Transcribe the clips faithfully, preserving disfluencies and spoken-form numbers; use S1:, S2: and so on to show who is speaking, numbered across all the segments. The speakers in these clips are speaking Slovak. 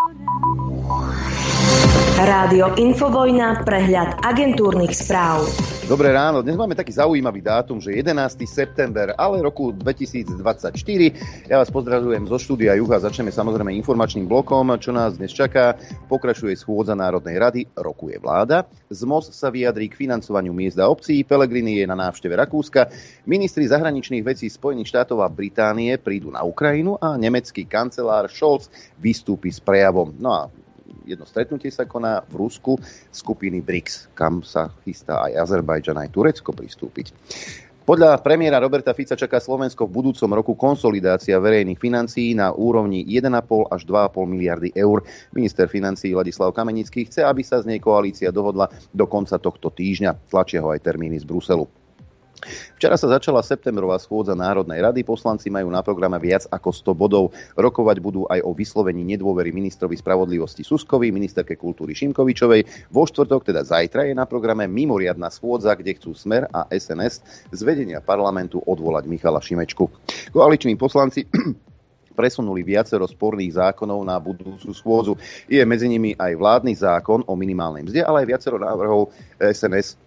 S1: Rádio Infovojna, prehľad agentúrnych správ.
S2: Dobré ráno, dnes máme taký zaujímavý dátum, že jedenásteho september, ale roku dvetisícdvadsaťštyri. Ja vás pozdravujem zo štúdia Juha, začneme samozrejme informačným blokom, čo nás dnes čaká. Pokračuje schôdza Národnej rady, rokuje vláda. Z em o es sa vyjadrí k financovaniu miest a obcí, Pellegrini je na návšteve Rakúska, ministri zahraničných vecí Spojených štátov a Británie prídu na Ukrajinu a nemecký kancelár Scholz vystúpi s prejavom. No a jedno stretnutie sa koná v Rusku skupiny BRICS, kam sa chystá aj Azerbajdžan, aj Turecko pristúpiť. Podľa premiéra Roberta Fica čaká Slovensko v budúcom roku konsolidácia verejných financií na úrovni jeden a pol až dva a pol miliardy eur. Minister financií Ladislav Kamenický chce, aby sa z nej koalícia dohodla do konca tohto týždňa. Tlačia ho aj termíny z Bruselu. Včera sa začala septembrová schôdza Národnej rady. Poslanci majú na programe viac ako sto bodov. Rokovať budú aj o vyslovení nedôvery ministrovi spravodlivosti Suskovi, ministerke kultúry Šimkovičovej. Vo štvrtok, teda zajtra, je na programe mimoriadna schôdza, kde chcú Smer a es en es z vedenia parlamentu odvolať Michala Šimečku. Koaliční poslanci presunuli viacero sporných zákonov na budúcu schôdzu. Je medzi nimi aj vládny zákon o minimálnej mzde, ale aj viacero návrhov es en es.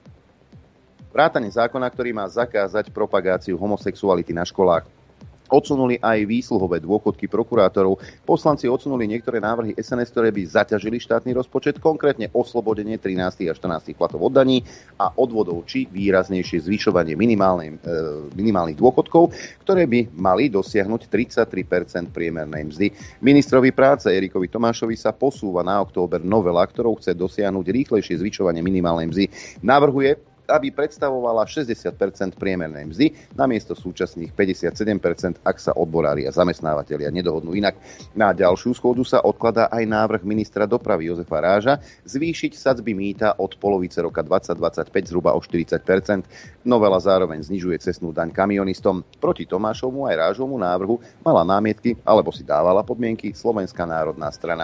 S2: Vrátane zákona, ktorý má zakázať propagáciu homosexuality na školách. Odsunuli aj výsluhové dôchodky prokurátorov. Poslanci odsunuli niektoré návrhy es en es, ktoré by zaťažili štátny rozpočet, konkrétne oslobodenie trinásť a štrnásť platov od daní a odvodov, či výraznejšie zvyšovanie minimálnej, e, minimálnych dôchodkov, ktoré by mali dosiahnuť tridsaťtri percent priemernej mzdy. Ministrovi práce Erikovi Tomášovi sa posúva na október novela, ktorou chce dosiahnuť rýchlejšie zvyšovanie minimálnej mzdy. Navrhuje, aby predstavovala šesťdesiat percent priemernej mzdy namiesto súčasných päťdesiatsedem percent, ak sa odborári a zamestnávateľia nedohodnú inak. Na ďalšiu schôdzu sa odkladá aj návrh ministra dopravy Jozefa Ráža zvýšiť sadzby mýta od polovice roka dvadsať dvadsaťpäť zhruba o štyridsať percent. Novela zároveň znižuje cestnú daň kamionistom. Proti Tomášovmu aj Rážovmu návrhu mala námietky alebo si dávala podmienky Slovenská národná strana.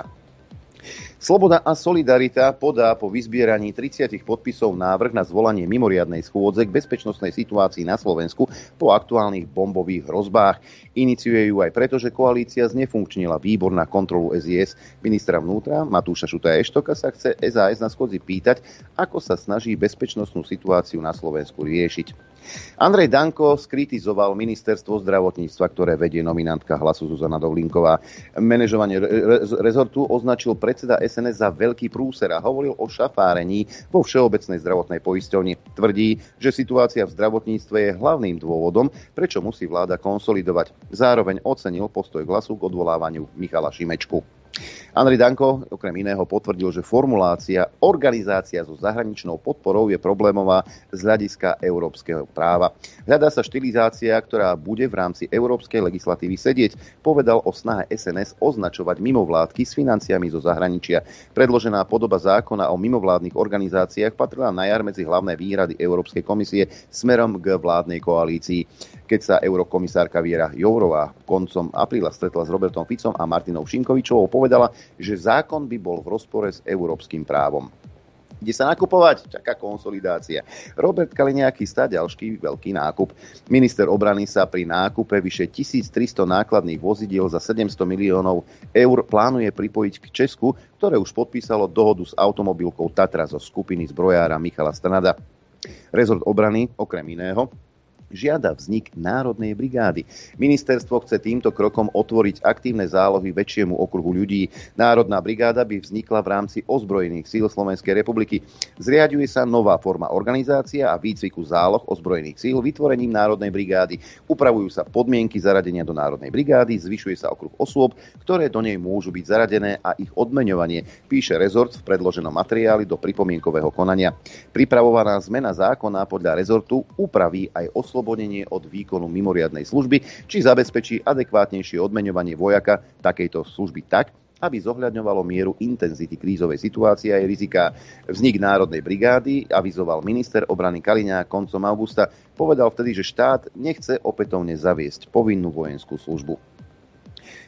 S2: Sloboda a solidarita podá po vyzbieraní tridsať podpisov návrh na zvolanie mimoriadnej schôdze k bezpečnostnej situácii na Slovensku po aktuálnych bombových hrozbách. Iniciuje ju aj preto, že koalícia znefunkčnila výbor na kontrolu es í es. Ministra vnútra Matúša Šutaja Eštoka sa chce es a es na schôdzi pýtať, ako sa snaží bezpečnostnú situáciu na Slovensku riešiť. Andrej Danko skritizoval ministerstvo zdravotníctva, ktoré vedie nominantka Hlasu Zuzana Dovlinková. Manažovanie re- rezortu označil predseda es en es za veľký prúser a hovoril o šafárení vo Všeobecnej zdravotnej poisťovni. Tvrdí, že situácia v zdravotníctve je hlavným dôvodom, prečo musí vláda konsolidovať. Zároveň ocenil postoj Hlasu k odvolávaniu Michala Šimečku. Andrej Danko okrem iného potvrdil, že formulácia organizácia so zahraničnou podporou je problémová z hľadiska európskeho práva. Hľadá sa štilizácia, ktorá bude v rámci európskej legislatívy sedieť, povedal o snahe es en es označovať mimovládky s financiami zo zahraničia. Predložená podoba zákona o mimovládnych organizáciách patrila na jar medzi hlavné výhrady Európskej komisie smerom k vládnej koalícii. Keď sa eurokomisárka Viera Jourová koncom apríla stretla s Robertom Ficom a Martinou Šimkovičovou, povedala, že zákon by bol v rozpore s európskym právom. Kde sa nakupovať? Čaká konsolidácia. Robert Kaliňák chystá ďalší veľký nákup. Minister obrany sa pri nákupe vyše tisíctristo nákladných vozidiel za sedemsto miliónov eur plánuje pripojiť k Česku, ktoré už podpísalo dohodu s automobilkou Tatra zo skupiny zbrojára Michala Strnada. Rezort obrany, okrem iného, žiada vznik Národnej brigády. Ministerstvo chce týmto krokom otvoriť aktívne zálohy väčšiemu okruhu ľudí. Národná brigáda by vznikla v rámci ozbrojených síl Slovenskej republiky. Zriaďuje sa nová forma organizácia a výcviku záloh ozbrojených síl vytvorením Národnej brigády. Upravujú sa podmienky zaradenia do Národnej brigády, zvyšuje sa okruh osôb, ktoré do nej môžu byť zaradené a ich odmeňovanie, píše rezort v predloženom materiáli do pripomienkového konania. Pripravovaná zmena zákona podľa rezortu upraví aj osôb oslobodenie od výkonu mimoriadnej služby, či zabezpečí adekvátnejšie odmeňovanie vojaka takejto služby tak, aby zohľadňovalo mieru intenzity krízovej situácie a jej rizika. Vznik Národnej brigády avizoval minister obrany Kaliňák koncom augusta. Povedal vtedy, že štát nechce opätovne zaviesť povinnú vojenskú službu.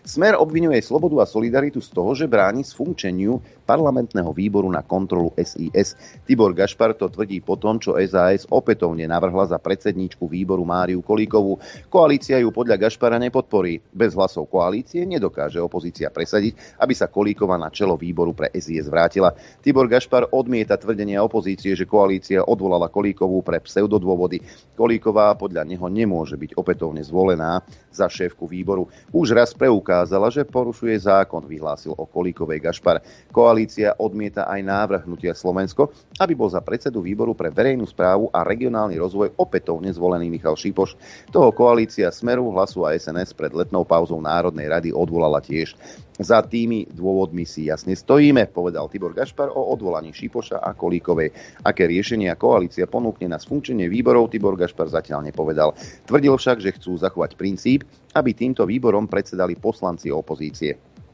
S2: Smer obviňuje Slobodu a Solidaritu z toho, že bráni sfunkčeniu parlamentného výboru na kontrolu es í es. Tibor Gašpar to tvrdí po tom, čo es a es opätovne navrhla za predsedníčku výboru Máriu Kolíkovú. Koalícia ju podľa Gašpara nepodporí. Bez hlasov koalície nedokáže opozícia presadiť, aby sa Kolíková na čelo výboru pre es í es vrátila. Tibor Gašpar odmieta tvrdenia opozície, že koalícia odvolala Kolíkovú pre pseudodôvody. Kolíková podľa neho nemôže byť opätovne zvolená za šéfku výboru. Už raz preukázala, že porušuje zákon, vyhlásil o Kolíkovej Gašpar. Koalícia odmieta aj návrh Hnutia Slovensko, aby bol za predsedu výboru pre verejnú správu a regionálny rozvoj opätovne zvolený Michal Šipoš. Toho koalícia Smeru, Hlasu a es en es pred letnou pauzou Národnej rady odvolala tiež. Za tými dôvodmi si jasne stojíme, povedal Tibor Gašpar o odvolaní Šipoša a Kolíkovej. Aké riešenia koalícia ponúkne na sfunkčenie výborov, Tibor Gašpar zatiaľ nepovedal. Tvrdil však, že chcú zachovať princíp, aby týmto výborom predsedali poslanci opozície.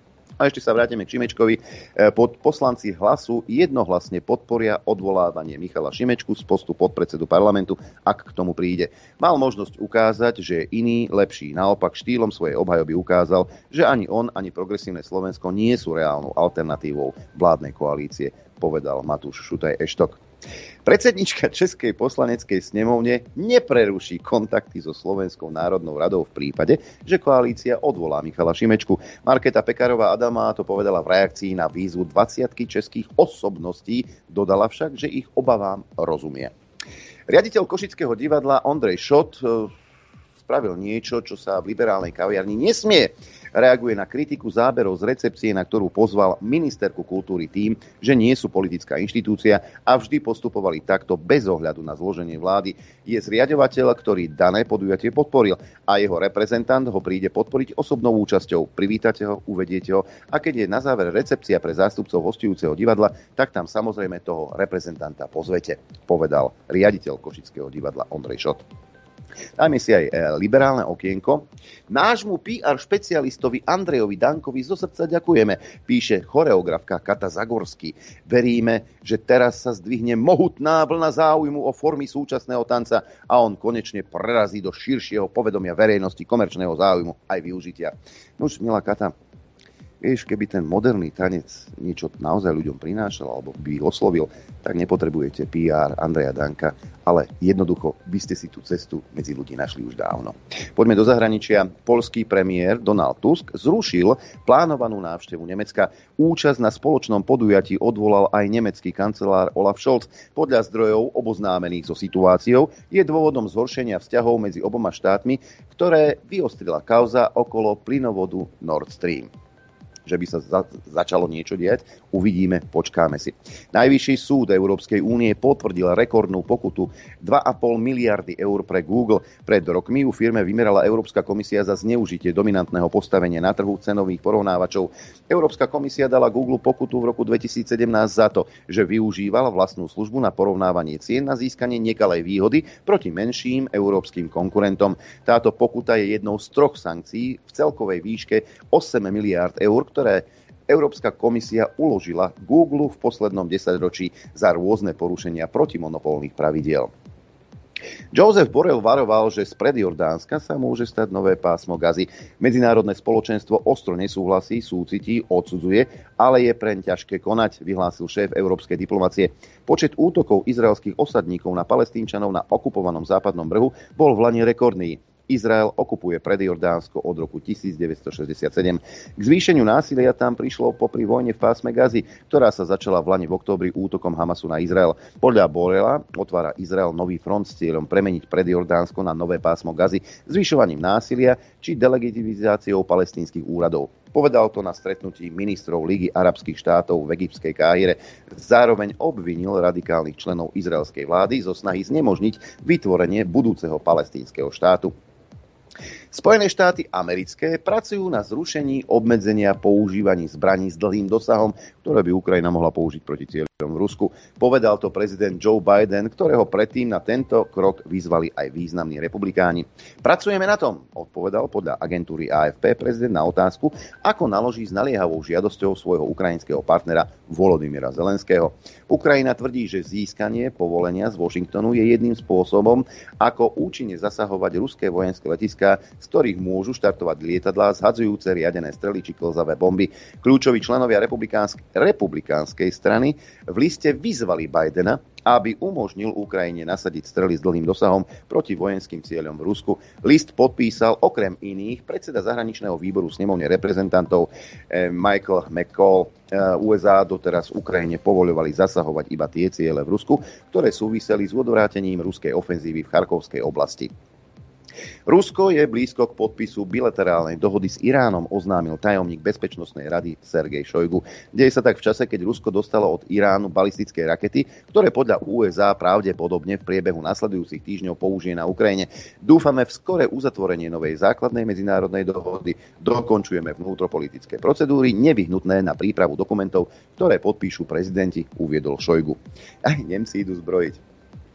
S2: A ešte sa vrátime k Šimečkovi. Pod poslanci Hlasu jednohlasne podporia odvolávanie Michala Šimečku z postu podpredsedu parlamentu, ak k tomu príde. Mal možnosť ukázať, že je iný, lepší. Naopak štýlom svojej obhajoby ukázal, že ani on, ani Progresívne Slovensko nie sú reálnou alternatívou vládnej koalície, povedal Matúš Šutaj Eštok. Predsednička Českej poslaneckej snemovne nepreruší kontakty so Slovenskou národnou radou v prípade, že koalícia odvolá Michala Šimečku. Markéta Pekarová Adamová to povedala v reakcii na výzvu dvadsiatky českých osobností, dodala však, že ich obavám rozumie. Riaditeľ Košického divadla Ondrej Šot spravil niečo, čo sa v liberálnej kaviarni nesmie. Reaguje na kritiku záberov z recepcie, na ktorú pozval ministerku kultúry tým, že nie sú politická inštitúcia a vždy postupovali takto bez ohľadu na zloženie vlády. Je zriaďovateľ, ktorý dané podujatie podporil a jeho reprezentant ho príde podporiť osobnou účasťou. Privítate ho, uvediete ho a keď je na záver recepcia pre zástupcov hostujúceho divadla, tak tam samozrejme toho reprezentanta pozvete, povedal riaditeľ Košického divadla Ondrej Šot. Dajme si aj liberálne okienko. Nášmu pé er špecialistovi Andrejovi Dankovi zo srdca ďakujeme, píše choreografka Kata Zagorský. Veríme, že teraz sa zdvihne mohutná vlna záujmu o formy súčasného tanca a on konečne prerazí do širšieho povedomia verejnosti komerčného záujmu aj využitia. Nuž, milá Kata, vieš, keby ten moderný tanec niečo naozaj ľuďom prinášal alebo by oslovil, tak nepotrebujete pé er Andreja Danka, ale jednoducho by ste si tú cestu medzi ľudí našli už dávno. Poďme do zahraničia. Poľský premiér Donald Tusk zrušil plánovanú návštevu Nemecka. Účasť na spoločnom podujatí odvolal aj nemecký kancelár Olaf Scholz. Podľa zdrojov oboznámených so situáciou je dôvodom zhoršenia vzťahov medzi oboma štátmi, ktoré vyostrila kauza okolo plynovodu Nord Stream. Že by sa za- začalo niečo diať, uvidíme, počkáme si. Najvyšší súd Európskej únie potvrdil rekordnú pokutu dva a pol miliardy eur pre Google. Pred rokmi ju firme vymerala Európska komisia za zneužitie dominantného postavenia na trhu cenových porovnávačov. Európska komisia dala Google pokutu v roku dvetisícsedemnásť za to, že využíval vlastnú službu na porovnávanie cien na získanie nekalej výhody proti menším európskym konkurentom. Táto pokuta je jednou z troch sankcií v celkovej výške osem miliárd eur, ktoré Európska komisia uložila Google v poslednom desaťročí za rôzne porušenia protimonopolných pravidiel. Joseph Borrell varoval, že spred Jordánska sa môže stať nové pásmo Gazy. Medzinárodné spoločenstvo ostro nesúhlasí, súcití, odsudzuje, ale je preň ťažké konať, vyhlásil šéf európskej diplomacie. Počet útokov izraelských osadníkov na Palestínčanov na okupovanom západnom brehu bol v lani rekordný. Izrael okupuje predjordánsko od roku devätnásťstošesťdesiatsedem. K zvýšeniu násilia tam prišlo popri vojne v pásme Gazy, ktorá sa začala v lani v októbri útokom Hamasu na Izrael. Podľa Borrella otvára Izrael nový front s cieľom premeniť predjordánsko na nové pásmo Gazy zvyšovaním násilia či delegitimizáciou palestínskych úradov. Povedal to na stretnutí ministrov Ligy arabských štátov v egyptskej Káhire. Zároveň obvinil radikálnych členov izraelskej vlády zo snahy znemožniť vytvorenie budúceho palestínskeho štátu. Spojené štáty americké pracujú na zrušení obmedzenia používaní zbraní s dlhým dosahom, ktoré by Ukrajina mohla použiť proti cieľom v Rusku. Povedal to prezident Joe Biden, ktorého predtým na tento krok vyzvali aj významní republikáni. Pracujeme na tom, odpovedal podľa agentúry á ef pé prezident na otázku, ako naloží s naliehavou žiadosťou svojho ukrajinského partnera Volodymyra Zelenského. Ukrajina tvrdí, že získanie povolenia z Washingtonu je jedným spôsobom, ako účinne zasahovať ruské vojenské letiská, z z ktorých môžu štartovať lietadlá zhadzujúce riadené strely či klzavé bomby. Kľúčoví členovia republikánskej, republikánskej strany v liste vyzvali Bidena, aby umožnil Ukrajine nasadiť strely s dlhým dosahom proti vojenským cieľom v Rusku. List podpísal okrem iných predseda zahraničného výboru snemovne reprezentantov Michael McCall. ú es á doteraz Ukrajine povoľovali zasahovať iba tie ciele v Rusku, ktoré súviseli s odvrátením ruskej ofenzívy v Charkovskej oblasti. Rusko je blízko k podpisu bilaterálnej dohody s Iránom, oznámil tajomník Bezpečnostnej rady Sergej Šojgu. Deje sa tak v čase, keď Rusko dostalo od Iránu balistické rakety, ktoré podľa ú es á pravdepodobne v priebehu nasledujúcich týždňov použije na Ukrajine. Dúfame v skore uzatvorenie novej základnej medzinárodnej dohody. Dokončujeme vnútropolitické procedúry nevyhnutné na prípravu dokumentov, ktoré podpíšu prezidenti, uviedol Šojgu. Aj Nemci idú zbrojiť.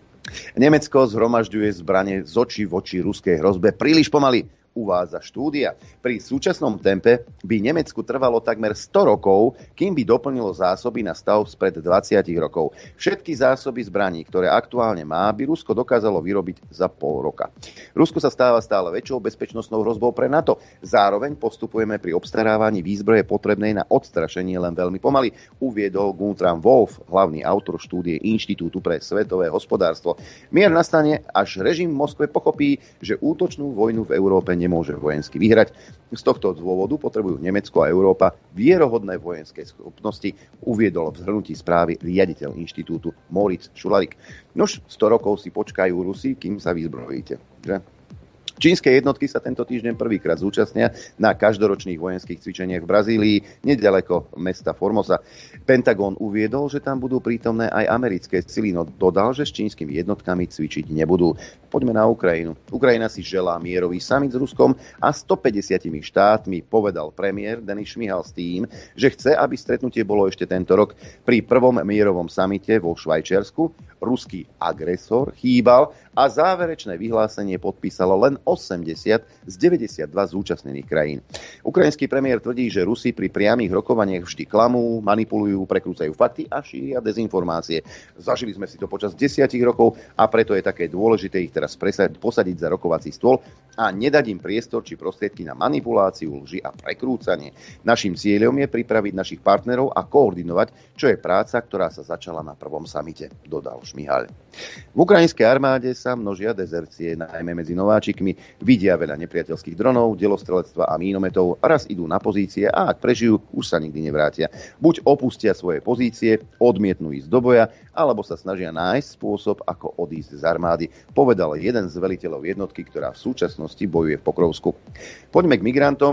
S2: Nemecko zhromažďuje zbrane z očí v oči ruskej hrozbe príliš pomaly, uvádza štúdia. Pri súčasnom tempe by Nemecku trvalo takmer sto rokov, kým by doplnilo zásoby na stav spred dvadsať rokov. Všetky zásoby zbraní, ktoré aktuálne má, by Rusko dokázalo vyrobiť za pol roka. Rusko sa stáva stále väčšou bezpečnostnou hrozbou pre NATO. Zároveň postupujeme pri obstarávaní výzbroje potrebnej na odstrašenie len veľmi pomaly, uviedol Guntram Wolf, hlavný autor štúdie Inštitútu pre svetové hospodárstvo. Mier nastane, až režim v Moskve pochopí, že útočnú vojnu v Európe nemôže vojensky vyhrať. Z tohto dôvodu potrebujú Nemecko a Európa vierohodné vojenské schopnosti, uviedol v zhrnutí správy riaditeľ inštitútu Moritz Šularik. Nož, sto rokov si počkajú Rusi, kým sa vyzbrojíte, že? Čínske jednotky sa tento týždeň prvýkrát zúčastnia na každoročných vojenských cvičeniach v Brazílii, nedaleko mesta Formosa. Pentagon uviedol, že tam budú prítomné aj americké sily, no dodal, že s čínskymi jednotkami cvičiť nebudú. Poďme na Ukrajinu. Ukrajina si želá mierový summit s Ruskom a stopäťdesiatimi štátmi, povedal premiér Denis Šmihal s tým, že chce, aby stretnutie bolo ešte tento rok. Pri prvom mierovom samite vo Švajčiarsku ruský agresor chýbal a záverečné vyhlásenie podpísalo len osemdesiat z deväťdesiatdva zúčastnených krajín. Ukrajinský premiér tvrdí, že Rusi pri priamych rokovaniach vždy klamú, manipulujú, prekrúcajú fakty a šíria dezinformácie. Zažili sme si to počas desiatich rokov a preto je také dôležité ich teraz presadiť, posadiť za rokovací stôl a nedať im priestor či prostriedky na manipuláciu, lži a prekrúcanie. Naším cieľom je pripraviť našich partnerov a koordinovať, čo je práca, ktorá sa začala na prvom samite, dodal Šmihal. V ukrajinskej armáde sa množia dezercie, najmä medzi nováčikmi, vidia veľa nepriateľských dronov, delostrelectva a mínometov, raz idú na pozície a ak prežijú, už sa nikdy nevrátia. Buď opustia svoje pozície, odmietnú ísť do boja, alebo sa snažia nájsť spôsob, ako odísť z armády, povedal jeden z veliteľov jednotky, ktorá v súčasnosti bojuje v Pokrovsku. Poďme k migrantom.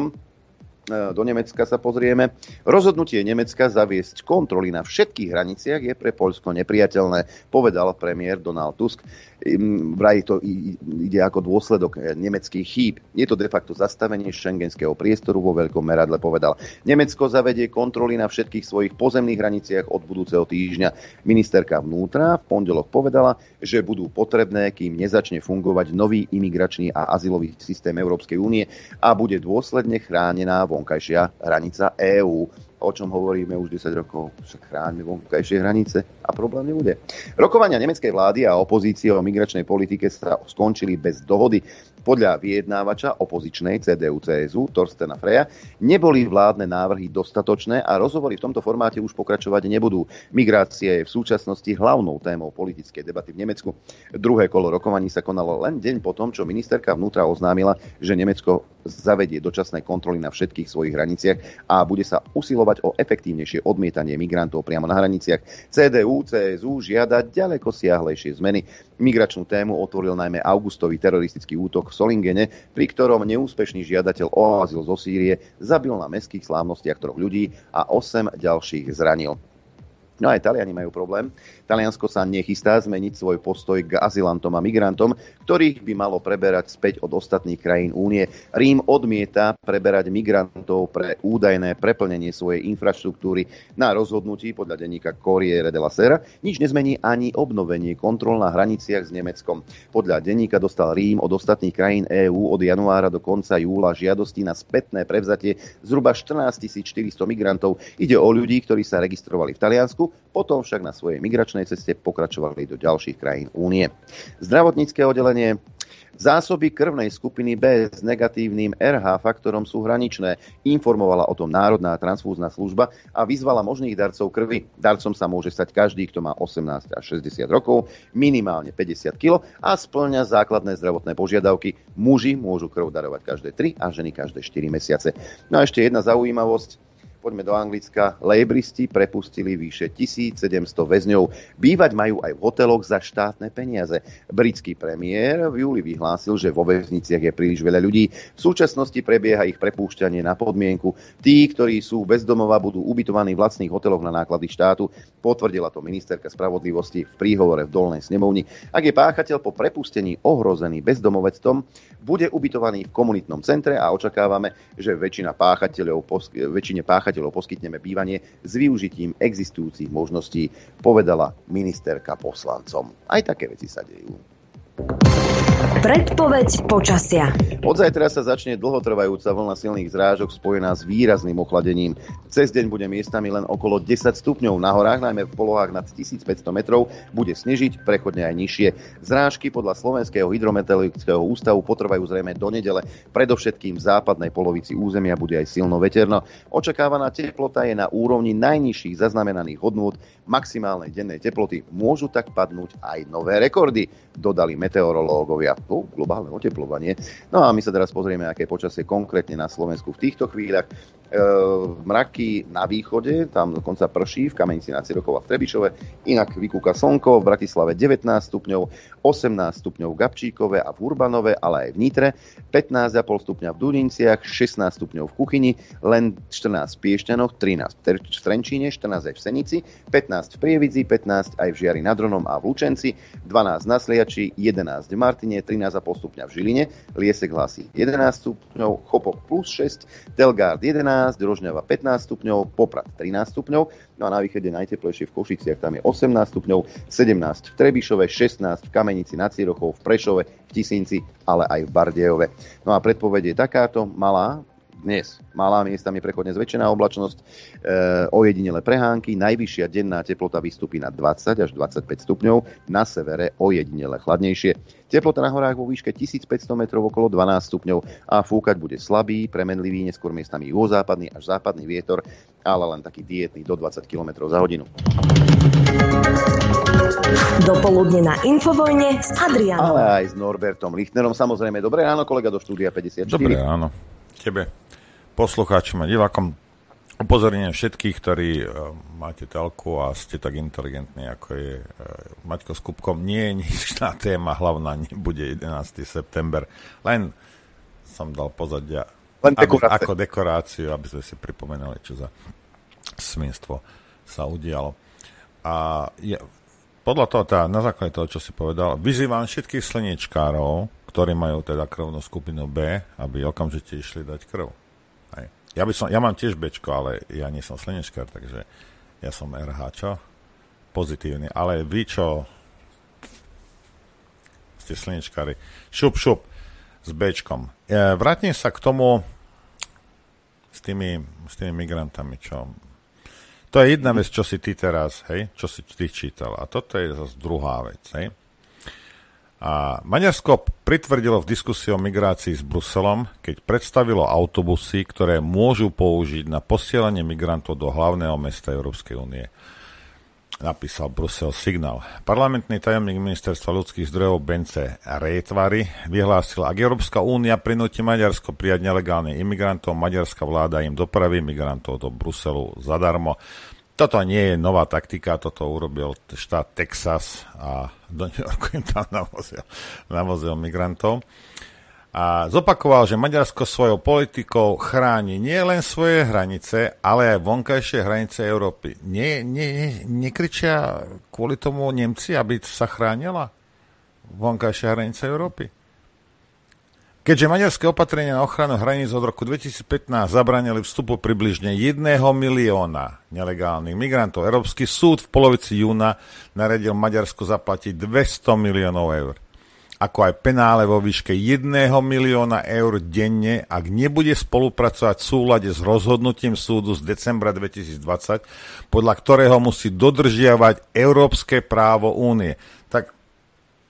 S2: Do Nemecka sa pozrieme. Rozhodnutie Nemecka zaviesť kontroly na všetkých hraniciach je pre Poľsko nepriateľné, povedal premiér Donald Tusk. Vraj to ide ako dôsledok nemeckých chýb. Je to de facto zastavenie šengenského priestoru vo veľkom meradle, povedal. Nemecko zavedie kontroly na všetkých svojich pozemných hraniciach od budúceho týždňa. Ministerka vnútra v pondelok povedala, že budú potrebné, kým nezačne fungovať nový imigračný a azylový systém Európskej únie a bude dôsledne chránená vonkajšia hranica EÚ. O čom hovoríme už desať rokov. Však chráňme vonkajšie hranice a problém nebude. Rokovania nemeckej vlády a opozície o migračnej politike sa skončili bez dohody. Podľa vyjednávača opozičnej cé dé ú cé es ú Thorstena Freya neboli vládne návrhy dostatočné a rozhovory v tomto formáte už pokračovať nebudú. Migrácia je v súčasnosti hlavnou témou politickej debaty v Nemecku. Druhé kolo rokovaní sa konalo len deň po tom, čo ministerka vnútra oznámila, že Nemecko zavedie dočasné kontroly na všetkých svojich hraniciach a bude sa usilovať o efektívnejšie odmietanie migrantov priamo na hraniciach. cé dé ú cé es ú žiada ďaleko siahlejšie zmeny. Migračnú tému otvoril najmä augustový teroristický útok v Solingene, pri ktorom neúspešný žiadateľ o azyl zo Sýrie zabil na mestských slávnostiach troch ľudí a osem ďalších zranil. No aj Taliani majú problém. Taliansko sa nechystá zmeniť svoj postoj k azylantom a migrantom, ktorých by malo preberať späť od ostatných krajín únie. Rím odmieta preberať migrantov pre údajné preplnenie svojej infraštruktúry. Na rozhodnutí podľa denníka Corriere della Sera nič nezmení ani obnovenie kontrol na hraniciach s Nemeckom. Podľa denníka dostal Rím od ostatných krajín EÚ od januára do konca júla žiadosti na spätné prevzatie zhruba štrnásťtisícštyristo migrantov. Ide o ľudí, ktorí sa registrovali v Taliansku, potom však na svojej migračnej ceste pokračovali do ďalších krajín únie. Zdravotnícke oddelenie Zásoby krvnej skupiny B s negatívnym er há faktorom sú hraničné, informovala o tom Národná transfúzna služba a vyzvala možných darcov krvi. Darcom sa môže stať každý, kto má osemnásť až šesťdesiat rokov, minimálne päťdesiat kilogramov a spĺňa základné zdravotné požiadavky. Muži môžu krv darovať každé tri a ženy každé štyri mesiace. No a ešte jedna zaujímavosť. Poďme do Anglicka. Lejbristi prepustili vyše tisícsedemsto väzňov. Bývať majú aj v hoteloch za štátne peniaze. Britský premiér v júli vyhlásil, že vo väzniciach je príliš veľa ľudí. V súčasnosti prebieha ich prepúšťanie na podmienku. Tí, ktorí sú bez domova, budú ubytovaní v lacných hoteloch na náklady štátu. Potvrdila to ministerka spravodlivosti v príhovore v Dolnej snemovni. Ak je páchateľ po prepustení ohrozený bezdomovectvom, bude ubytovaný v komunitnom centre a očakávame, že väčšina páchateľov, väčšine páchateľov poskytneme bývanie s využitím existujúcich možností, povedala ministerka poslancom. Aj také veci sa dejú.
S1: Predpoveď počasia.
S2: Od zajtra sa začne dlhotrvajúca vlna silných zrážok spojená s výrazným ochladením. Cez deň bude miestami len okolo desať stupňov. Na horách, najmä v polohách nad tisícpäťsto metrov, bude snežiť, prechodne aj nižšie. Zrážky podľa Slovenského hydrometeorologického ústavu potrvajú zrejme do nedele. Predovšetkým v západnej polovici územia bude aj silno veterno. Očakávaná teplota je na úrovni najnižších zaznamenaných hodnôt maximálnej dennej teploty. Môžu tak padnúť aj nové rekordy, dodali meteorológovia. Oh, globálne oteplovanie. No a my sa teraz pozrieme, aké počasie konkrétne na Slovensku v týchto chvíľach. E, mraky na východe, tam dokonca prší, v Kamenici nad Cirochou a v Trebišove. Inak vykúka slnko, v Bratislave devätnásť stupňov, osemnásť stupňov v Gabčíkove a v Urbanove, ale aj v Nitre, pätnásť celá päť stupňa v Dudinciach, šestnásť stupňov v Kuchyni, len štrnásť v Piešťanoch, trinásť v Trenčíne, štrnásť aj v Senici, pätnásť v Prievidzi, pätnásť aj v Žiari nad Hronom a v Lučenci, dvanásť na Sliači, jedenásť v Martine, trinásť celá päť stupňa v Žiline, Liesek hlásí jedenásť stupňov, Chopok plus šesť, Telgard jedenásť, Rožňava pätnásť stupňov, Poprad trinásť stupňov, no a na východe najteplejšie v Košiciach, tam je osemnásť stupňov, sedemnásť v Trebišove, šestnásť v Kamenici nad Cirochou, v Prešove, v Tisinci, ale aj v Bardejove. No a predpoveď je takáto malá, dnes malá, miestami prechodne zväčšená oblačnosť, e, ojedinele prehánky, najvyššia denná teplota vystúpi na dvadsať až dvadsaťpäť stupňov, na severe ojedinele chladnejšie. Teplota na horách vo výške tisícpäťsto metrov okolo dvanásť stupňov a fúkať bude slabý, premenlivý, neskôr miestami juhozápadný až západný vietor, ale len taký dietný do dvadsať kilometrov za hodinu.
S1: Dopoludne na Infovojne s Adrianom.
S2: Ale aj s Norbertom Lichtnerom. Samozrejme, dobré ráno, kolega do štúdia päťdesiatštyri.
S3: Dobré ráno. Tebe, poslucháčom a divákom, upozorňujem všetkých, ktorí uh, máte telku a ste tak inteligentní, ako je uh, Maťko s Kupkom. Nie je ničná téma, hlavná nebude jedenásteho september. Len som dal pozadia
S2: Len
S3: aby, ako dekoráciu, aby sme si pripomenali, čo za svinstvo sa udialo. A je, podľa toho, tá, na základe toho, čo si povedal, vyzývam všetkých slniečkárov, ktorí majú teda krvnú skupinu B, aby okamžite išli dať krv. Hej. Ja, by som, ja mám tiež Bčko, ale ja nie som slnečkár, takže ja som er há, čo? Pozitívny. Ale vy, čo ste slnečkári, šup, šup s Bčkom. E, vrátim sa k tomu s tými, s tými migrantami, čo... To je jedna vec, čo si ty teraz, hej, čo si ty čítal. A toto je zase druhá vec, hej. A Maďarsko pritvrdilo v diskusii o migrácii s Bruselom, keď predstavilo autobusy, ktoré môžu použiť na posielanie migrantov do hlavného mesta Európskej únie. Napísal Brusel Signál. Parlamentný tajomník ministerstva ľudských zdrojov Bence Rétvary vyhlásil, ak Európska únia prinúti Maďarsko prijať nelegálnych imigrantov, maďarská vláda im dopraví migrantov do Bruselu zadarmo. Toto nie je nová taktika, toto urobil štát Texas a do New Yorku im tam navozil, navozil migrantov. A zopakoval, že Maďarsko svojou politikou chráni nie len svoje hranice, ale aj vonkajšie hranice Európy. Nie, nie, nekričia kvôli tomu Nemci, aby sa chránila vonkajšia hranice Európy? Keďže maďarské opatrenia na ochranu hraníc od roku dvetisícpätnásť zabránili vstupu približne jedného milióna nelegálnych migrantov, Európsky súd v polovici júna naredil Maďarsku zaplatiť dvesto miliónov eur. Ako aj penále vo výške jedného milióna eur denne, ak nebude spolupracovať v súlade s rozhodnutím súdu z decembra dvetisícdvadsať, podľa ktorého musí dodržiavať európske právo únie. Tak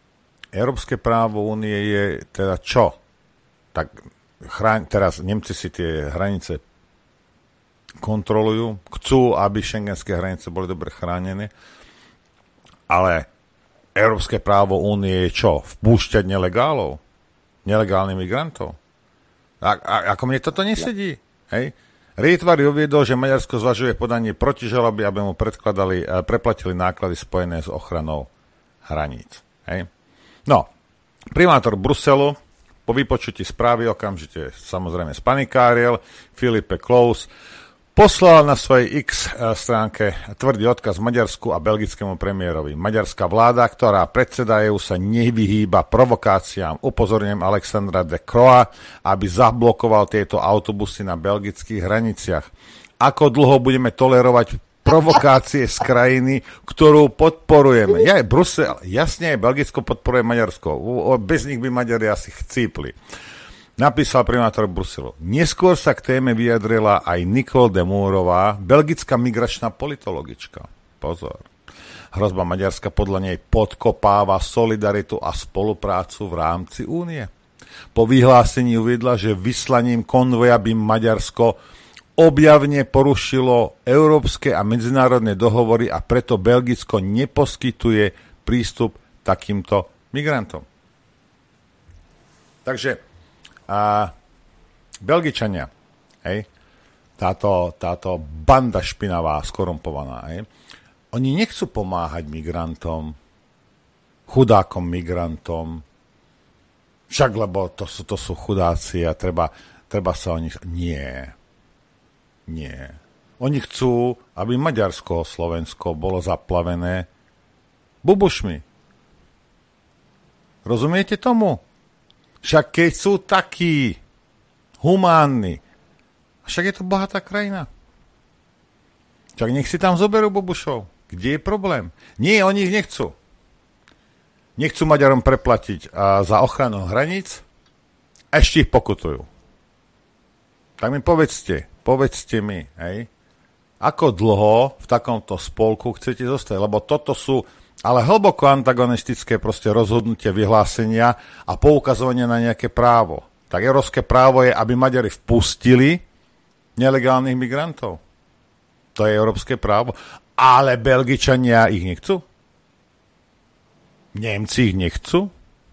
S3: Európske právo únie je teda čo? Tak chráň, teraz Nemci si tie hranice kontrolujú, chcú, aby šengenské hranice boli dobre chránené, ale európske právo únie je čo? Vpúšťať nelegálov? Nelegálnych migrantov? A, a, ako mne toto nesedí? Hej? Rietvar uviedol, že Maďarsko zvažuje podanie protižaloby, aby mu predkladali, preplatili náklady spojené s ochranou hraníc. Hej? No, primátor Bruselu po vypočutí správy okamžite samozrejme spanikáril. Philippe Klaus poslal na svojej X stránke tvrdý odkaz Maďarsku a belgickému premiérovi. Maďarská vláda, ktorá predseda é ú, sa nevyhýba provokáciám. Upozorňujem Alexandra de Croo, aby zablokoval tieto autobusy na belgických hraniciach. Ako dlho budeme tolerovať provokácie z krajiny, ktorú podporujeme? Ja je Brusel, jasne, Belgicko podporuje Maďarsko. Bez nich by Maďari asi chcípli. Napísal primátor Bruselu. Neskôr sa k téme vyjadrila aj Nicole de Mourová, belgická migračná politologička. Pozor. Hrozba Maďarska podľa nej podkopáva solidaritu a spoluprácu v rámci únie. Po vyhlásení uviedla, že vyslaním konvoja by Maďarsko objavne porušilo európske a medzinárodné dohovory a preto Belgicko neposkytuje prístup takýmto migrantom. Takže a Belgičania, hej, táto, táto banda špinavá, skorumpovaná, hej, oni nechcú pomáhať migrantom, chudákom migrantom, však lebo to sú, to sú chudáci a treba, treba sa o nich... Nie. Nie. Oni chcú, aby Maďarsko, Slovensko bolo zaplavené bubušmi. Rozumiete tomu? Však keď sú takí humánni, však je to bohatá krajina. Však nech si tam zoberú bubušov. Kde je problém? Nie, oni ich nechcú. Nechcú Maďarom preplatiť a za ochranu hraníc a ešte ich pokutujú. Tak mi povedzte, povedzte mi, hej, ako dlho v takomto spolku chcete zostať, lebo toto sú ale hlboko antagonistické proste rozhodnutie, vyhlásenia a poukazovanie na nejaké právo. Tak európske právo je, aby Maďari vpustili nelegálnych migrantov. To je európske právo. Ale Belgičania ich nechcú? Nemci ich nechcú?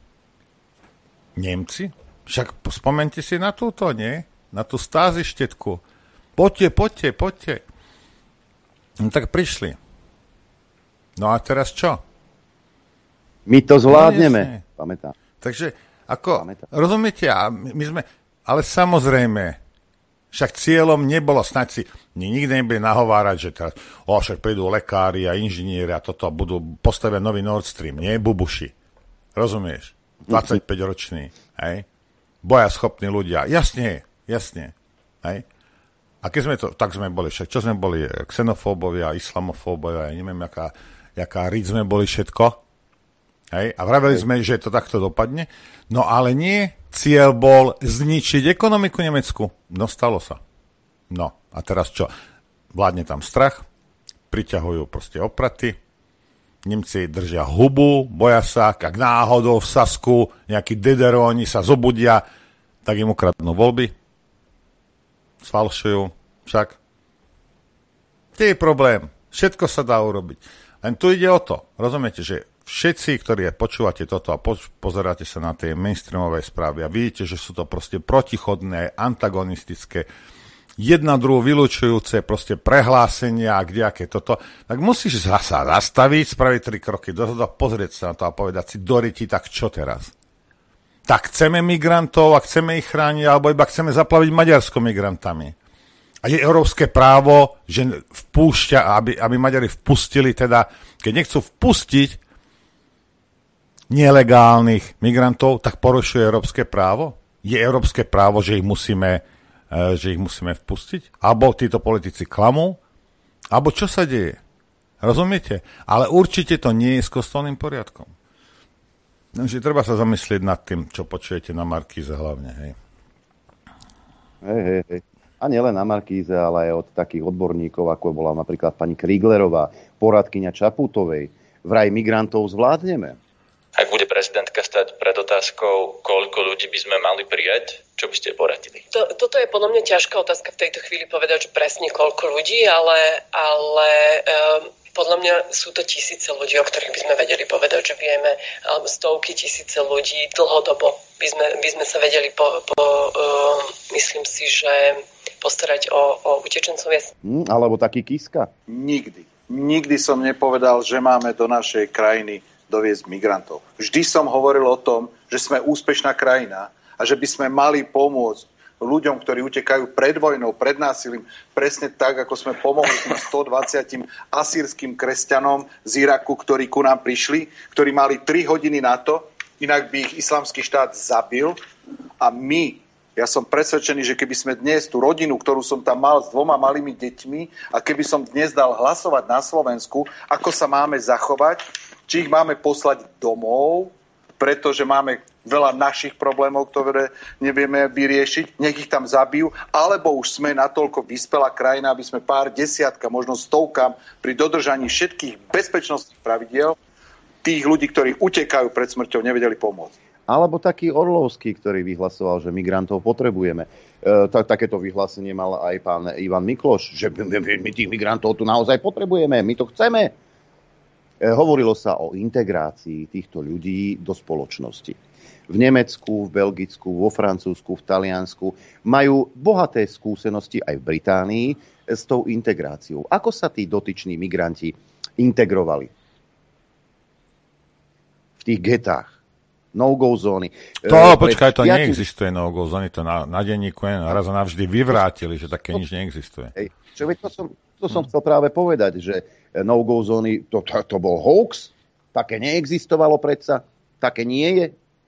S3: Nemci? Však spomente si na túto, nie? Na tú stázištetku. Poďte, poďte, poďte. No tak prišli. No a teraz čo?
S2: My to zvládneme. No, pamätám.
S3: Takže, ako,
S2: Pamätám.
S3: rozumiete, a my, my sme, ale samozrejme, však cieľom nebolo, snáď si, nikdy nebude nahovárať, že teraz, o, však prídu lekári a inžinieri a toto budú postaviť nový Nord Stream, nie, bubuši. Rozumieš? dvadsaťpäťroční, hej? Bojaschopní ľudia. Jasne, jasne, hej? A keď sme to, tak sme boli, však čo sme boli, xenofóbovia, islamofóbovia, ja neviem, jaká, jaká riť sme boli všetko. Hej? A vraveli sme, že to takto dopadne. No ale nie, cieľ bol zničiť ekonomiku Nemecku. No stalo sa. No a teraz čo? Vládne tam strach, priťahujú proste opraty, Nemci držia hubu, boja sa, ak náhodou v Sasku nejakí dederóni sa zobudia, tak im ukradnú voľby. Sfalšujú, však. To je problém. Všetko sa dá urobiť. Len tu ide o to. Rozumiete, že všetci, ktorí počúvate toto a po- pozeráte sa na tie mainstreamové správy a vidíte, že sú to proste protichodné, antagonistické, jedna druhú vylúčujúce proste prehlásenia a kdejaké toto, tak musíš sa zastaviť, spraviť tri kroky dozadu a pozrieť sa na to a povedať si do ryti, tak čo teraz? Tak chceme migrantov a chceme ich chrániť, alebo iba chceme zaplaviť Maďarsko migrantami. A je európske právo, že vpúšťa, aby, aby Maďari vpustili, teda, keď nechcú vpustiť nelegálnych migrantov, tak porušuje európske právo? Je európske právo, že ich musíme, že ich musíme vpustiť? Alebo títo politici klamú? Alebo čo sa deje? Rozumiete? Ale určite to nie je s kostolným poriadkom. Takže treba sa zamyslieť nad tým, čo počujete na Markíze hlavne, hej.
S2: Hej, hej, hej. A nielen na Markíze, ale aj od takých odborníkov, ako bola napríklad pani Kríglerová, poradkyňa Čaputovej. Vraj migrantov zvládneme.
S4: Ak bude prezidentka stať pred otázkou, koľko ľudí by sme mali prijať, čo by ste poradili?
S5: To, toto je podľa mňa ťažká otázka v tejto chvíli povedať, že presne koľko ľudí, ale, ale um, podľa mňa sú to tisíce ľudí, o ktorých by sme vedeli povedať, že vieme, alebo stovky tisíce ľudí dlhodobo by sme, by sme sa vedeli po, po um, myslím si, že postarať o, o utečencov.
S2: Hmm, alebo taký Kiska?
S6: Nikdy. Nikdy som nepovedal, že máme do našej krajiny doviesť migrantov. Vždy som hovoril o tom, že sme úspešná krajina a že by sme mali pomôcť ľuďom, ktorí utekajú pred vojnou, pred násilím, presne tak, ako sme pomohli tým stodvadsiatim asýrskym kresťanom z Iraku, ktorí ku nám prišli, ktorí mali tri hodiny na to, inak by ich islamský štát zabil. A my, ja som presvedčený, že keby sme dnes tú rodinu, ktorú som tam mal s dvoma malými deťmi, a keby som dnes dal hlasovať na Slovensku, ako sa máme zachovať, či ich máme poslať domov, pretože máme veľa našich problémov, ktoré nevieme vyriešiť, nech ich tam zabijú, alebo už sme natoľko vyspelá krajina, aby sme pár desiatka, možno stovkám pri dodržaní všetkých bezpečnostných pravidiel tých ľudí, ktorí utekajú pred smrťou, nevedeli pomôcť.
S2: Alebo taký Orlovský, ktorý vyhlasoval, že migrantov potrebujeme. E, tak, takéto vyhlásenie mal aj pán Ivan Mikloš, že my, my tých migrantov tu naozaj potrebujeme, my to chceme. E, hovorilo sa o integrácii týchto ľudí do spoločnosti. V Nemecku, v Belgicku, vo Francúzsku, v Taliansku majú bohaté skúsenosti aj v Británii s tou integráciou. Ako sa tí dotyční migranti integrovali v tých getách? No-go zóny.
S3: To, e, počkaj, to piati... neexistuje no-go zóny, to na, na denníku raz a navždy vyvrátili, že také nič neexistuje.
S2: Hej, čo, to som, to som chcel práve povedať, že no-go zóny, to, to, to bol hoax, také neexistovalo predsa, také nie je.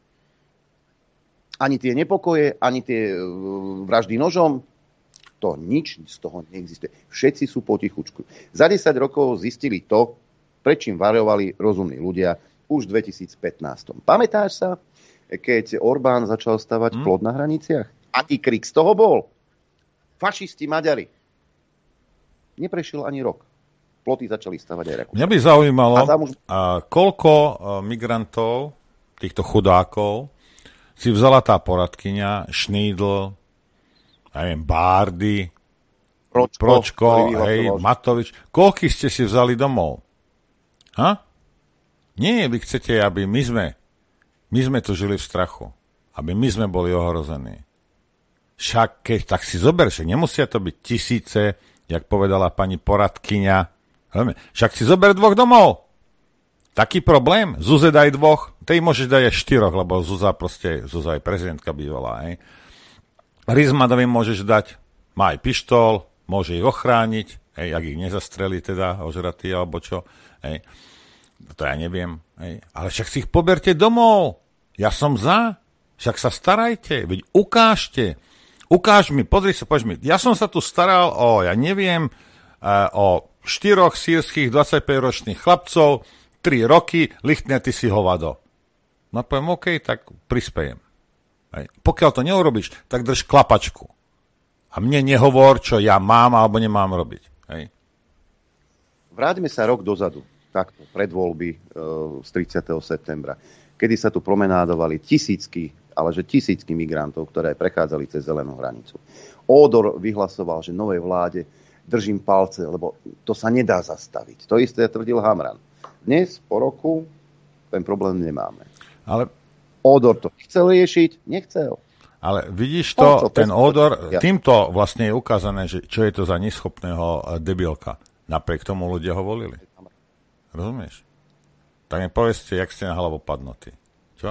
S2: Ani tie nepokoje, ani tie vraždy nožom, to nič z toho neexistuje. Všetci sú potichučku. Za desať rokov zistili to, prečím varovali rozumní ľudia, už v dvetisícpätnásť. Pamätáš sa, keď Orbán začal stavať hmm. plot na hraniciach? Aký krik z toho bol? Fašisti Maďari. Neprešiel ani rok. Ploty začali stavať aj Rakúšania.
S3: Mňa by zaujímalo, a už... a koľko migrantov, týchto chudákov, si vzala tá poradkyňa, Šnídl, ja neviem, Bárdy, Pročko, Pročko hej, Matovič. Koľkých ste si vzali domov? Ha? Nie, vy chcete, aby my sme, my sme tu žili v strachu. Aby my sme boli ohrození. Však keď, tak si zober, však nemusia to byť tisíce, jak povedala pani poradkyňa. Však si zober dvoch domov. Taký problém? Zuze daj dvoch. Tej môžeš dať aj štyroch, lebo Zuza proste, Zuza je prezidentka bývalá. Hej. Rizmanovi môžeš dať, má aj pištol, môže ich ochrániť, hej, ak ich nezastrelí teda, ožratý alebo čo, hej. To ja neviem. Hej. Ale však si ich poberte domov. Ja som za. Však sa starajte. Veď ukážte. Ukáž mi, podri sa, povedz mi. Ja som sa tu staral o, ja neviem, o štyroch sírskych dvadsaťpäťročných chlapcov, tri roky, lichtne ty si hovado. No poviem, OK, tak prispejem. Hej. Pokiaľ to neurobíš, tak drž klapačku. A mne nehovor, čo ja mám alebo nemám robiť. Hej.
S2: Vráťme sa rok dozadu. Takto, pred voľby e, z tridsiateho septembra, kedy sa tu promenádovali tisícky, ale že tisícky migrantov, ktoré prechádzali cez zelenú hranicu. Ódor vyhlasoval, že novej vláde držím palce, lebo to sa nedá zastaviť. To isté tvrdil Hamran. Dnes, po roku, ten problém nemáme.
S3: Ale
S2: Ódor to chcel riešiť, nechcel.
S3: Ale vidíš to, no, ten Ódor, ja. Týmto vlastne je ukázané, že čo je to za neschopného debilka. Napriek tomu ľudia ho volili. Rozumieš? Tak mi povedzte, jak ste na hlavu padnutí. Čo?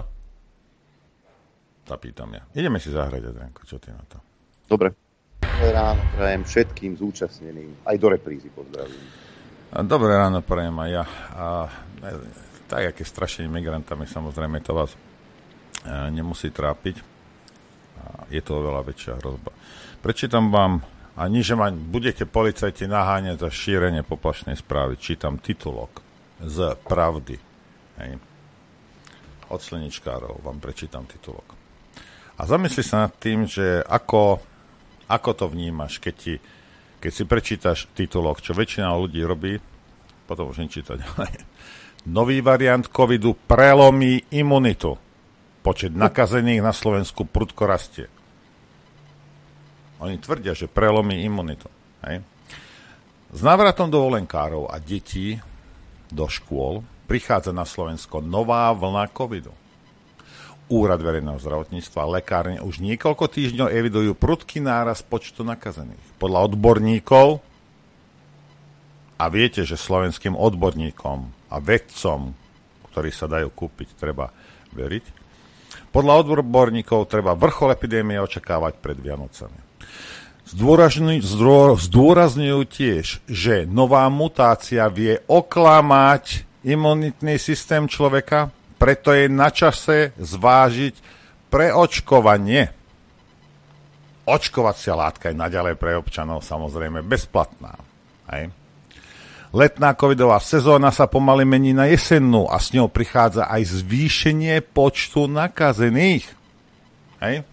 S3: Zapýtam ja. Ideme si zahrať, Adrianko, čo ty na to?
S2: Dobre. Dobré ráno prajem všetkým zúčastneným. Aj do reprízy pozdravím.
S3: Dobré ráno prajem aj ja. A, tak, aké strašenie migrantami, samozrejme, to vás a, nemusí trápiť. A je to oveľa väčšia hrozba. Prečítam vám, ani že ma budete policajti naháňať za šírenie poplašnej správy. Čítam titulok z Pravdy. Hej. Od slničkárov vám prečítam titulok. A zamysli sa nad tým, že ako, ako to vnímaš, keď, ti, keď si prečítaš titulok, čo väčšina ľudí robí, potom už nečítať. Nový variant covidu prelomí imunitu. počet nakazených na Slovensku prudko rastie. Oni tvrdia, že prelomí imunitu. Hej. S návratom dovolenkárov a detí do škôl prichádza na Slovensko nová vlna covidu. Úrad verejného zdravotníctva a lekárne už niekoľko týždňov evidujú prudký nárast počtu nakazených. Podľa odborníkov, a viete, že slovenským odborníkom a vedcom, ktorí sa dajú kúpiť, treba veriť, podľa odborníkov treba vrchol epidémie očakávať pred Vianocami. Zdôrazňujú, zdôrazňujú tiež, že nová mutácia vie oklamať imunitný systém človeka, preto je na čase zvážiť preočkovanie. Očkovacia látka je naďalej pre občanov samozrejme bezplatná. Hej. Letná covidová sezóna sa pomaly mení na jesennú a s ňou prichádza aj zvýšenie počtu nakazených. Hej.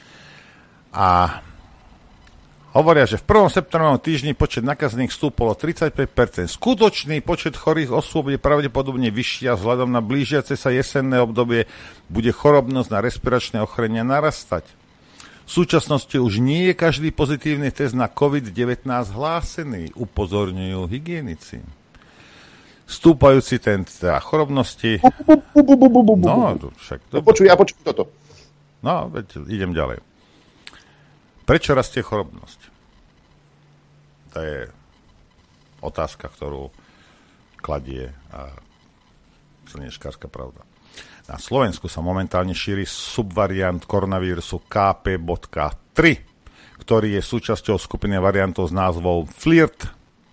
S3: A hovoria, že v prvom septembrovom týždni počet nakazených stúpol o tridsaťpäť percent. Skutočný počet chorých osôb je pravdepodobne vyšší a vzhľadom na blížiace sa jesenné obdobie bude chorobnosť na respiračné ochorenia narastať. V súčasnosti už nie je každý pozitívny test na covid devätnásť hlásený, upozorňujú hygienici. Stúpajúci ten teda chorobnosti... No, však...
S2: Počuj, ja počuj toto.
S3: No, veď idem ďalej. Prečo rastie chorobnosť? To je otázka, ktorú kladie slnečkárska pravda. Na Slovensku sa momentálne šíri subvariant koronavírusu ká pé bodka tri, ktorý je súčasťou skupiny variantov s názvom Flirt,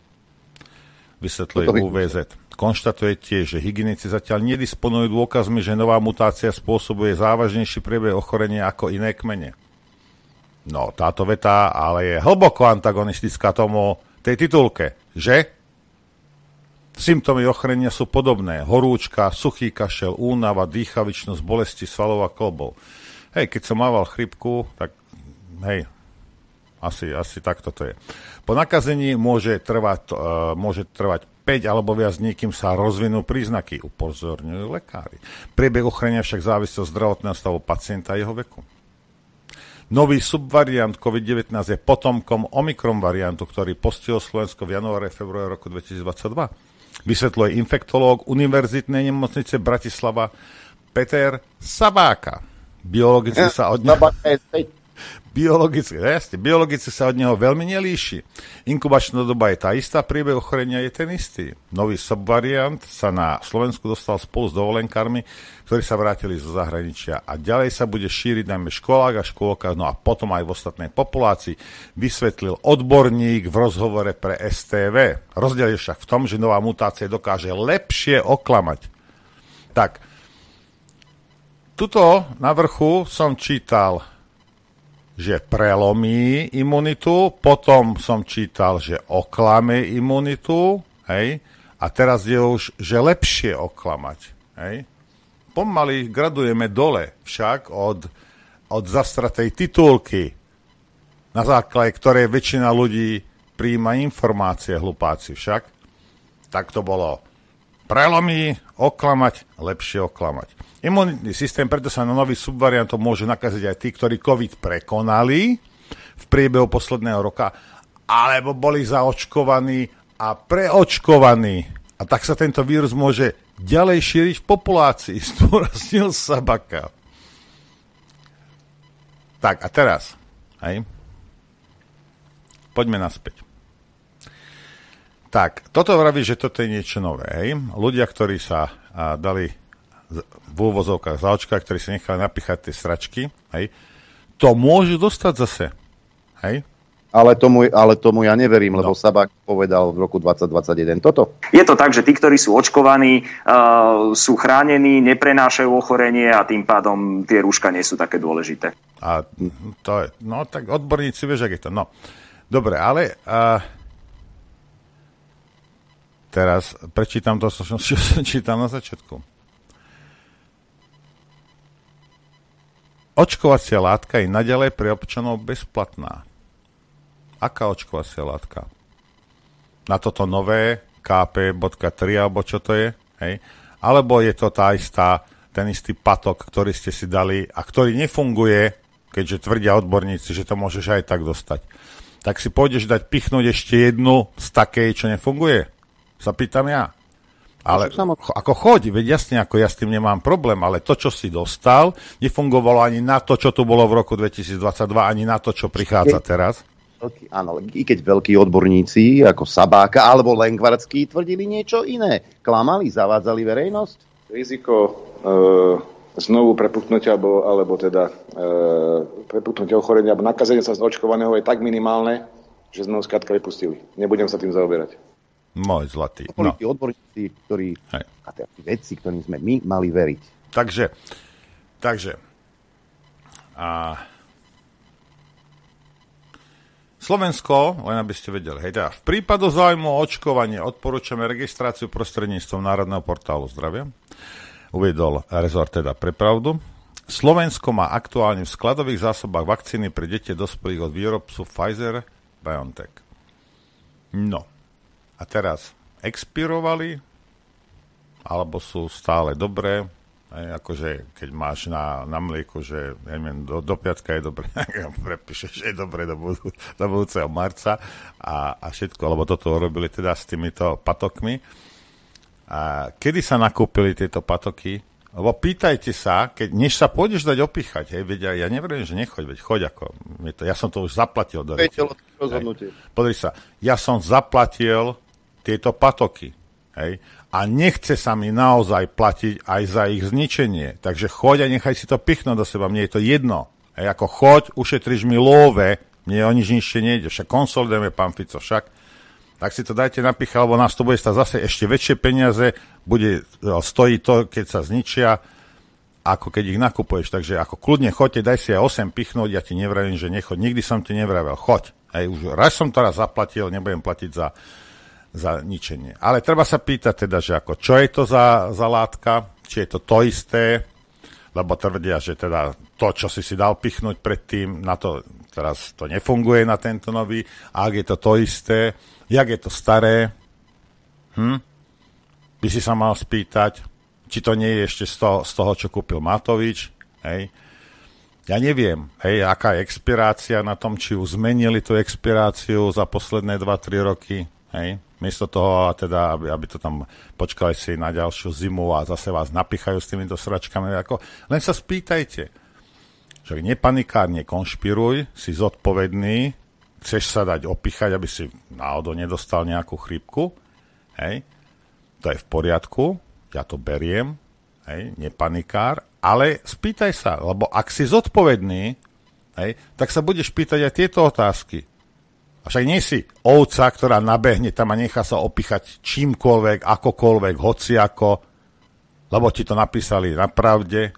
S3: vysvetľuje ú vé zet. Konštatuje tiež, že hygienici zatiaľ nedisponujú dôkazmi, že nová mutácia spôsobuje závažnejší priebeh ochorenia ako iné kmene. No, táto veta ale je hlboko antagonistická tomu tej titulke, že symptómy ochorenia sú podobné. Horúčka, suchý kašel, únava, dýchavičnosť, bolesti svalov a klbov. Hej, keď som mával chrypku, tak hej, asi, asi takto to je. Po nakazení môže trvať, uh, môže trvať päť alebo viac dní, kým sa rozvinú príznaky, upozorňujú lekári. Priebeh ochorenia však závisí od zdravotného stavu pacienta a jeho veku. Nový subvariant covid devätnásť je potomkom Omikron variantu, ktorý postihol Slovensko v januári a februári roku dvetisícdvadsaťdva. Vysvetľuje infektológ Univerzitnej nemocnice Bratislava Peter Sabáka. Biologicky sa od neho... Biologicky, jasne, biologicky sa od neho veľmi nelíši. Inkubačná doba je tá istá, priebeh ochorenia je ten istý. Nový subvariant sa na Slovensku dostal spolu s dovolenkármi, ktorí sa vrátili zo zahraničia a ďalej sa bude šíriť najmä v školách a škôlkach, no a potom aj v ostatnej populácii, vysvetlil odborník v rozhovore pre es té vé. Rozdiel je však v tom, že nová mutácia dokáže lepšie oklamať. Tak, tuto na vrchu som čítal, že prelomí imunitu, potom som čítal, že oklame imunitu, hej, a teraz je už, že lepšie oklamať, hej. Pomaly gradujeme dole však od, od zastratej titulky, na základe ktorej väčšina ľudí prijíma informácie, hlupáci však. Tak to bolo prelomí, oklamať, lepšie oklamať. Imunitný systém, preto sa na nový subvariantov môžu nakaziť aj tí, ktorí COVID prekonali v priebehu posledného roka, alebo boli zaočkovaní a preočkovaní. A tak sa tento vírus môže ďalej šíriť v populácii, zdôraznil Sabaka. Tak a teraz, hej, poďme naspäť. Tak, toto vraví, že toto je niečo nové. Hej. Ľudia, ktorí sa a, dali v úvozovkách zaočkať, ktorí sa nechali napichať tie sračky, hej, to môžu dostať zase. Hej.
S2: Ale tomu, ale tomu ja neverím, lebo no. Sabák povedal v roku dvadsať dvadsaťjeden toto.
S7: Je to tak, že tí, ktorí sú očkovaní, uh, sú chránení, neprenášajú ochorenie a tým pádom tie rúška nie sú také dôležité.
S3: A to je, no tak odborníci, vieš, ak je to. No, dobre, ale uh, teraz prečítam to, čo som čítal na začiatku. Očkovacia látka je naďalej pre občanov bezplatná. Aká očkovacia látka? Na toto nové ká pé bodka tri, alebo čo to je? Hej? Alebo je to tá istá, ten istý patok, ktorý ste si dali a ktorý nefunguje, keďže tvrdia odborníci, že to môžeš aj tak dostať. Tak si pôjdeš dať pichnúť ešte jednu z takej, čo nefunguje? Sa pýtam ja. Ale ako choď, veď jasne, ako ja s tým nemám problém, ale to, čo si dostal, nefungovalo ani na to, čo tu bolo v roku dvetisícdvadsaťdva, ani na to, čo prichádza teraz.
S2: Áno, i keď veľkí odborníci, ako Sabáka alebo Lengvarský, tvrdili niečo iné. Klamali, zavádzali verejnosť?
S8: Riziko e, znovu prepuknutia, alebo, alebo teda e, prepuknutia ochorenia, alebo nakazenia sa z očkovaného je tak minimálne, že sme ho skrátka vypustili. Nebudem sa tým zaoberať.
S3: Môj zlatý.
S2: To boli
S3: No.
S2: tí odborníci, ktorí, a tí vedci, ktorým sme my mali veriť.
S3: Takže, takže, a Slovensko, len aby ste vedeli, hej, teda, v prípadu záujmu o očkovanie odporúčame registráciu prostredníctvom Národného portálu zdravia. Uviedol rezort teda pre pravdu. Slovensko má aktuálne v skladových zásobách vakcíny pre deti dospelých od výrobcu Pfizer BioNTech. No. A teraz expirovali, alebo sú stále dobré, aj akože keď máš na, na mlieku, že neviem, do, do piatka je dobré, prepíšeš, že je dobré do, budú, do budúceho marca a, a všetko, lebo toto urobili teda s týmito patokmi. A kedy sa nakúpili tieto patoky? Lebo pýtajte sa, keď než sa pôjdeš dať opíchať, hej, veď ja neverím, že nechoď, veď choď ako, to, ja som to už zaplatil do ruky. Podri sa, ja som zaplatil tieto patoky, hej, a nechce sa mi naozaj platiť aj za ich zničenie, takže choď a nechaj si to pichnúť do seba, mne je to jedno, hej, ako choď, ušetriš mi love, mne o nič nižšie nejde, však konsolidujeme, pán Fico, však, tak si to dajte napichať, lebo nás to bude stať zase ešte väčšie peniaze, bude, stojí to, keď sa zničia, ako keď ich nakupuješ, takže ako kľudne choďte, daj si aj osem pichnúť, ja ti nevravím, že nechoď, nikdy som ti nevravel, choď, hej, už raz som to raz zaplatil, nebudem platiť za za ničenie. Ale treba sa pýtať teda, že ako, čo je to za, za látka, či je to to isté, lebo tvrdia, že teda to, čo si si dal pichnúť predtým, na to teraz to nefunguje na tento nový, a ak je to to isté, jak je to staré, hm? By si sa mal spýtať, či to nie je ešte z toho, z toho čo kúpil Matovič, hej. Ja neviem, hej, aká je expirácia na tom, či už zmenili tú expiráciu za posledné dva tri roky, hej. Miesto toho, teda, aby, aby to tam počkali si na ďalšiu zimu a zase vás napichajú s týmito sračkami. Ako, len sa spýtajte. Že nepanikár, nekonšpiruj, si zodpovedný, chceš sa dať opichať, aby si náhodou nedostal nejakú chrípku. Hej. To je v poriadku, ja to beriem, hej, nepanikár, ale spýtaj sa, lebo ak si zodpovedný, hej, tak sa budeš pýtať aj tieto otázky. A však nie si ovca, ktorá nabehne tam a nechá sa opichať čímkoľvek, akokoľvek, hociako, lebo ti to napísali na pravde,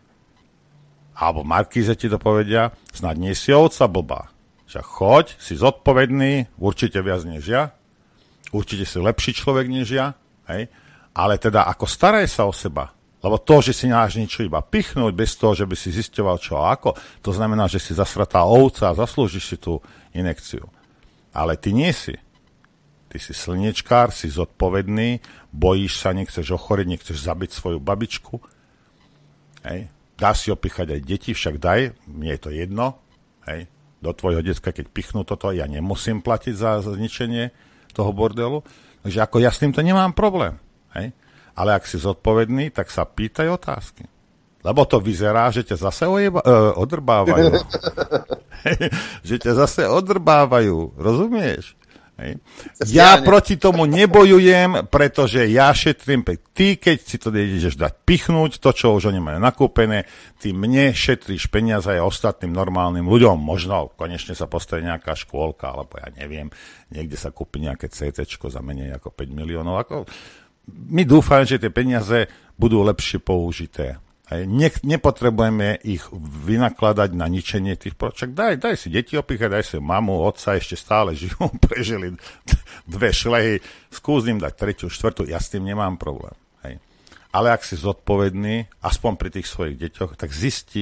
S3: alebo Markíze ti to povedia, snad nie si ovca blbá. Však choď, si zodpovedný, určite viac než ja, určite si lepší človek než ja, hej? Ale teda ako staraj sa o seba, lebo to, že si náš niečo iba pichnúť bez toho, že by si zisťoval čo a ako, to znamená, že si zasratá ovca a zaslúžiš si tú inekciu. Ale ty nie si. Ty si slniečkár, si zodpovedný, bojíš sa, nechceš ochoreť, nechceš zabiť svoju babičku. Hej. Dá si opichať aj deti, však daj, mne je to jedno. Hej. Do tvojho decka, keď pichnú toto, ja nemusím platiť za zničenie toho bordelu. Takže ako ja s týmto nemám problém. Hej. Ale ak si zodpovedný, tak sa pýtaj otázky. Lebo to vyzerá, že ťa zase ojeba, uh, odrbávajú. Že ťa zase odrbávajú. Rozumieš? Hej. Ja proti tomu nebojujem, pretože ja šetrím. Ty, keď si to ideš dať pichnúť, to, čo už oni majú nakúpené, ty mne šetríš peniaze aj ostatným normálnym ľuďom. Možno konečne sa postaví nejaká škôlka, alebo ja neviem, niekde sa kúpi nejaké cé téčko za menej ako päť miliónov. Ako... My dúfam, že tie peniaze budú lepšie použité. Ne, nepotrebujeme ich vynakladať na ničenie tých proček. Daj, daj si deti opíchať, daj si mamu, otca, ešte stále žijú, prežili dve šlehy, skús im dať tretiu, štvrtú, ja s tým nemám problém. Hej. Ale ak si zodpovedný, aspoň pri tých svojich deťoch, tak zisti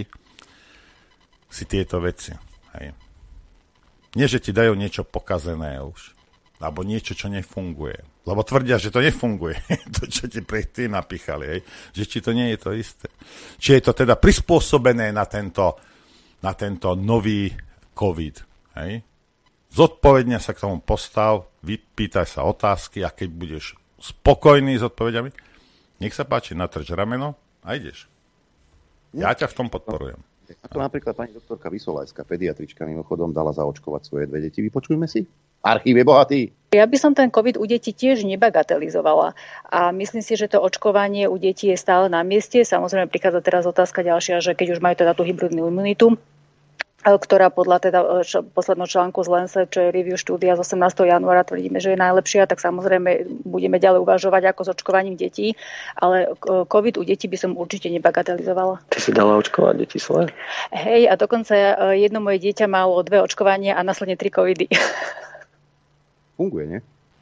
S3: si tieto veci. Hej. Nie, že ti dajú niečo pokazené už, alebo niečo, čo nefunguje. Lebo tvrdia, že to nefunguje. To, čo ti predtým napíchali, hej? Že či to nie je to isté. Či je to teda prispôsobené na tento, na tento nový COVID. Hej? Zodpovedne sa k tomu postav, vypýtaj sa otázky a keď budeš spokojný s odpovediami, nech sa páči, natrč rameno a ideš. Ja ťa v tom podporujem.
S2: Ako napríklad pani doktorka Vysolajská, pediatrička, mimochodom dala zaočkovať svoje dve deti. Vypočujme si. Archív je bohatý.
S9: Ja by som ten COVID u detí tiež nebagatelizovala. A myslím si, že to očkovanie u detí je stále na mieste. Samozrejme, prichádza teraz otázka ďalšia, že keď už majú teda tú hybridnú imunitu, ktorá podľa teda posledného článku z Lancet, čo je review štúdia z osemnásteho januára, tvrdíme, že je najlepšia, tak samozrejme budeme ďalej uvažovať ako s očkovaním detí, ale COVID u detí by som určite nebagatelizovala.
S10: Ty si dala očkovať deti svoje?
S9: Hej, a dokonca jedno moje dieťa malo dve očkovania a následne tri covidy.
S2: Funguje, nie?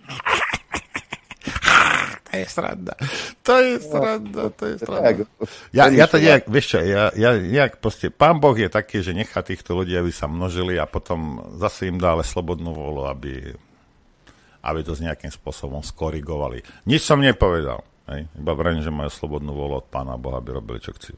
S3: To je sranda. To je sranda, to je sranda. Ja, ja to nejak, vieš čo, ja, ja nejak proste, Pán Boh je taký, že nechá týchto ľudí, aby sa množili a potom zase im dá ale slobodnú vôľu, aby, aby to s nejakým spôsobom skorigovali. Nič som nepovedal. Hej? Iba vrajím, že majú slobodnú vôľu od Pána Boha, aby robili, čo chcú.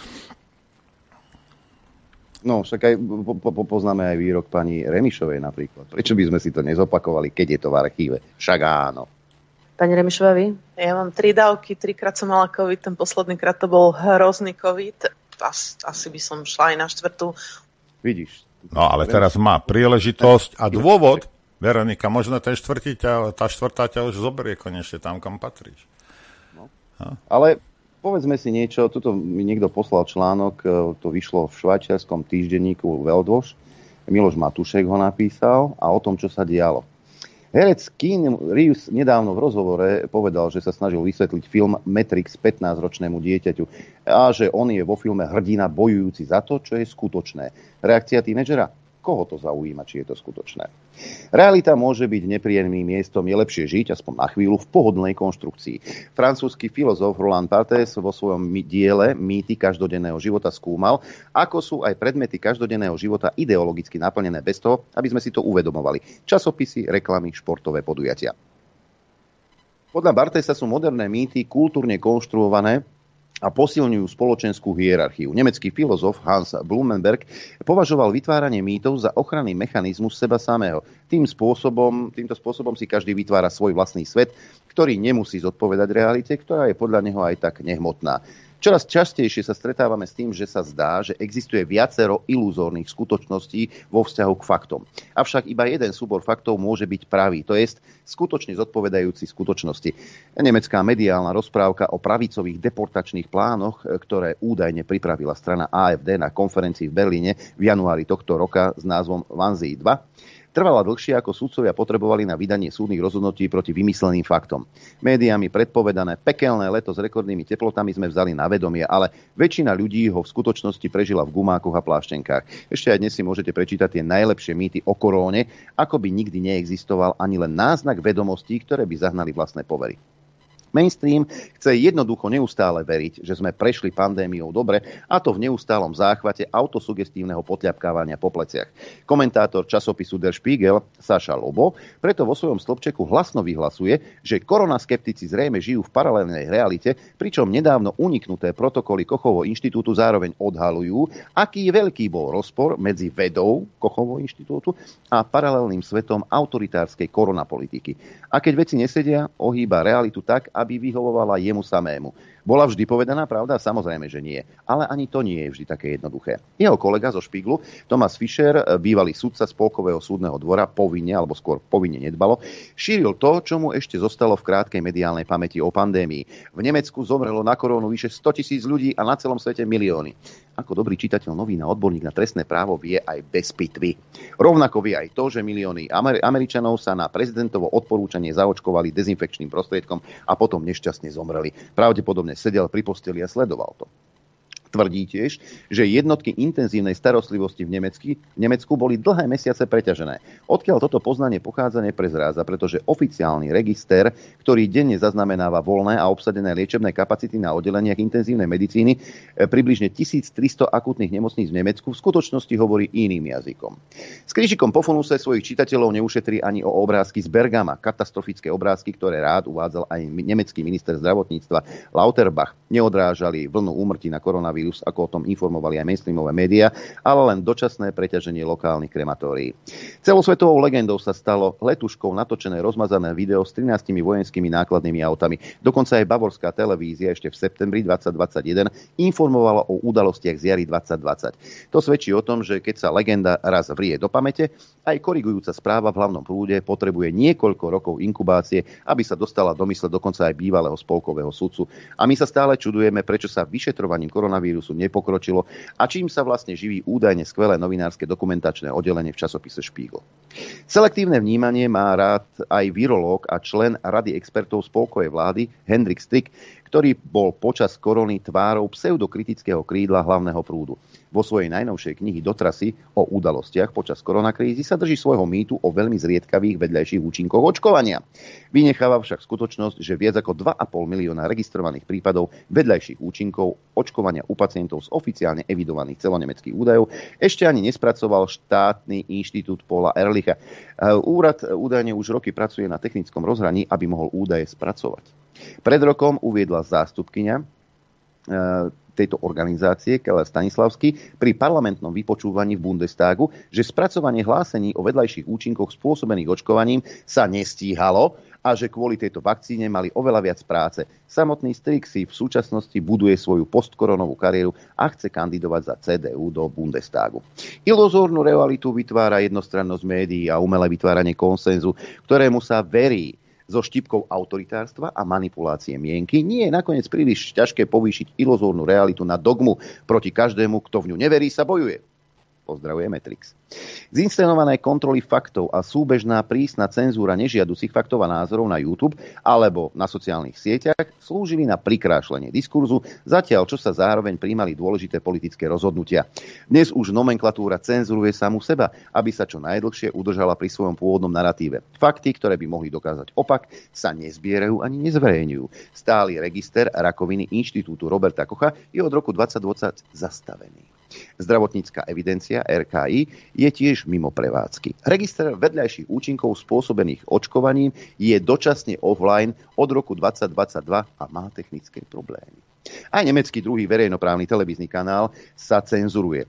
S2: No, však aj po, po, poznáme aj výrok pani Remišovej napríklad. Prečo by sme si to nezopakovali, keď je to v archíve? Však áno.
S1: Pani Remišová, vy?
S11: Ja mám tri dávky, trikrát som mala COVID, ten posledný krát to bol hrozný COVID. As, asi by som šla aj na štvrtú.
S2: Vidíš.
S3: No, ale teraz má príležitosť a dôvod, Veronika, možno ten štvrtý ťa, tá štvrtá ťa už zoberie konečne tam, kam patríš.
S2: No. Ale povedzme si niečo, tuto mi niekto poslal článok, to vyšlo v švajčiarskom týždenníku Weltwoche, Miloš Matušek ho napísal a o tom, čo sa dialo. Herec Keanu Reeves nedávno v rozhovore povedal, že sa snažil vysvetliť film Matrix pätnásťročnému dieťaťu a že on je vo filme hrdina bojujúci za to, čo je skutočné. Reakcia tínedžera? Koho to zaujíma, či je to skutočné? Realita môže byť nepríjemným miestom, je lepšie žiť, aspoň na chvíľu, v pohodlnej konštrukcii. Francúzsky filozof Roland Barthes vo svojom diele Mýty každodenného života skúmal, ako sú aj predmety každodenného života ideologicky naplnené bez toho, aby sme si to uvedomovali. Časopisy, reklamy, športové podujatia. Podľa Barthesa sú moderné mýty kultúrne konštruované a posilňujú spoločenskú hierarchiu. Nemecký filozof Hans Blumenberg považoval vytváranie mýtov za ochranný mechanizmus seba samého. Tým spôsobom, týmto spôsobom si každý vytvára svoj vlastný svet, ktorý nemusí zodpovedať realite, ktorá je podľa neho aj tak nehmotná. Čoraz častejšie sa stretávame s tým, že sa zdá, že existuje viacero iluzórnych skutočností vo vzťahu k faktom. Avšak iba jeden súbor faktov môže byť pravý, to jest skutočne zodpovedajúci skutočnosti. Nemecká mediálna rozprávka o pravicových deportačných plánoch, ktoré údajne pripravila strana á ef dé na konferencii v Berlíne v januári tohto roka s názvom Wannsee dva, trvala dlhšie, ako sudcovia potrebovali na vydanie súdnych rozhodnutí proti vymysleným faktom. Médiami predpovedané pekelné leto s rekordnými teplotami sme vzali na vedomie, ale väčšina ľudí ho v skutočnosti prežila v gumákoch a pláštenkách. Ešte aj dnes si môžete prečítať tie najlepšie mýty o koróne, ako by nikdy neexistoval ani len náznak vedomostí, ktoré by zahnali vlastné povery. Mainstream chce jednoducho neustále veriť, že sme prešli pandémiou dobre, a to v neustálom záchvate autosugestívneho potľapkávania po pleciach. Komentátor časopisu Der Spiegel Saša Lobo preto vo svojom stĺpčeku hlasno vyhlasuje, že koronaskeptici zrejme žijú v paralelnej realite, pričom nedávno uniknuté protokoly Kochovo inštitútu zároveň odhalujú, aký veľký bol rozpor medzi vedou Kochovo inštitútu a paralelným svetom autoritárskej koronapolitiky. A keď veci nesedia, ohýba realitu tak, aby vyhovovala jemu samému. Bola vždy povedaná pravda? Samozrejme, že nie. Ale ani to nie je vždy také jednoduché. Jeho kolega zo Spiegelu, Thomas Fischer, bývalý sudca Spolkového súdneho dvora, povinne, alebo skôr povinne nedbalo, šíril to, čo mu ešte zostalo v krátkej mediálnej pamäti o pandémii. V Nemecku zomrelo na korónu vyše stotisíc ľudí a na celom svete milióny. Ako dobrý čitateľ novín a odborník na trestné právo vie aj bez pitvy. Rovnako vie aj to, že milióny Amer- Američanov sa na prezidentovo odporúčanie zaočkovali dezinfekčným prostriedkom a potom nešťastne zomreli. Pravdepodobne sedel pri posteli a sledoval to. Tvrdí tiež, že jednotky intenzívnej starostlivosti v, Nemecky, v Nemecku boli dlhé mesiace preťažené. Odkiaľ toto poznanie pochádza, neprezrádza, pretože oficiálny register, ktorý denne zaznamenáva voľné a obsadené liečebné kapacity na oddeleniach intenzívnej medicíny, približne tisíctristo akútnych nemocníc v Nemecku v skutočnosti hovorí iným jazykom. S krížikom po funuse svojich čitateľov neušetrí ani o obrázky z Bergama, katastrofické obrázky, ktoré rád uvádzal aj nemecký minister zdravotníctva Lauterbach. Neodrážali vlnu úmrtí na koronavírus, ako o tom informovali aj mainstreamové médiá, ale len dočasné preťaženie lokálnych krematórií. Celosvetovou legendou sa stalo letuškou natočené rozmazané video s trinástimi vojenskými nákladnými autami. Dokonca aj bavorská televízia ešte v septembri dvetisícdvadsaťjeden informovala o udalostiach z jary dvetisícdvadsať. To svedčí o tom, že keď sa legenda raz vrie do pamäte, aj korigujúca správa v hlavnom prúde potrebuje niekoľko rokov inkubácie, aby sa dostala do mysle dokonca aj bývalého spolkového sudcu. A my sa stále čudujeme, prečo sa vyšetrovaním koronavírusu nepokročilo a čím sa vlastne živí údajne skvelé novinárske dokumentačné oddelenie v časopise Spiegel. Selektívne vnímanie má rád aj virológ a člen Rady expertov spolkovej vlády Hendrik Strick, ktorý bol počas korony tvárou pseudokritického krídla hlavného prúdu. Vo svojej najnovšej knihy Do trasy o udalostiach počas koronakrízy sa drží svojho mýtu o veľmi zriedkavých vedľajších účinkoch očkovania. Vynecháva však skutočnosť, že viac ako dva a pol milióna registrovaných prípadov vedľajších účinkov očkovania u pacientov z oficiálne evidovaných celonemeckých údajov ešte ani nespracoval štátny inštitút Paula Ehrlicha. Úrad údajne už roky pracuje na technickom rozhraní, aby mohol údaje spracovať. Pred rokom uviedla zástupkyňa tejto organizácie, Keller Stanislavsky, pri parlamentnom vypočúvaní v Bundestagu, že spracovanie hlásení o vedľajších účinkoch spôsobených očkovaním sa nestíhalo a že kvôli tejto vakcíne mali oveľa viac práce. Samotný Strick si v súčasnosti buduje svoju postkoronovú kariéru a chce kandidovať za cé dé ú do Bundestagu. Iluzórnu realitu vytvára jednostrannosť médií a umelé vytváranie konsenzu, ktorému sa verí. So štipkou autoritárstva a manipulácie mienky nie je nakoniec príliš ťažké povýšiť iluzórnu realitu na dogmu. Proti každému, kto v ňu neverí, sa bojuje. Pozdravuje Matrix. Zinscenované kontroly faktov a súbežná prísna cenzúra nežiaducich faktov a názorov na YouTube alebo na sociálnych sieťach slúžili na prikrášlenie diskurzu, zatiaľ čo sa zároveň prijímali dôležité politické rozhodnutia. Dnes už nomenklatúra cenzuruje samu seba, aby sa čo najdlhšie udržala pri svojom pôvodnom naratíve. Fakty, ktoré by mohli dokázať opak, sa nezbierajú ani nezverejňujú. Stály register rakoviny Inštitútu Roberta Kocha je od roku dvetisícdvadsať zastavený. Zdravotnícka evidencia er ká í je tiež mimo prevádzky. Register vedľajších účinkov spôsobených očkovaním je dočasne offline od roku dvetisícdvadsaťdva a má technické problémy. Aj nemecký druhý verejnoprávny televízny kanál sa cenzuruje.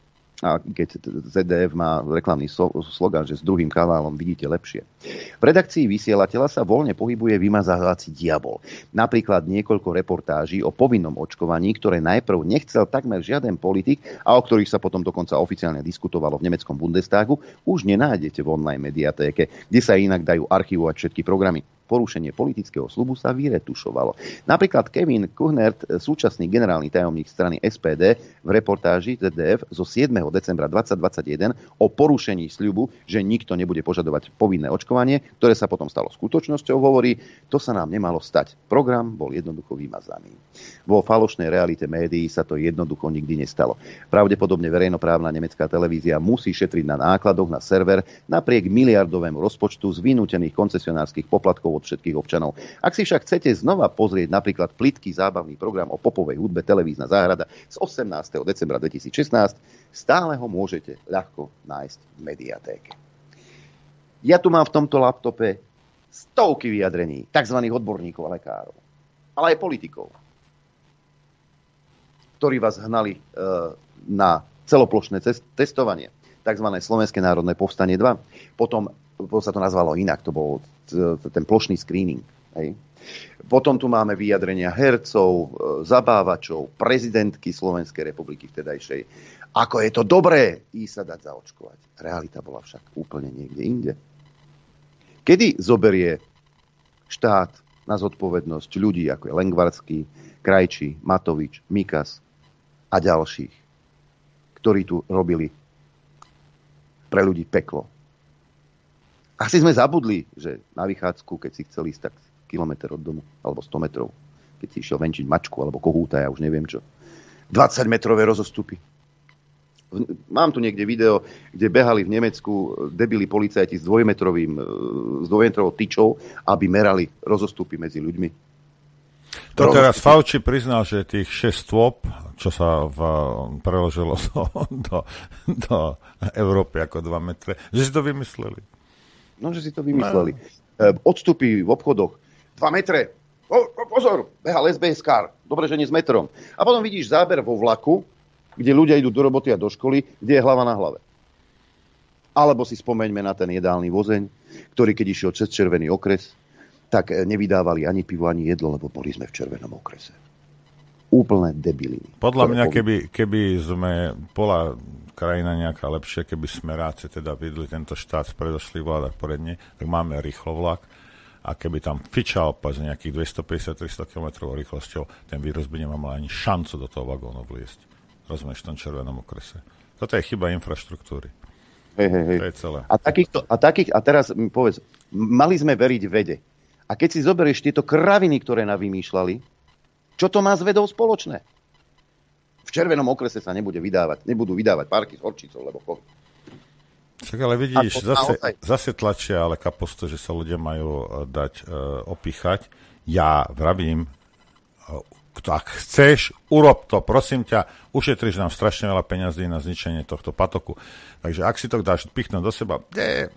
S2: A keď zet dé ef má reklamný slogan, že s druhým kanálom vidíte lepšie. V redakcii vysielateľa sa voľne pohybuje vymazávací diabol. Napríklad niekoľko reportáží o povinnom očkovaní, ktoré najprv nechcel takmer žiaden politik a o ktorých sa potom dokonca oficiálne diskutovalo v nemeckom Bundestagu, už nenájdete v online mediatéke, kde sa inak dajú archivovať všetky programy. Porušenie politického sľubu sa vyretušovalo. Napríklad Kevin Kuhnert, súčasný generálny tajomník strany es pé dé, v reportáži zet dé ef zo siedmeho decembra dvetisícdvadsaťjeden o porušení sľubu, že nikto nebude požadovať povinné očkovanie, ktoré sa potom stalo skutočnosťou, hovorí, to sa nám nemalo stať. Program bol jednoducho vymazaný. Vo falošnej realite médií sa to jednoducho nikdy nestalo. Pravdepodobne verejnoprávna nemecká televízia musí šetriť na nákladoch na server napriek miliardovému rozpočtu z vynútených koncesionárskych poplatkov od všetkých občanov. Ak si však chcete znova pozrieť napríklad plytký zábavný program o popovej hudbe Televízna záhrada z osemnásteho decembra dvetisícšestnásť, stále ho môžete ľahko nájsť v mediatéke. Ja tu mám v tomto laptope stovky vyjadrení tzv. Odborníkov a lekárov, ale aj politikov, ktorí vás hnali e, na celoplošné cest- testovanie, tzv. Slovenské národné povstanie dva. Potom sa to nazvalo inak, to bol ten plošný screening. Hej. Potom tu máme vyjadrenia hercov, zabávačov, prezidentky Slovenskej republiky vtedajšej. Ako je to dobré ísť sa dať zaočkovať. Realita bola však úplne niekde inde. Kedy zoberie štát na zodpovednosť ľudí, ako je Lengvarský, Krajčí, Matovič, Mikas a ďalších, ktorí tu robili pre ľudí peklo? Asi sme zabudli, že na vychádzku, keď si chcel ísť tak kilometr od domu, alebo sto metrov, keď si išiel venčiť mačku, alebo kohúta, ja už neviem čo. dvadsaťmetrové rozostupy. Mám tu niekde video, kde behali v Nemecku debili policajti s dvojmetrovým, s dvojmetrovou tyčou, aby merali rozostupy medzi ľuďmi.
S3: To teraz Fauci priznal, že tých šesť stôp, čo sa v, preložilo do, do, do Európy ako dva metre, že si to vymysleli.
S2: No, že si to vymysleli. No. Odstupy v obchodoch. dva metre. O, pozor, behal es bé es car. Dobre, že nie s metrom. A potom vidíš záber vo vlaku, kde ľudia idú do roboty a do školy, kde je hlava na hlave. Alebo si spomeňme na ten jedálny vozeň, ktorý keď išiel cez červený okres, tak nevydávali ani pivo, ani jedlo, lebo boli sme v červenom okrese. Úplné debiliny.
S3: Podľa mňa, keby, keby sme bola krajina nejaká lepšia, keby smeráci teda videli tento štát v predošlých vládach poriadne, tak máme rýchlovlak a keby tam fičal pas nejakých dvestopäťdesiat až tristo kilometrov rýchlosťou, ten vírus by nemal ani šancu do toho vagónu vliesť. Rozumieš, v tom červenom okrese. Toto je chyba infraštruktúry.
S2: Hej, hej, hej.
S3: To je celé.
S2: A, takýchto, a, takých, a teraz mi povedz, mali sme veriť vede. A keď si zoberieš tieto kraviny, ktoré nám vymýšľali, čo to má s vedou spoločné? V červenom okrese sa nebude vydávať, nebudú vydávať parky s horčicou, lebo COVID.
S3: Však ale vidíš, zase, zase tlačia ale kapustu, že sa ľudia majú dať uh, opíchať. Ja vravím, uh, ak chceš, urob to, prosím ťa, ušetriš nám strašne veľa peňazí na zničenie tohto patoku. Takže ak si to dáš pichnúť do seba, je,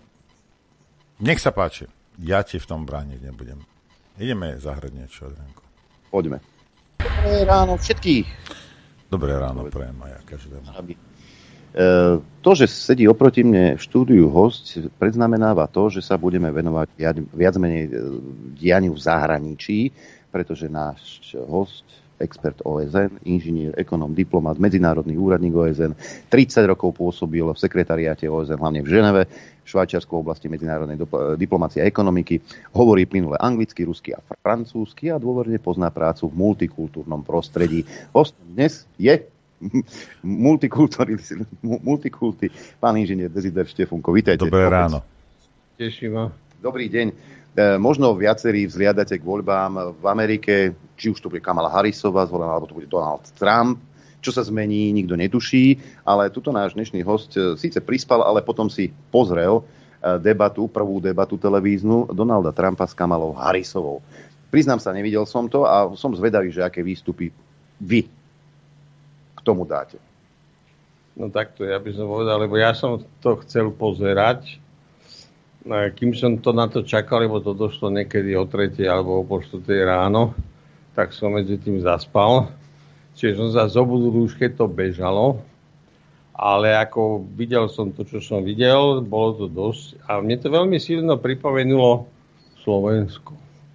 S3: nech sa páči, ja ti v tom brániť nebudem. Ideme zahrať niečo, Adrianko.
S2: Poďme. Dobré ráno všetkých.
S3: Dobré ráno prejem aj ja každému.
S2: Aby, e, to, že sedí oproti mne v štúdiu host, predznamenáva to, že sa budeme venovať viac, viac menej dianiu v zahraničí, pretože náš host, expert ó es en, inžinier, ekonóm, diplomat, medzinárodný úradník ó es en, tridsať rokov pôsobil v sekretariáte ó es en, hlavne v Ženeve, v Švajčiarsku v oblasti medzinárodnej diplomácie a ekonomiky, hovorí plynule anglicky, rusky a francúzsky a dôverne pozná prácu v multikultúrnom prostredí. Hostom dnes je multikulty, pán inžinier Dezidér Štefunko. Vítajte.
S3: Dobré ráno.
S12: Teším ma.
S2: Dobrý deň. Možno viacerí vzliadate k voľbám v Amerike, či už to bude Kamala Harrisová zvolená, alebo to bude Donald Trump. Čo sa zmení, nikto netuší, ale tuto náš dnešný host síce prispal, ale potom si pozrel debatu, prvú debatu televíznu Donalda Trumpa s Kamalou Harrisovou. Priznám sa, nevidel som to a som zvedavý, že aké výstupy vy k tomu dáte.
S12: No takto, ja by som povedal, lebo ja som to chcel pozerať, kým som to na to čakal, lebo to došlo niekedy o tretej alebo o pol štvrtej ráno, tak som medzi tým zaspal. Čiže som sa zobudil už, keď to bežalo. Ale ako videl som to, čo som videl, bolo to dosť. A mne to veľmi silno pripomenulo Slovensko.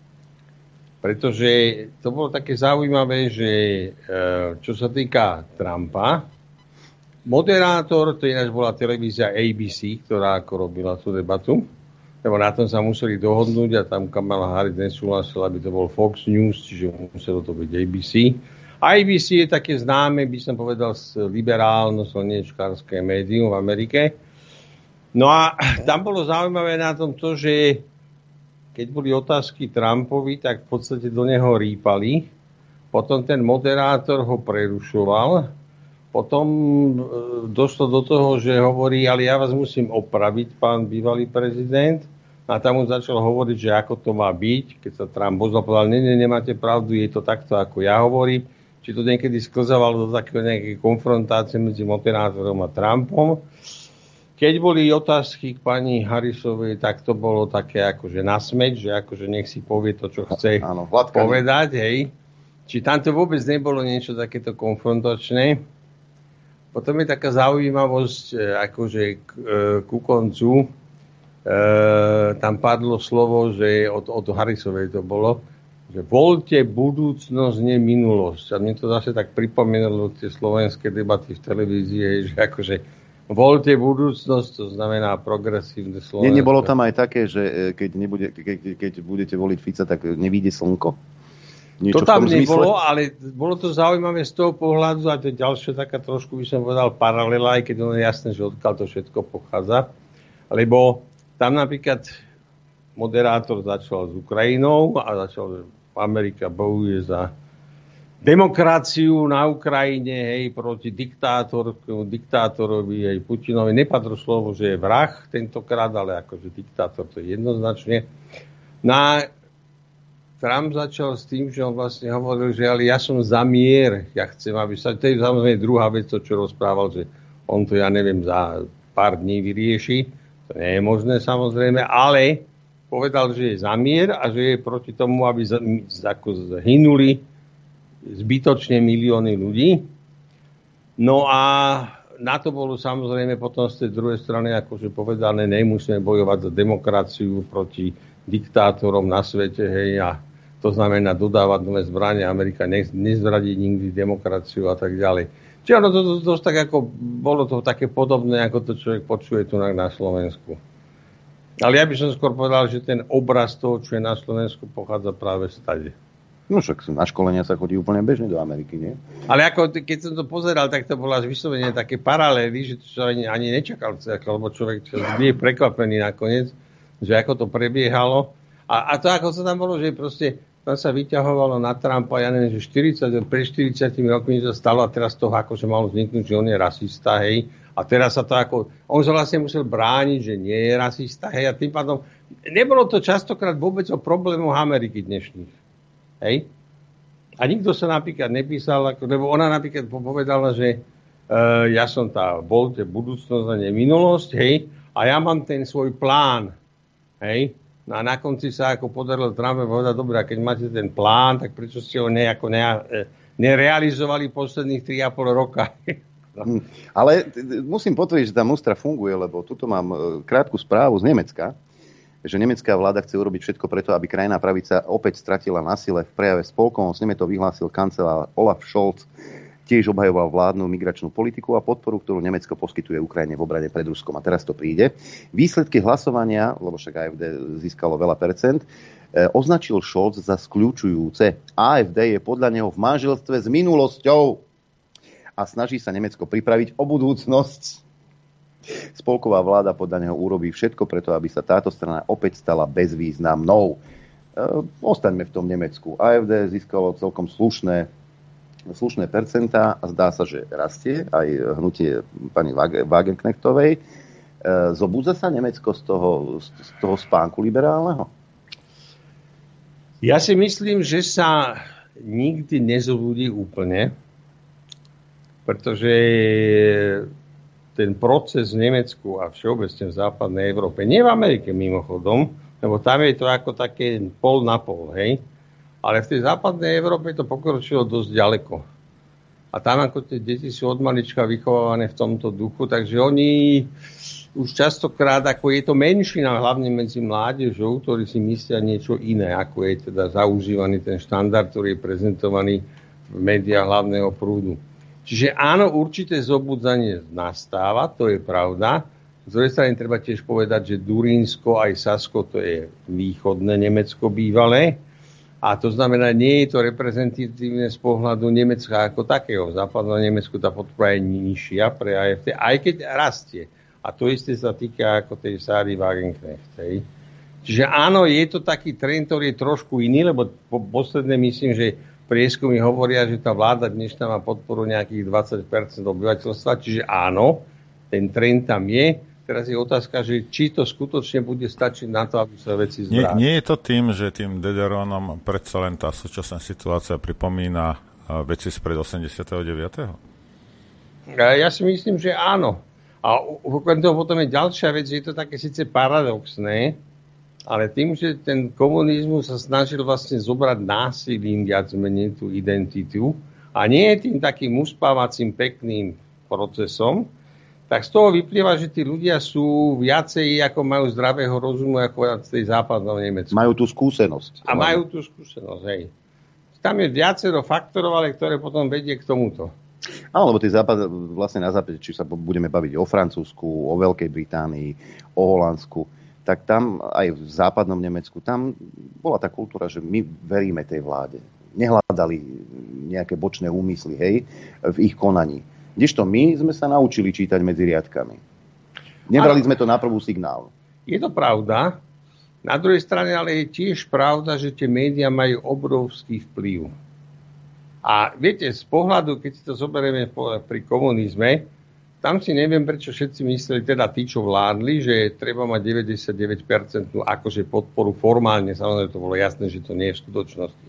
S12: Pretože to bolo také zaujímavé, že čo sa týka Trumpa, moderátor, to ináč bola televízia á bé cé, ktorá ako robila tú debatu, lebo na tom sa museli dohodnúť a tam Kamala Harris nesúhlasila, aby to bol Fox News, čiže muselo to byť á bé cé. á bé cé je také známe, by som povedal, liberálno-slniečkárske médium v Amerike. No a tam bolo zaujímavé na tom to, že keď boli otázky Trumpovi, tak v podstate do neho rýpali. Potom ten moderátor ho prerušoval. Potom došlo do toho, že hovorí, ale ja vás musím opraviť, pán bývalý prezident. A tam mu začal hovoriť, že ako to má byť. Keď sa Trump bozol, povedal, nie, nie, nemáte pravdu, je to takto, ako ja hovorím. Či to niekedy sklzávalo do takého nejakej konfrontácie medzi moderátorom a Trumpom. Keď boli otázky k pani Harrisovej, tak to bolo také akože nasmeť, že akože nech si povie to, čo chce áno, povedať. Hej. Či tam to vôbec nebolo niečo takéto konfrontačné. Potom je taká zaujímavosť, akože ku koncu, e, tam padlo slovo, že od, od Harrisovej to bolo, že voľte budúcnosť, nie minulosť. A mne to zase tak pripomenulo tie slovenské debaty v televízii, že akože voľte budúcnosť, to znamená progresívne Slovensko.
S2: Nie, nebolo tam aj také, že keď, nebude, keď, keď budete voliť Fica, tak nevíde slnko? Niečo
S12: to tam nebolo, ale bolo to zaujímavé z toho pohľadu a to je ďalšia taká trošku, by som povedal, paralela, aj keď ono je jasné, že odkiaľ to všetko pochádza. Lebo tam napríklad moderátor začal s Ukrajinou a začal, že Amerika bojuje za demokraciu na Ukrajine, hej, proti diktátor, diktátorovi, hej, Putinovi. Nepadlo slovo, že je vrah tentokrát, ale akože diktátor, to je jednoznačne. Na Trump začal s tým, že on vlastne hovoril, že ale ja som za mier, ja chcem, aby sa... To je samozrejme druhá vec, to, čo rozprával, že on to, ja neviem, za pár dní vyrieši. To nie je možné, samozrejme, ale povedal, že je za mier a že je proti tomu, aby za, ako zhynuli zbytočne milióny ľudí. No a na to bolo samozrejme potom z tej druhej strany akože povedané, nemusíme bojovať za demokraciu proti diktátorom na svete, hej, a to znamená dodávať nové zbranie, Amerika ne, nezradí nikdy demokraciu a tak ďalej. Čiže ono to, to, to, to tak ako, bolo to také podobné, ako to človek počuje tu na, na Slovensku. Ale ja by som skôr povedal, že ten obraz toho, čo je na Slovensku, pochádza práve stade.
S2: No však na školenia sa chodí úplne bežne do Ameriky, nie?
S12: Ale ako, keď som to pozeral, tak to bolo až vyslovene také paralely, že to ani, ani nečakal, lebo človek je prekvapený nakoniec, že ako to prebiehalo. A, a to ako sa tam bolo, že proste tam sa vyťahovalo na Trumpa, ja neviem, že štyridsať, pre štyridsiatimi rokmi to stalo a teraz toho akože malo vzniknúť, že on je rasista, hej. A teraz sa to ako, on sa vlastne musel brániť, že nie je rasista, hej. A tým pádom, nebolo to častokrát vôbec o problémoch Ameriky dnešných. Hej. A nikto sa napríklad nepísal, lebo ona napríklad povedala, že uh, ja som tá, voľte budúcnosť a nie minulosť, hej, a ja mám ten svoj plán, hej. No a na konci sa ako podarilo Trumpe povedať, dobre, a keď máte ten plán, tak prečo ste ho nejako ne, nerealizovali posledných tri a pol roka? No.
S2: Ale musím potvrdiť, že tá mustra funguje, lebo tuto mám krátku správu z Nemecka, že nemecká vláda chce urobiť všetko preto, aby krajná pravica opäť stratila na sile. V prejave spolkom s nimi to vyhlásil kancelár Olaf Scholz. Tiež obhajoval vládnu migračnú politiku a podporu, ktorú Nemecko poskytuje Ukrajine v obrane pred Ruskom. A teraz to príde. Výsledky hlasovania, lebo však á ef dé získalo veľa percent, eh, označil Scholz za skľúčujúce. á ef dé je podľa neho v manželstve s minulosťou a snaží sa Nemecko pripraviť o budúcnosť. Spolková vláda podľa neho urobí všetko preto, aby sa táto strana opäť stala bezvýznamnou. E, ostaňme v tom Nemecku. á ef dé získalo celkom slušné, slušné percentá a zdá sa, že rastie aj hnutie pani Wagenknechtovej. E, zobudza sa Nemecko z toho, z toho spánku liberálneho?
S12: Ja si myslím, že sa nikdy nezobudí úplne, pretože ten proces v Nemecku a všeobecne v západnej Európe, nie v Amerike mimochodom, lebo tam je to ako také pol na pol, hej, ale v tej západnej Európe to pokročilo dosť ďaleko. A tam ako tie deti sú od malička vychovávané v tomto duchu, takže oni už častokrát, ako je to menšina, hlavne medzi mládežou, ktorí si myslia niečo iné, ako je teda zaužívaný ten štandard, ktorý je prezentovaný v médiách hlavného prúdu. Čiže áno, určité zobudzanie nastáva, to je pravda. Z druhej strany treba tiež povedať, že Durínsko aj Sasko to je východné Nemecko bývalé. A to znamená, nie je to reprezentatívne z pohľadu Nemecka ako takého. V západnom Nemecku tá podpora je nižšia pre á ef dé, aj keď rastie. A to isté sa týka ako tej Sáry Wagenknecht. Čiže áno, je to taký trend, ktorý je trošku iný, lebo po posledné myslím, že prieskumy hovoria, že tá vláda dnešná má podporu nejakých dvadsať percent obyvateľstva, čiže áno, ten trend tam je. Teraz je otázka, že či to skutočne bude stačiť na to, aby sa veci zvrátili.
S3: Nie, nie je to tým, že tým Dederónom predsa len tá súčasná situácia pripomína veci spred osemdesiatdeväť?
S12: Ja si myslím, že áno. A potom je ďalšia vec, že je to také síce paradoxné, ale tým, že ten komunizmus sa snažil vlastne zobrať násilím viac menej tú identitu a nie je tým takým uspávacím pekným procesom, tak z toho vyplýva, že tí ľudia sú viacej, ako majú zdravého rozumu, ako v tej západnom Nemecku.
S2: Majú tú skúsenosť.
S12: A majú tú skúsenosť, hej. Tam je viacero faktorov, ale ktoré potom vedie k tomuto.
S2: Áno, lebo tí západ, vlastne na západe, či sa budeme baviť o Francúzsku, o Veľkej Británii, o Holandsku, tak tam aj v západnom Nemecku, tam bola tá kultúra, že my veríme tej vláde. Nehľadali nejaké bočné úmysly, hej, v ich konaní. Kdežto my sme sa naučili čítať medzi riadkami. Nebrali sme to na prvú signál.
S12: Je to pravda. Na druhej strane ale je tiež pravda, že tie médiá majú obrovský vplyv. A viete, z pohľadu, keď si to zoberieme pri komunizme, tam si neviem, prečo všetci mysleli, teda tí, čo vládli, že treba mať deväťdesiatdeväť percent akože podporu formálne, samozrejme to bolo jasné, že to nie je v skutočnosti.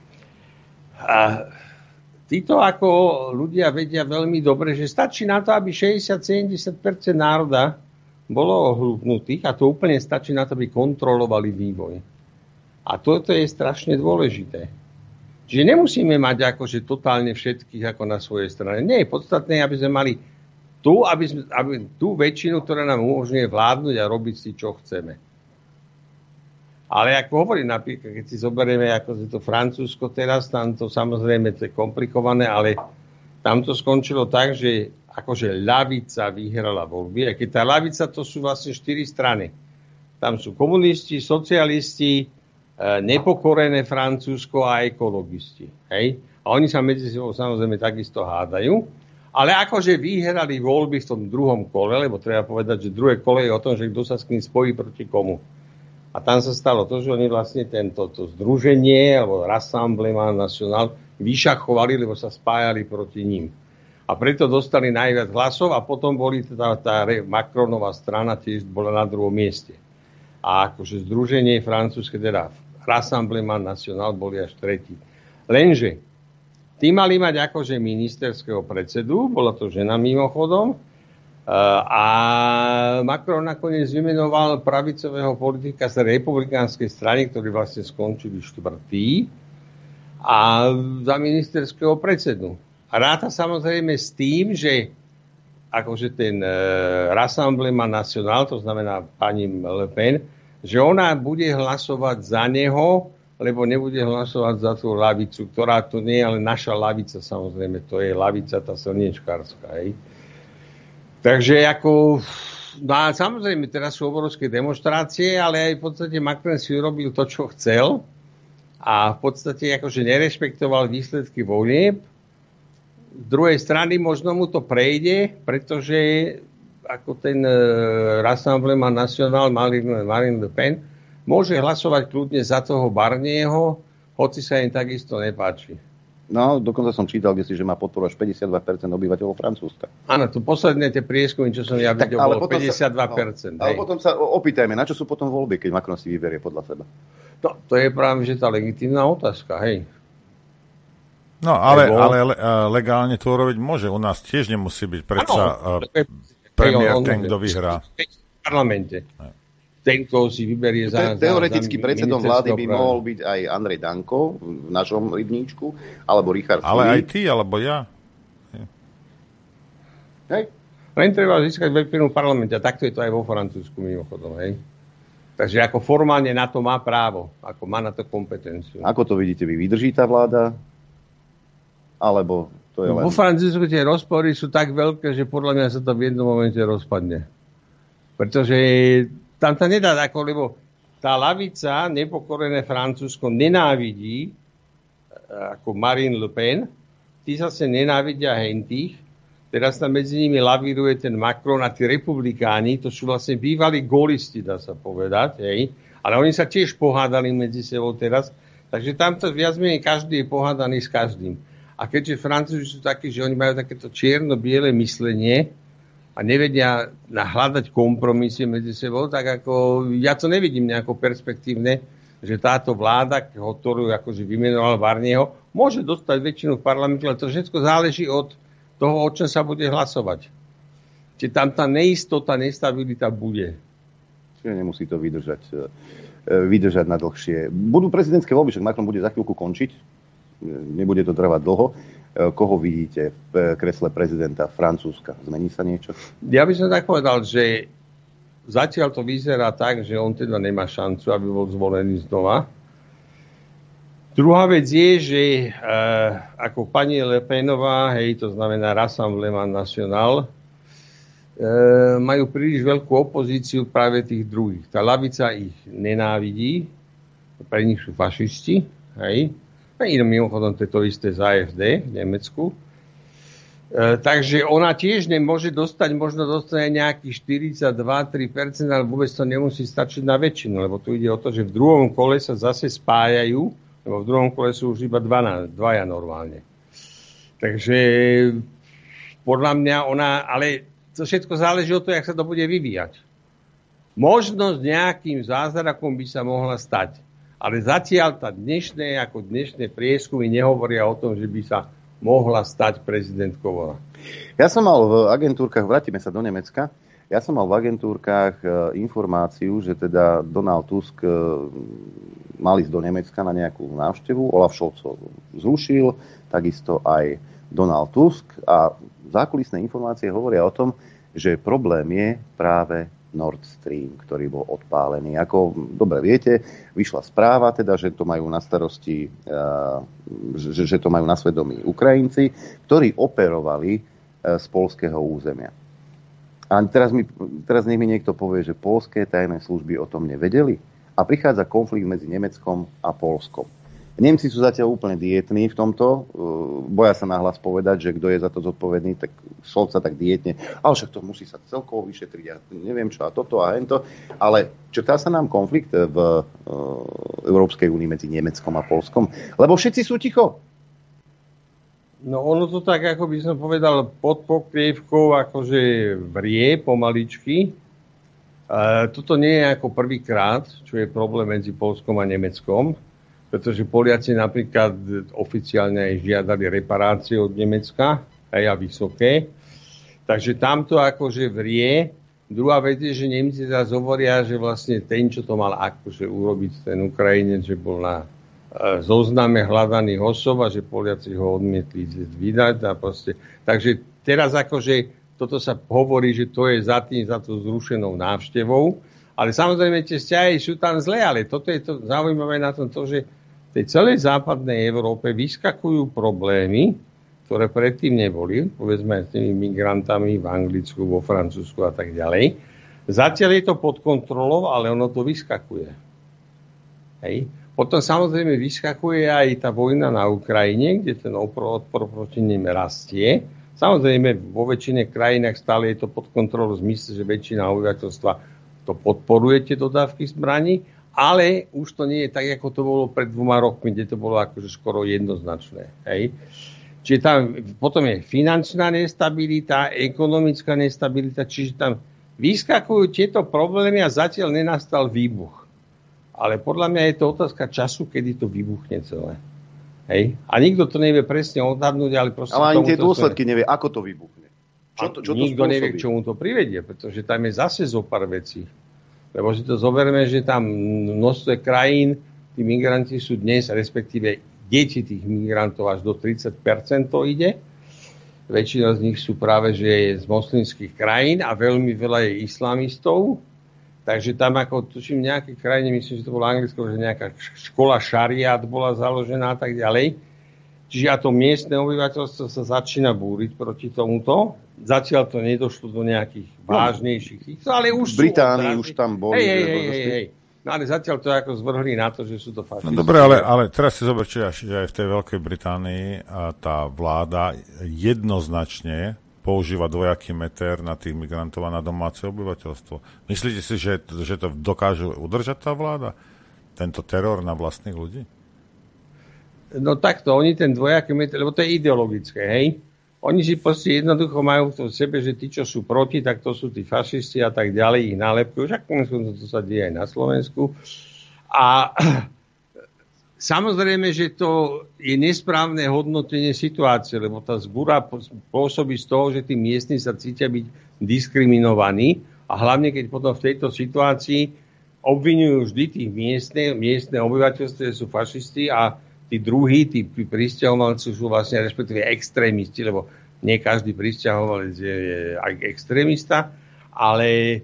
S12: A títo ako ľudia vedia veľmi dobre, že stačí na to, aby šesťdesiat až sedemdesiat percent národa bolo ohlúpnutých a to úplne stačí na to, aby kontrolovali vývoj. A toto je strašne dôležité. Čiže nemusíme mať akože totálne všetkých ako na svojej strane. Nie je podstatné, aby sme mali tú, aby sme, aby tú väčšinu, ktorá nám umožňuje vládnuť a robiť si, čo chceme. Ale ako hovorím napríklad, keď si zoberieme ako to Francúzsko teraz, tam to samozrejme to je komplikované, ale tam to skončilo tak, že akože ľavica vyhrala voľby. A keď tá ľavica, to sú vlastne štyri strany. Tam sú komunisti, socialisti, nepokorené Francúzsko a ekologisti. Hej? A oni sa medzi sebou samozrejme takisto hádajú. Ale akože vyhrali voľby v tom druhom kole, lebo treba povedať, že druhé kole je o tom, že kto sa s kým spojí proti komu. A tam sa stalo to, že oni vlastne tento to združenie, alebo Rassemblement National, vyšachovali, lebo sa spájali proti ním. A preto dostali najviac hlasov a potom boli teda tá Macronová strana tiež bola na druhom mieste. A akože združenie francúzske, teda Rassemblement National, boli až tretí. Lenže tí mali mať akože ministerského predsedu, bola to žena mimochodom, a Macron nakoniec vymenoval pravicového politika z republikánskej strany, ktorí vlastne skončili štvrtý, a za ministerského predsedu. A ráta samozrejme s tým, že akože ten Rassemblement National, to znamená pani Le Pen, že ona bude hlasovať za neho, lebo nebude hlasovať za tú lavicu, ktorá to nie je ale naša lavica, samozrejme, to je lavica tá slniečkárska. Hej. Takže ako, no a samozrejme, teraz sú obrovské demonštrácie, ale aj v podstate Macron si urobil to, čo chcel a v podstate akože nerešpektoval výsledky volieb. Z druhej strany možno mu to prejde, pretože ako ten uh, Rassemblement National Marine, Marine Le Pen môže hlasovať kľudne za toho Barnieho, hoci sa im takisto nepáči.
S2: No, dokonca som čítal, kde si, že má podporu až päťdesiatdva percent obyvateľov Francúzska.
S12: Áno, to posledné tie prieskumy, čo som ja videl, bolo päťdesiatdva percent.
S2: Sa, no, ale potom sa opýtajme, na čo sú potom voľby, keď Macron si vyberie podľa seba?
S12: No, to je práve, že tá legitímna otázka, hej.
S3: No, ale, Lebo... ale legálne to urobiť môže. U nás tiež nemusí byť predsa uh, premiér ten, kto vyhrá.
S12: V parlamente. Ten, kto si vyberie za...
S2: Te, teoreticky za predsedom vlády by mohol byť aj Andrej Danko v našom rybníčku, alebo Richard
S3: Ale
S2: Sulík.
S3: aj ty, alebo ja.
S12: Hej. Len treba získať väčšinu v parlamente. A takto je to aj vo Francúzsku mimochodom. Hej. Takže ako formálne na to má právo. Ako má na to kompetenciu.
S2: Ako to vidíte? Vy vydrží tá vláda? Alebo to je len...
S12: Vo Francúzsku tie rozpory sú tak veľké, že podľa mňa sa to v jednom momente rozpadne. Pretože tam sa nedá ako, lebo tá lavica, nepokorené Francúzsko, nenávidí ako Marine Le Pen, tí zase nenávidia hentých, teraz tam medzi nimi lavíruje ten Macron a tí republikáni, to sú vlastne bývalí golisti, dá sa povedať, hej, ale oni sa tiež pohádali medzi sebou teraz, takže tamto viac menej každý je pohádaný s každým. A keďže Francúzi sú takí, že oni majú takéto čierno-biele myslenie, a nevedia hľadať kompromisy medzi sebou, tak ako ja to nevidím nejako perspektívne, že táto vláda, ktorú akože vymenoval Barnieho, môže dostať väčšinu v parlamente, ale to všetko záleží od toho, o čom sa bude hlasovať. Čiže tam tá neistota, nestabilita bude.
S2: Čiže nemusí to vydržať, vydržať na dlhšie. Budú prezidentské voľby, však Macron bude za chvíľku končiť, nebude to trvať dlho. Koho vidíte v kresle prezidenta Francúzska? Zmení sa niečo?
S12: Ja by som tak povedal, že zatiaľ to vyzerá tak, že on teda nemá šancu, aby bol zvolený znova. Druhá vec je, že e, ako pani Le Penová, hej, to znamená Rassemblement National, e, majú príliš veľkú opozíciu práve tých druhých. Tá lavica ich nenávidí, pre nich sú fašisti, hej. A inom mimochodom to je to isté z á ef dé v Nemecku. E, takže ona tiež nemôže dostať, možno dostane nejakých štyridsaťdva až tri percent, ale vôbec to nemusí stačiť na väčšinu, lebo tu ide o to, že v druhom kole sa zase spájajú, lebo v druhom kole sú už iba dvanásť, dvaja normálne. Takže podľa mňa ona, ale to všetko záleží od toho, jak sa to bude vyvíjať. Možno s nejakým zázrakom by sa mohla stať. Ale zatiaľ tá dnešné, ako dnešné prieskumy nehovoria o tom, že by sa mohla stať prezidentkou.
S2: Ja som mal v agentúrkach, vrátime sa do Nemecka, ja som mal v agentúrkach informáciu, že teda Donald Tusk mal ísť do Nemecka na nejakú návštevu, Olaf Scholz ho zrušil, takisto aj Donald Tusk a zákulisné informácie hovoria o tom, že problém je práve Nord Stream, ktorý bol odpálený. Ako dobre viete, vyšla správa, teda, že to majú na starosti, že, že to majú na svedomí Ukrajinci, ktorí operovali z poľského územia. A teraz, mi, teraz nech mi niekto povie, že poľské tajné služby o tom nevedeli. A prichádza konflikt medzi Nemeckom a Poľskom. Nemci sú zatiaľ úplne dietní v tomto. Boja sa nahlas povedať, že kto je za to zodpovedný, tak Scholz sa tak dietne. Ale však to musí sa celkovo vyšetriť a neviem čo a toto a hento. Ale črtá sa nám konflikt v uh, Európskej únii medzi Nemeckom a Poľskom? Lebo všetci sú ticho.
S12: No ono to tak, ako by som povedal, pod pokrievkou akože vrie pomaličky. Uh, toto nie je ako prvýkrát, čo je problém medzi Poľskom a Nemeckom. Pretože Poliaci napríklad oficiálne aj žiadali reparácie od Nemecka, aj a vysoké. Takže tamto akože vrie. Druhá vec je, že Nemci zase hovoria, že vlastne ten, čo to mal akože urobiť ten Ukrajinec, že bol na e, zozname hľadaných osob a že Poliaci ho odmietli vydať. A proste. Takže teraz akože toto sa hovorí, že to je za tým, za to zrušenou návštevou. Ale samozrejme tie vzťahy sú tam zlé, ale toto je to zaujímavé na tom to, že v tej celej západnej Európe vyskakujú problémy, ktoré predtým neboli, povedzme s tými migrantami v Anglicku, vo Francúzsku a tak ďalej. Zatiaľ je to pod kontrolou, ale ono to vyskakuje. Hej. Potom samozrejme vyskakuje aj tá vojna na Ukrajine, kde ten odpor proti nim rastie. Samozrejme vo väčšine krajinách stále je to pod kontrolou v zmysle, že väčšina obyvateľstva to podporuje tie dodávky zbraní, ale už to nie je tak, ako to bolo pred dvoma rokmi, kde to bolo akože skoro jednoznačné. Hej. Čiže tam potom je finančná nestabilita, ekonomická nestabilita, čiže tam vyskakujú tieto problémy a zatiaľ nenastal výbuch. Ale podľa mňa je to otázka času, kedy to vybuchne celé. Hej. A nikto to nevie presne odhadnúť, ale proste...
S2: Ale ani tie dôsledky nevie, ako to vybuchne. Čo to, čo to
S12: nikto
S2: spôsobí?
S12: Nevie, k čomu to privedie, pretože tam je zase zo pár vecí. Lebo si to zoberme, že tam množstve krajín, tí migranti sú dnes, respektíve deti tých migrantov až do tridsať percent to ide. Väčšina z nich sú práve že z moslimských krajín a veľmi veľa je islamistov. Takže tam ako tuším nejaké krajine, myslím, že to bolo Anglicko, že nejaká škola šariát bola založená a tak ďalej. Čiže a to miestne obyvateľstvo sa začína búriť proti tomuto. Zatiaľ to nedošlo do nejakých vážnejších. Ale už
S2: v Británii už tam boli.
S12: Hej, hej, hej, hej. No ale zatiaľ to ako zvrhli na to, že sú to fašisti.
S3: No dobre, ale, ale teraz si zober, že aj v tej Veľkej Británii tá vláda jednoznačne používa dvojaký meter na tých migrantov a na domáce obyvateľstvo. Myslíte si, že, že to dokáže udržať tá vláda? Tento teror na vlastných ľudí?
S12: No takto, oni ten dvojaký meter, lebo to je ideologické, hej? Oni si proste jednoducho majú v sebe, že tí, čo sú proti, tak to sú tí fašisti a tak ďalej, ich nálepkujú. Však to sa deje aj na Slovensku. A samozrejme, že to je nesprávne hodnotenie situácie, lebo tá zbúra pôsobí z toho, že tí miestni sa cítia byť diskriminovaní a hlavne, keď potom v tejto situácii obvinujú vždy tých miestne, miestne obyvateľstvo, že sú fašisti a tí druhí, tí prisťahovalci sú vlastne respektíve extrémisti, lebo nie každý prisťahovalec je aj extrémista, ale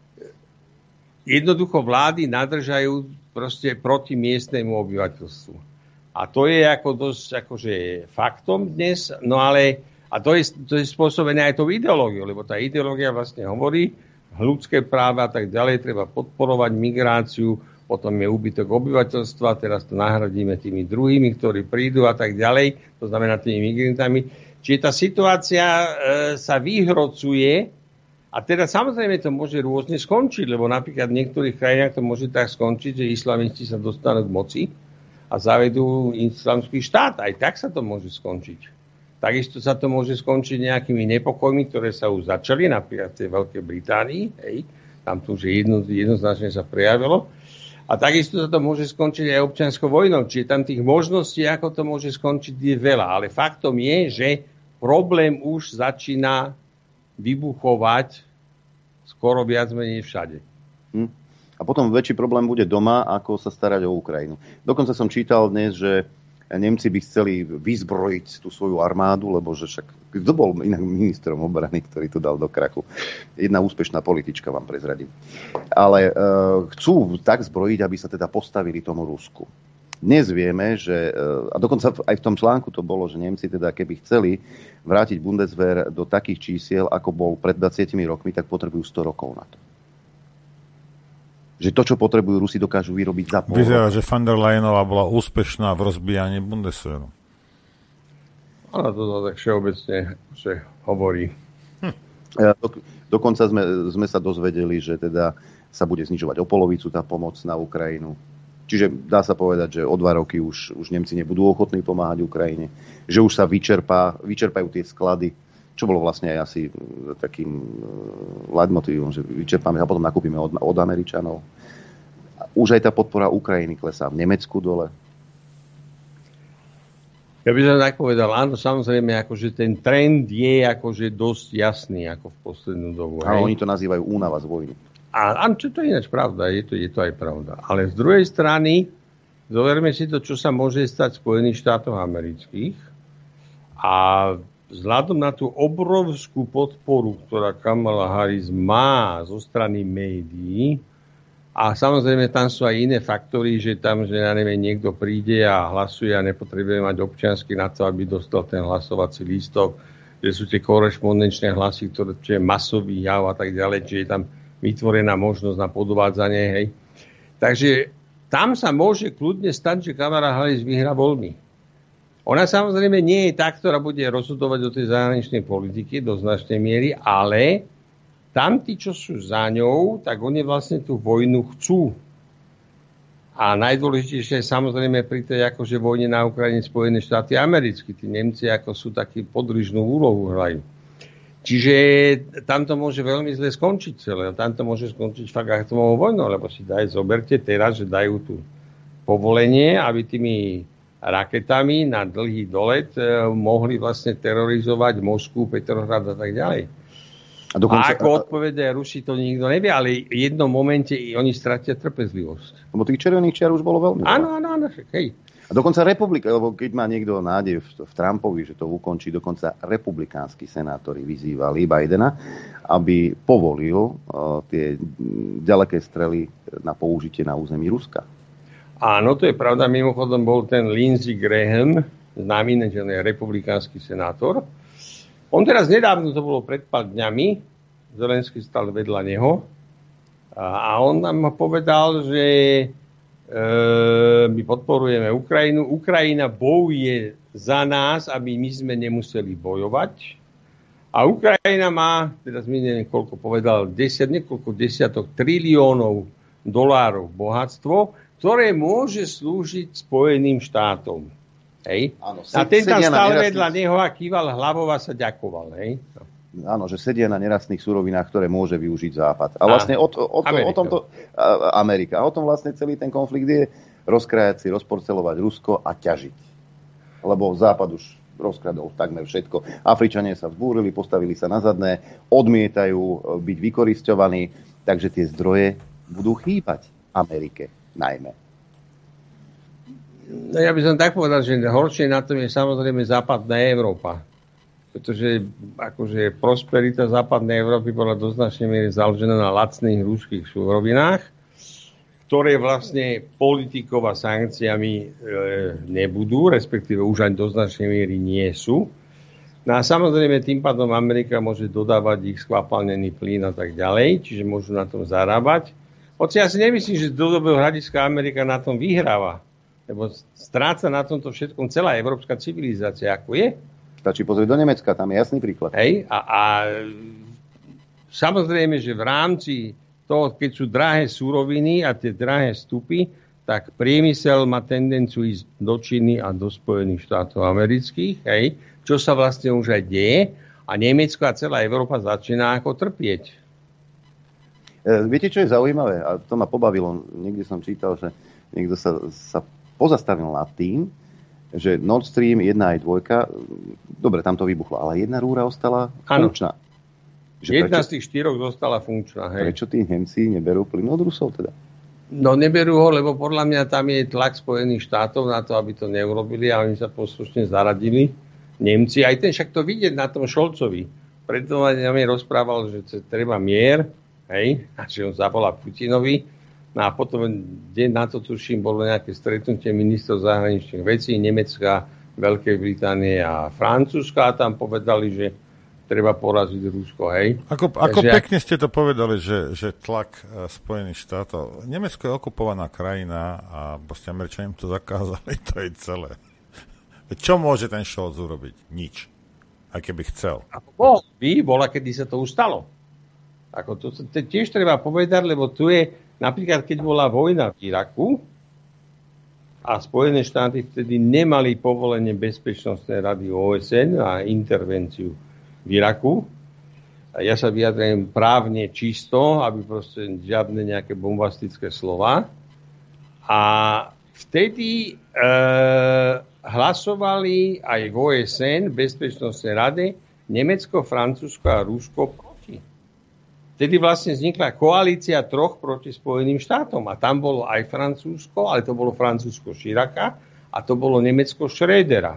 S12: jednoducho vlády nadržajú proste proti miestnemu obyvateľstvu. A to je ako dosť akože faktom dnes, no ale a to je, to je spôsobené aj tou ideológiou, lebo tá ideológia vlastne hovorí, ľudské práva a tak ďalej, treba podporovať migráciu, potom je úbytok obyvateľstva, teraz to nahradíme tými druhými, ktorí prídu a tak ďalej, to znamená tými migrantami. Čiže tá situácia e, sa vyhrocuje a teda samozrejme to môže rôzne skončiť, lebo napríklad v niektorých krajinách to môže tak skončiť, že islamisti sa dostanú k moci a zavedú islamský štát. Aj tak sa to môže skončiť. Takisto sa to môže skončiť nejakými nepokojmi, ktoré sa už začali, napríklad v tej Veľkej Británii. Hej. Tam to už jedno, jednoznačne sa prejavilo. A takisto sa to môže skončiť aj občianskou vojnou. Čiže tam tých možností, ako to môže skončiť, je veľa. Ale faktom je, že problém už začína vybuchovať skoro viac menej všade.
S2: Hm. A potom väčší problém bude doma, ako sa starať o Ukrajinu. Dokonca som čítal dnes, že Nemci by chceli vyzbrojiť tú svoju armádu, lebo že však kto bol inak ministrom obrany, ktorý to dal do krachu. Jedna úspešná politička, vám prezradím. Ale e, chcú tak zbrojiť, aby sa teda postavili tomu Rusku. Dnes vieme, že, e, a dokonca aj v tom článku to bolo, že Nemci teda keby chceli vrátiť Bundeswehr do takých čísiel, ako bol pred dvadsiatimi rokmi, tak potrebujú sto rokov na to. Že to, čo potrebujú Rusi, dokážu vyrobiť za pol.
S3: Vyzerá, že von der Leyenová bola úspešná v rozbijaní Bundeswehru.
S12: Ona to tak všeobecne že hovorí.
S2: Hm. Do, dokonca sme, sme sa dozvedeli, že teda sa bude znižovať o polovicu tá pomoc na Ukrajinu. Čiže dá sa povedať, že o dva roky už, už Nemci nebudú ochotní pomáhať Ukrajine. Že už sa vyčerpá, vyčerpajú tie sklady, čo bolo vlastne aj asi takým leitmotívom, že vyčerpáme a potom nakúpime od, od Američanov. Už aj tá podpora Ukrajiny klesá v Nemecku dole.
S12: Ja by som tak povedal, áno, samozrejme, akože ten trend je akože dosť jasný, ako v poslednú dobu.
S2: A oni to nazývajú únava z vojny.
S12: A, a čo to je ináč pravda, je to, je to aj pravda. Ale z druhej strany, zoberme si to, čo sa môže stať v Spojených štátoch amerických a vzhľadom na tú obrovskú podporu, ktorá Kamala Harris má zo strany médií, a samozrejme tam sú aj iné faktory, že tam, že ja neviem, niekto príde a hlasuje a nepotrebuje mať občiansky na to, aby dostal ten hlasovací lístok, že sú tie korešpondenčné hlasy, ktoré je masový jav a tak ďalej, čiže je tam vytvorená možnosť na podvádzanie. Hej. Takže tam sa môže kľudne stať, že Kamala Harris vyhrá voľby. Ona samozrejme nie je tá, ktorá bude rozhodovať o tej zahraničnej politiky do značnej miery, ale tam tí, čo sú za ňou, tak oni vlastne tú vojnu chcú. A najdôležitejšie je samozrejme pri tej akože vojne na Ukrajine Spojené štáty americké. Tí Nemci ako sú taký podružnú úlohu hrajú. Čiže tam to môže veľmi zle skončiť celé. Tam to môže skončiť fakt atomovou vojnou, lebo si daj, zoberte teraz, že dajú tu povolenie, aby tými raketami na dlhý dolet eh, mohli vlastne terorizovať Moskvu, Petrohrad a tak ďalej. A, dokonca, a ako odpovedia Rusi, to nikto nevie, ale v jednom momente oni stratia trpezlivosť.
S2: Lebo tých červených čiar už bolo veľmi.
S12: Áno, áno, áno, hej.
S2: A dokonca republika, lebo keď má niekto nádej v, v Trumpovi, že to ukončí, dokonca republikánsky senátori vyzývali Bidena, aby povolil uh, tie ďaleké strely na použitie na území Ruska.
S12: Áno, to je pravda. Mimochodom bol ten Lindsey Graham, známy, že je republikánsky senátor. On teraz nedávno, to bolo pred pár dňami, Zelenský stal vedľa neho a on nám povedal, že e, my podporujeme Ukrajinu. Ukrajina bojuje za nás, aby my sme nemuseli bojovať. A Ukrajina má, teraz mi neviem koľko povedal, desať, niekoľko desiatok triliónov dolárov bohatstvo, ktoré môže slúžiť Spojeným štátom. Hej? Áno, a ten tam stále nerastných... vedľa neho a kýval hlavou a sa ďakoval. Hej? No.
S2: Áno, že sedia na nerastných surovinách, ktoré môže využiť Západ. A vlastne o, o, o, o tomto a, Amerika. A o tom vlastne celý ten konflikt je rozkrajať si, rozporcelovať Rusko a ťažiť. Lebo Západ už rozkradol takmer všetko. Afričania sa vzbúrili, postavili sa na zadné, odmietajú byť vykorisťovaní, takže tie zdroje budú chýbať Amerike najmä.
S12: No ja by som tak povedal, že horšie na tom je samozrejme západná Európa. Pretože akože prosperita západnej Európy bola do značnej miery založená na lacných ruských surovinách, ktoré vlastne politikou a sankciami e, nebudú, respektíve už ani do značnej miery nie sú. No a samozrejme tým pádom Amerika môže dodávať ich skvapalnený plyn a tak ďalej, čiže môžu na tom zarábať. Hoci ja si nemyslím, že z dlhodobého hľadiska Amerika na tom vyhráva. Lebo stráca na tomto všetkom celá európska civilizácia, ako je.
S2: Stačí pozrieť do Nemecka, tam je jasný príklad.
S12: Hej, a, a samozrejme, že v rámci toho, keď sú drahé suroviny a tie drahé vstupy, tak priemysel má tendenciu ísť do Číny a do Spojených štátov amerických, hej, čo sa vlastne už aj deje a Nemecko a celá Európa začína ako trpieť.
S2: E, viete, čo je zaujímavé? A to ma pobavilo. Niekde som čítal, že niekto sa, sa pozastavil nad tým, že Nord Stream jedna aj dvojka, dobre, tam to vybuchlo, ale jedna rúra ostala funkčná.
S12: Že jedna prečo, z tých štyroch zostala funkčná. Hej.
S2: Prečo tí Nemci neberú plyn od Rusov teda?
S12: No neberú ho, lebo podľa mňa tam je tlak Spojených štátov na to, aby to neurobili a oni sa poslušne zaradili. Nemci, aj ten však to vidieť na tom Šolcovi. Preto nám je rozprával, že treba mier, hej, a že on zavolá Putinovi. No a potom deň na to, tuším, bolo nejaké stretnutie ministrov zahraničných vecí Nemecka, Veľkej Británie a Francúzska a tam povedali, že treba poraziť Rusko, hej.
S3: Ako, ako Takže, pekne ste to povedali, že, že tlak Spojených štátov. Nemecko je okupovaná krajina a proste Američania to zakázali, to je celé. Čo môže ten Scholz urobiť? Nič. Aj keby chcel.
S12: Ako bol by, bola, kedy sa to ustalo. Ako to, to tiež treba povedať, lebo tu je, napríklad, keď bola vojna v Iraku a Spojené štáty vtedy nemali povolenie Bezpečnostnej rady ó es en a intervenciu v Iraku. A ja sa vyjadrujem právne čisto, aby proste žiadne nejaké bombastické slova. A vtedy e, hlasovali aj v ó es en, Bezpečnostnej rade, Nemecko, Francúzsko a Rusko proti. Vtedy vlastne vznikla koalícia troch proti Spojeným štátom. A tam bolo aj Francúzsko, ale to bolo Francúzsko Chiraca a to bolo Nemecko Schrödera.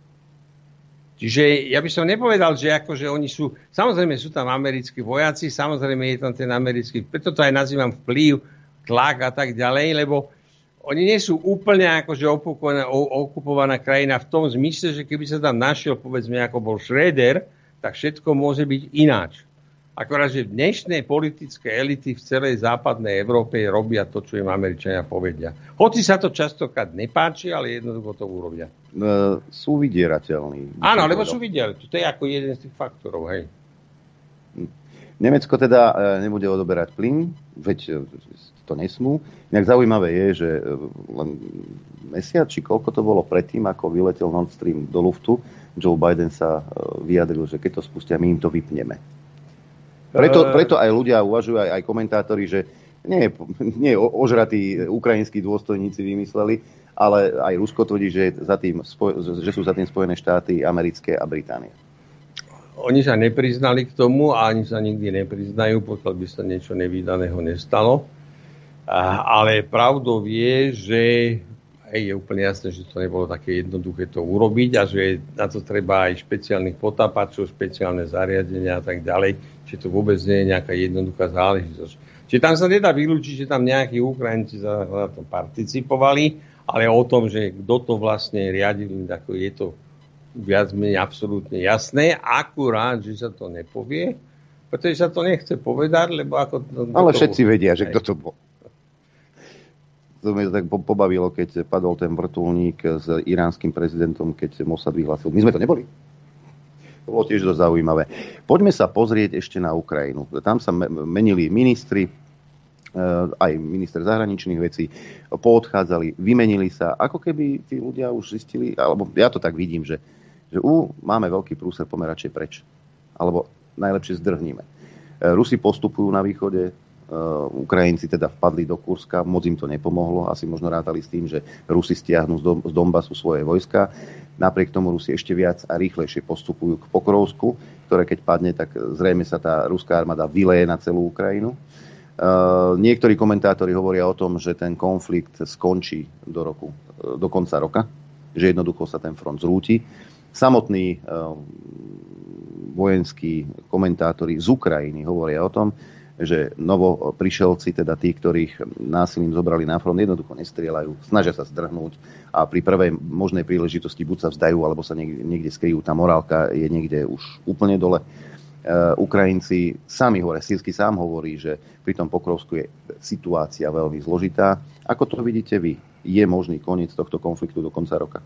S12: Čiže ja by som nepovedal, že akože oni sú, samozrejme sú tam americkí vojaci, samozrejme je tam ten americký, preto to aj nazývam vplyv, tlak a tak ďalej, lebo oni nie sú úplne akože okupovaná, okupovaná krajina v tom zmysle, že keby sa tam našiel, povedzme, ako bol Schröder, tak všetko môže byť ináč. Akorát, že dnešné politické elity v celej západnej Európe robia to, čo im Američania povedia. Hoci sa to častokrát nepáči, ale jednoducho to urobia.
S2: Uh, sú vydierateľní.
S12: Áno, lebo sú vydierateľní. To je ako jeden z tých faktorov, hej.
S2: Nemecko teda nebude odoberať plyn, veď to nesmú. Inak zaujímavé je, že len mesiac, či koľko to bolo predtým, ako vyletel Nord Stream do luftu, Joe Biden sa vyjadril, že keď to spustia, my im to vypneme. Preto, preto aj ľudia uvažujú, aj, aj komentátori, že nie, nie ožratí ukrajinskí dôstojníci vymysleli, ale aj Rusko tvrdí, že, za tým, že sú za tým Spojené štáty americké a Británia.
S12: Oni sa nepriznali k tomu a ani sa nikdy nepriznajú, pokiaľ by sa niečo nevídaného nestalo. Ale pravdou je, že hej, je úplne jasné, že to nebolo také jednoduché to urobiť a že na to treba aj špeciálnych potápačov, špeciálne zariadenia a tak ďalej. Čiže to vôbec nie je nejaká jednoduchá záležitosť. Čiže tam sa nedá vylúčiť, že tam nejakí Ukrajinci na to participovali, ale o tom, že kto to vlastne riadil, ako je to viac menej absolútne jasné, akurát, že sa to nepovie, pretože sa to nechce povedať, lebo ako... To,
S2: ale všetci to... vedia, že kto to bol. To mi tak pobavilo, keď padol ten vrtuľník s iránskym prezidentom, keď Mossad vyhlásil. My sme to neboli. To bolo tiež dosť zaujímavé. Poďme sa pozrieť ešte na Ukrajinu. Tam sa menili ministri, aj minister zahraničných vecí, poodchádzali, vymenili sa, ako keby tí ľudia už zistili, alebo ja to tak vidím, že, že ú, máme veľký prúser, poďme radšej preč. Alebo najlepšie zdrhníme. Rusi postupujú na východe, Ukrajinci teda vpadli do Kurska, moc im to nepomohlo, asi možno rátali s tým, že Rusi stiahnu z Donbasu svoje vojska. Napriek tomu Rusi ešte viac a rýchlejšie postupujú k Pokrovsku, ktoré keď padne, tak zrejme sa tá ruská armáda vyleje na celú Ukrajinu. Uh, niektorí komentátori hovoria o tom, že ten konflikt skončí do roku, do konca roka, že jednoducho sa ten front zrúti. Samotní uh, vojenskí komentátori z Ukrajiny hovoria o tom, že novo prišelci, teda tí, ktorých násilím zobrali na front, jednoducho nestrieľajú, snažia sa zdrhnúť a pri prvej možnej príležitosti buď sa vzdajú, alebo sa niekde, niekde skryjú. Tá morálka je niekde už úplne dole. Uh, Ukrajinci sami hovoria, sírsky sám hovorí, že pri tom Pokrovsku je situácia veľmi zložitá. Ako to vidíte vy? Je možný koniec tohto konfliktu do konca roka?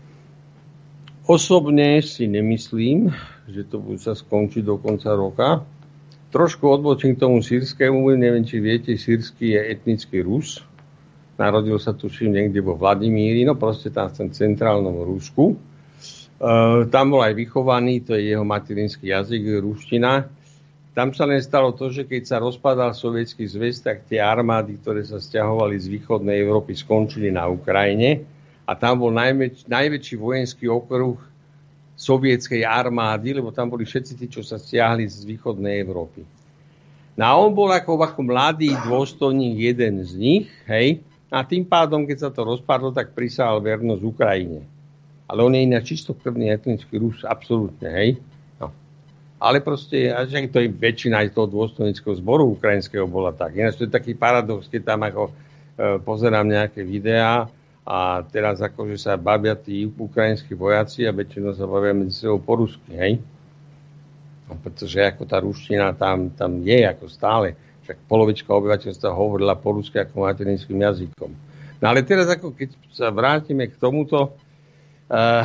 S12: Osobne si nemyslím, že to bude sa skončiť do konca roka. Trošku odbočím k tomu sírskému, neviem, či viete, sírsky je etnický Rus. Narodil sa tuším niekde vo Vladimíri, no proste tam v tom centrálnom Rusku. Uh, tam bol aj vychovaný, to je jeho materinský jazyk, ruština. Tam sa len stalo to, že keď sa rozpadal Sovietsky zväz, tak tie armády, ktoré sa sťahovali z východnej Európy, skončili na Ukrajine a tam bol najväč- najväčší vojenský okruh sovietskej armády, lebo tam boli všetci tí, čo sa stiahli z východnej Európy. No a on bol ako, ako mladý dôstojník, jeden z nich, hej, a tým pádom, keď sa to rozpadlo, tak prisahal vernosť Ukrajine. Ale on je ináč čistokrvný etnický Rus, absolútne, hej. No. Ale proste, až to je väčšina aj toho dôstojníckeho zboru ukrajinského bola tak. Ináč to je taký paradox, keď tam ako e, pozerám nejaké videá a teraz akože sa bavia tí ukrajinskí vojaci a väčšinou sa bavia medzi sebou po rusky, hej. No, pretože ako tá ruština tam, tam je ako stále. Však polovička obyvateľstva hovorila po rusky ako materinským jazykom. No ale teraz ako keď sa vrátime k tomuto, Uh,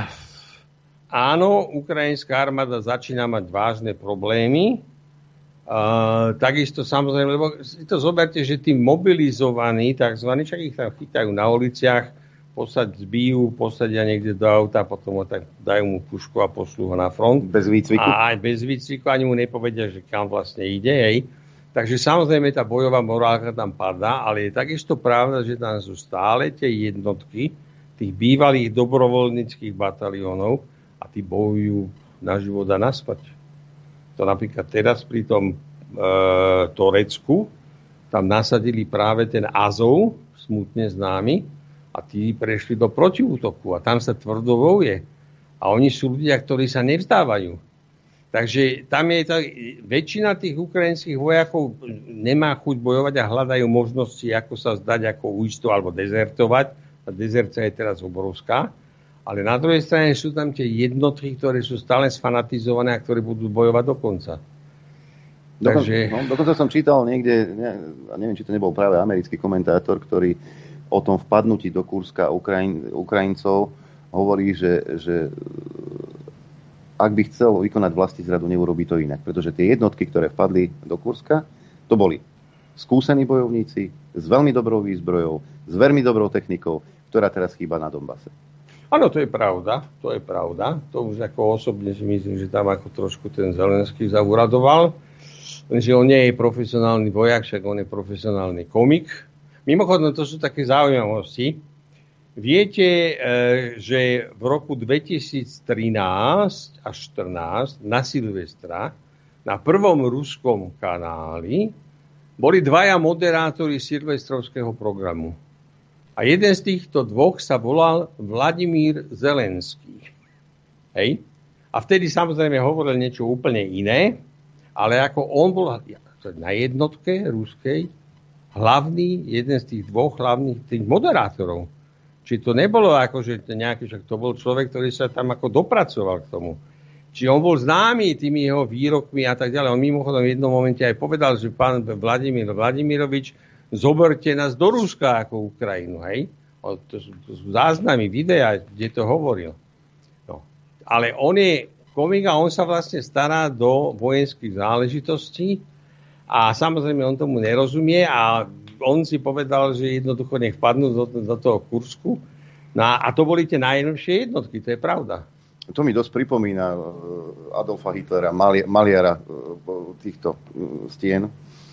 S12: áno, ukrajinská armáda začína mať vážne problémy. Uh, takisto samozrejme, lebo si to zoberte, že tí mobilizovaní, takzvaní, však ich tam chytajú na uliciach, posad zbijú, posadia niekde do auta, potom ho tak dajú mu pušku a pošlú ho na front.
S2: Bez výcviku?
S12: A aj bez výcviku, ani mu nepovedia, že kam vlastne ide, hej. Takže samozrejme tá bojová morálka tam padá, ale je takisto pravda, že tam sú stále tie jednotky tých bývalých dobrovoľníckych bataliónov a tí bojujú na život a na smrť. To napríklad teraz pri tom e, Turecku tam nasadili práve ten Azov, smutne známy, a tí prešli do protiútoku a tam sa tvrdo bojuje. A oni sú ľudia, ktorí sa nevzdávajú. Takže tam je tá, väčšina tých ukrajinských vojakov nemá chuť bojovať a hľadajú možnosti, ako sa zdať, ako uísť alebo dezertovať. A dezercia je teraz obrovská, ale na druhej strane sú tam tie jednotky, ktoré sú stále sfanatizované a ktoré budú bojovať do konca.
S2: Dokon,
S12: Takže...
S2: no, dokonca som čítal niekde, ne, neviem, či to nebol práve americký komentátor, ktorý o tom vpadnutí do Kurska Ukrajin, Ukrajincov hovorí, že, že ak by chcel vykonať vlastizradu, neurobí to inak. Pretože tie jednotky, ktoré vpadli do Kurska, to boli skúsení bojovníci s veľmi dobrou výzbrojou, s veľmi dobrou technikou, ktorá teraz chýba na Donbase.
S12: Áno, to je pravda, to je pravda. To už ako osobne si myslím, že tam ako trošku ten Zelenský zauradoval. Lenže on nie je profesionálny vojak, však on je profesionálny komik. Mimochodom, to sú také zaujímavosti. Viete, že v roku dvetisíctrinásť až štrnásť na Silvestra na prvom ruskom kanáli boli dvaja moderátori silvestrovského programu. A jeden z týchto dvoch sa volal Vladimír Zelenský. Hej? A vtedy samozrejme hovoril niečo úplne iné, ale ako on bol na jednotke ruskej hlavný, jeden z tých dvoch hlavných tých moderátorov. Či to nebolo ako, že nejaký, však to bol človek, ktorý sa tam ako dopracoval k tomu. Či on bol známy tými jeho výrokmi a tak ďalej. On mimochodom v jednom momente aj povedal, že pán Vladimír Vladimirovič, zoberte nás do Ruska ako Ukrajinu, hej? O, to, sú, to sú záznamy, videá, kde to hovoril. No. Ale on je komik a on sa vlastne stará do vojenských záležitostí a samozrejme on tomu nerozumie a on si povedal, že jednoducho nech padnú do, do toho Kursku. No a to boli tie najlepšie jednotky, to je pravda.
S2: To mi dosť pripomína Adolfa Hitlera, maliara týchto stien.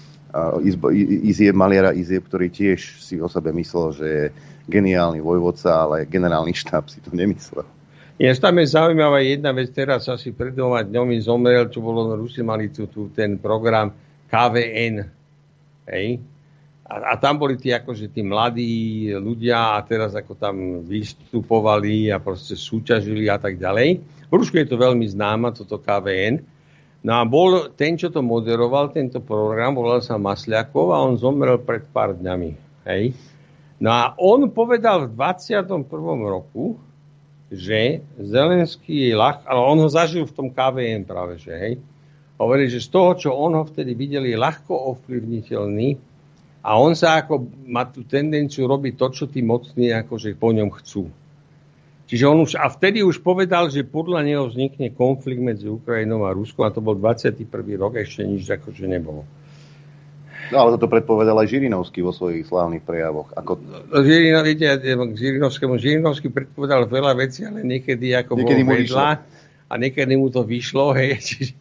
S2: Izieb, maliara Izieb, ktorý tiež si o sebe myslel, že je geniálny vojvodca, ale generálny štáb si to nemyslel.
S12: Je, tam je zaujímavá jedna vec, teraz asi pred dvoma dňomi zomrel, čo bolo, Rusi mali tu, tu ten program ká vé en. Hej? A, a tam boli tí akože tí mladí ľudia a teraz ako tam vystupovali a proste súťažili a tak ďalej. V Rusku je to veľmi známa, toto ká vé en. No a bol ten, čo to moderoval, tento program, volal sa Masliakov a on zomrel pred pár dňami. Hej. No a on povedal v dvadsiatom prvom roku, že Zelenský je ľahko, ale on ho zažil v tom ká vé en práve, že hej. Hovorí, že z toho, čo on ho vtedy videl, je ľahko ovplyvniteľný a on sa ako má tú tendenciu robiť to, čo tí mocní akože po ňom chcú. Čiže on už, a vtedy už povedal, že podľa neho vznikne konflikt medzi Ukrajinou a Ruskom a to bol dvadsiaty prvý rok, ešte nič akože nebolo.
S2: No, ale toto predpovedal aj Žirinovský vo svojich slávnych prejavoch. Ako...
S12: Žirino, viete, k Žirinovskému. Žirinovský predpovedal veľa vecí, ale niekedy ako niekedy bol vedľa a niekedy mu to vyšlo. Hej. Čiže...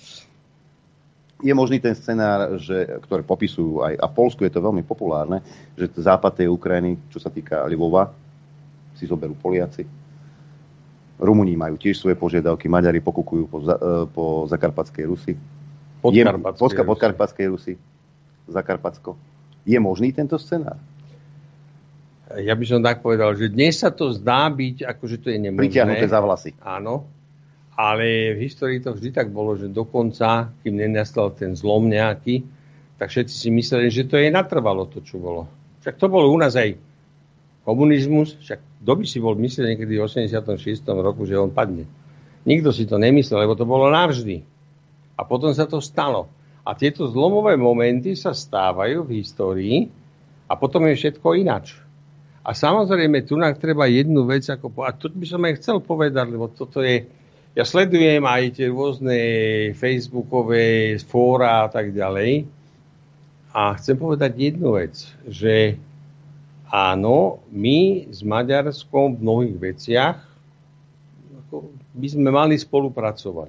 S2: Je možný ten scenár, že, ktoré popisujú aj, a v Poľsku je to veľmi populárne, že západ tej Ukrajiny, čo sa týka Lvova, si zoberú Poliaci. Rumúni majú tiež svoje požiadavky, Maďari pokukujú po, po Zakarpatskej Rusi.
S12: Podkarpatskej,
S2: Podkarpatskej Rusi. Zakarpatsko. Je možný tento scenár?
S12: Ja by som tak povedal, že dnes sa to zdá byť, akože to je nemožné.
S2: Pritiahnuté za vlasy.
S12: Áno, ale v histórii to vždy tak bolo, že dokonca, kým nenastal ten zlom nejaký, tak všetci si mysleli, že to je natrvalo to, čo bolo. Však to bolo u nás aj komunizmus, však kto by si bol myslel niekedy v osemdesiatom šiestom roku, že on padne. Nikto si to nemyslel, lebo to bolo navždy. A potom sa to stalo. A tieto zlomové momenty sa stávajú v histórii a potom je všetko inač. A samozrejme, tu nám treba jednu vec, ako, a to by som aj chcel povedať, lebo toto je, ja sledujem aj tie rôzne facebookové fóra a tak ďalej a chcem povedať jednu vec, že áno, my s Maďarskom v mnohých veciach ako by sme mali spolupracovať.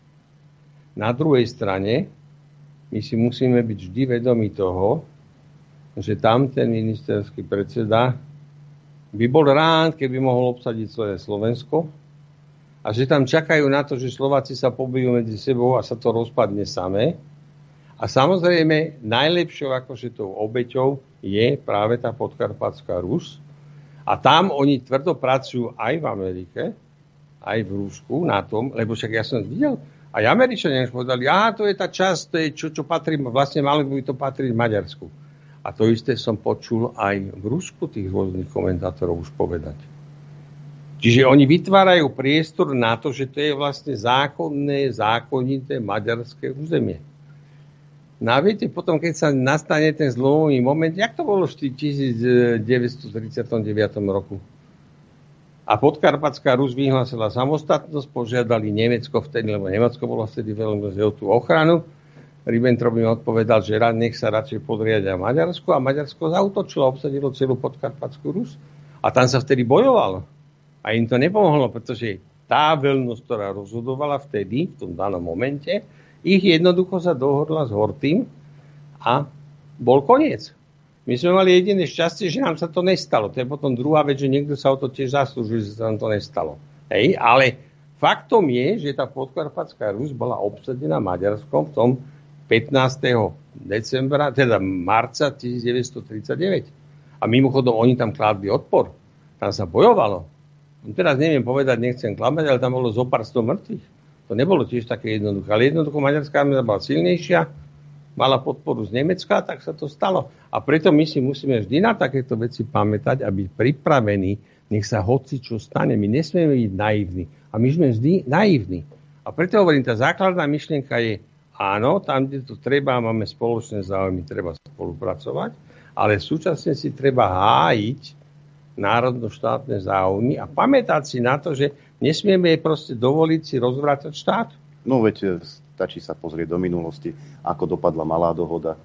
S12: Na druhej strane my si musíme byť vždy vedomi toho, že tam ten ministerský predseda by bol rád, keby mohol obsadiť celé Slovensko a že tam čakajú na to, že Slováci sa pobijú medzi sebou a sa to rozpadne samé. A samozrejme, najlepšou akože tou obeťou je práve tá Podkarpatská Rus. A tam oni tvrdo pracujú aj v Amerike, aj v Rusku na tom, lebo však ja som videl, aj Američania už povedali, aha, to je tá časť, to je čo, čo patrí, vlastne mali by to patriť Maďarsku. A to isté som počul aj v Rusku tých rôznych komentátorov už povedať. Čiže oni vytvárajú priestor na to, že to je vlastne zákonné, zákonité maďarské územie. No a viete, potom, keď sa nastane ten zlomový moment, jak to bolo v devätnásťtridsaťdeväť roku? A Podkarpatská Rus vyhlásila samostatnosť, požiadali Nemecko vtedy, lebo Nemecko bolo vtedy veľmi o tú ochranu. Ribbentrop im odpovedal, že rád nech sa radšej podriadia Maďarsku a Maďarsko zautočilo, obsadilo celú Podkarpatskú Rus. A tam sa vtedy bojovalo. A im to nepomohlo, pretože tá veľnosť, ktorá rozhodovala vtedy, v tom danom momente, ich jednoducho sa dohodla s Hortým a bol koniec. My sme mali jediné šťastie, že nám sa to nestalo. To je potom druhá vec, že niekto sa o to tiež zaslúžil, že sa nám to nestalo. Hej, ale faktom je, že tá Podkarpatská Rus bola obsadená Maďarskom v tom pätnásteho decembra, teda marca devätnásťtridsaťdeväť. A mimochodom, oni tam kládli odpor. Tam sa bojovalo. Teraz neviem povedať, nechcem klamať, ale tam bolo zo pár sto mŕtvych. To nebolo tiež také jednoduché. Ale jednoducho maďarská armáda bola silnejšia, mala podporu z Nemecka, tak sa to stalo. A preto my si musíme vždy na takéto veci pamätať a byť pripravení, nech sa hoci čo stane. My nesmieme byť naivní. A my sme vždy naivní. A preto hovorím, tá základná myšlienka je, áno, tam, kde to treba, máme spoločné záujmy, treba spolupracovať, ale súčasne si treba hájiť národno-štátne záujmy a pamätať si na to, že nesmieme proste dovoliť si rozvracať štát.
S2: No veď stačí sa pozrieť do minulosti, ako dopadla malá dohoda,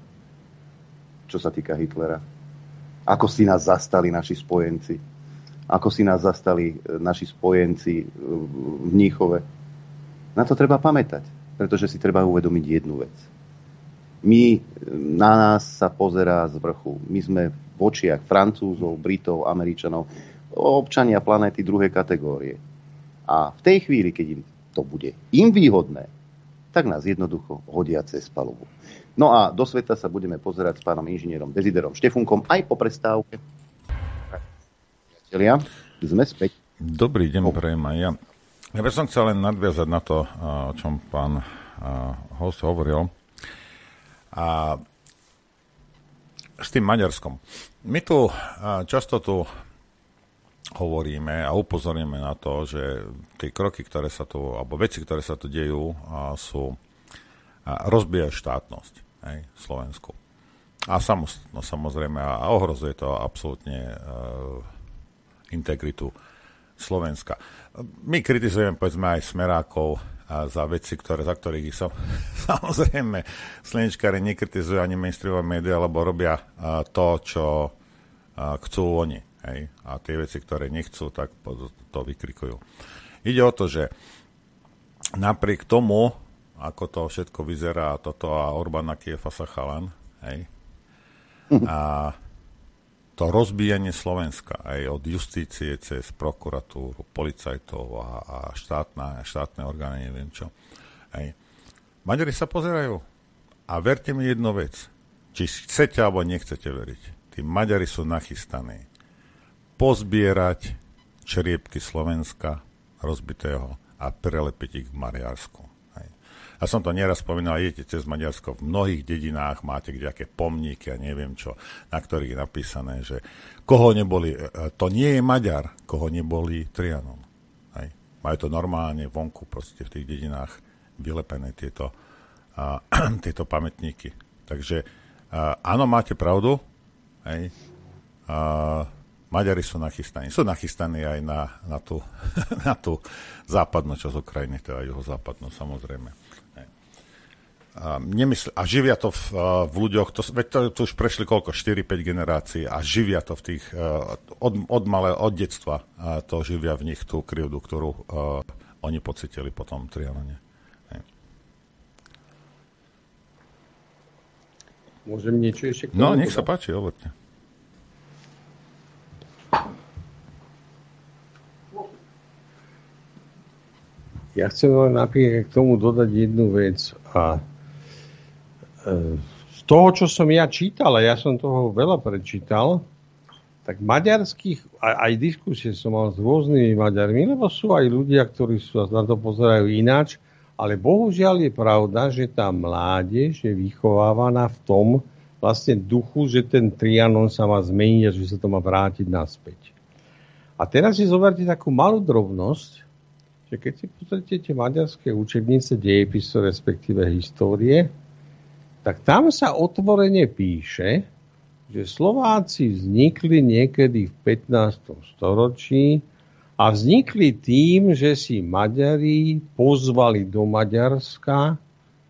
S2: čo sa týka Hitlera. Ako si nás zastali naši spojenci. Ako si nás zastali naši spojenci v Mníchove. Na to treba pamätať, pretože si treba uvedomiť jednu vec. My, na nás sa pozerá z vrchu. My sme v očiach Francúzov, Britov, Američanov, občania planéty druhej kategórie. A v tej chvíli, keď im to bude im výhodné, tak nás jednoducho hodia cez palubu. No a do sveta sa budeme pozerať s pánom inžinierom Desiderom Štefunkom aj po prestávke. Sme späť.
S3: Dobrý deň, prejem aj ja. Ja by som chcel len nadviazať na to, o čom pán host hovoril. A s tým Maďarskom. My tu často tu hovoríme a upozoríme na to, že tie kroky, ktoré sa tu, alebo veci, ktoré sa tu dejú, sú rozbíjajú štátnosť, hej, Slovensku. A samostatno, samozrejme, a ohrozuje to absolútne uh, integritu Slovenska. My kritizujeme, povedzme, aj smerákov a za veci, ktoré, za ktorých sa samozrejme slnečkári nekritizujú ani mainstreamové médiá, lebo robia uh, to, čo uh, chcú oni. Hej? A tie veci, ktoré nechcú, tak to vykrikujú. Ide o to, že napriek tomu, ako to všetko vyzerá, toto a Orbán aký je fasachalan, hej, a to rozbíjanie Slovenska aj od justície cez prokuratúru, policajtov a, a štátne, štátne orgány, neviem čo. Hej. Maďari sa pozerajú a verte mi jednu vec, či chcete alebo nechcete veriť, tí Maďari sú nachystaní pozbierať čriepky Slovenska rozbitého a prelepiť ich v Maďarsku. Ja som to nieraz spomínal, idete cez Maďarsko, v mnohých dedinách máte kdejaké pomníky a neviem čo, na ktorých je napísané, že koho neboli, to nie je Maďar, koho neboli Trianon. Hej. Majú to normálne vonku proste v tých dedinách vylepené tieto, a, tieto pamätníky. Takže a, áno, máte pravdu, hej. A, Maďari sú nachystaní. Sú nachystaní aj na, na, tú, na tú západnú časť Ukrajiny, teda juhozápadnú, samozrejme. A, nemysl- a živia to v, v ľuďoch, to, veď to, to už prešli koľko, štyri päť generácií a živia to v tých, od, od malé, od detstva a to živia v nich tú krivdu, ktorú uh, oni pocitili po tom Trianone. Hej.
S12: Môžem niečo ešte k tomu?
S3: No, nech sa páči, hovorte.
S12: Ja chcem len napríklad k tomu dodať jednu vec a z toho, čo som ja čítal, a ja som toho veľa prečítal, tak maďarských, aj, aj diskusie som mal s rôznymi Maďarmi, lebo sú aj ľudia, ktorí sa na to pozerajú ináč, ale bohužiaľ je pravda, že tá mládež je vychovávaná v tom vlastne duchu, že ten Trianon sa má zmeniť a že sa to má vrátiť naspäť. A teraz si zoberte takú malú drobnosť, že keď si pozrite tie maďarské učebnice dejepisu, respektíve histórie, tak tam sa otvorene píše, že Slováci vznikli niekedy v pätnástom storočí a vznikli tým, že si Maďari pozvali do Maďarska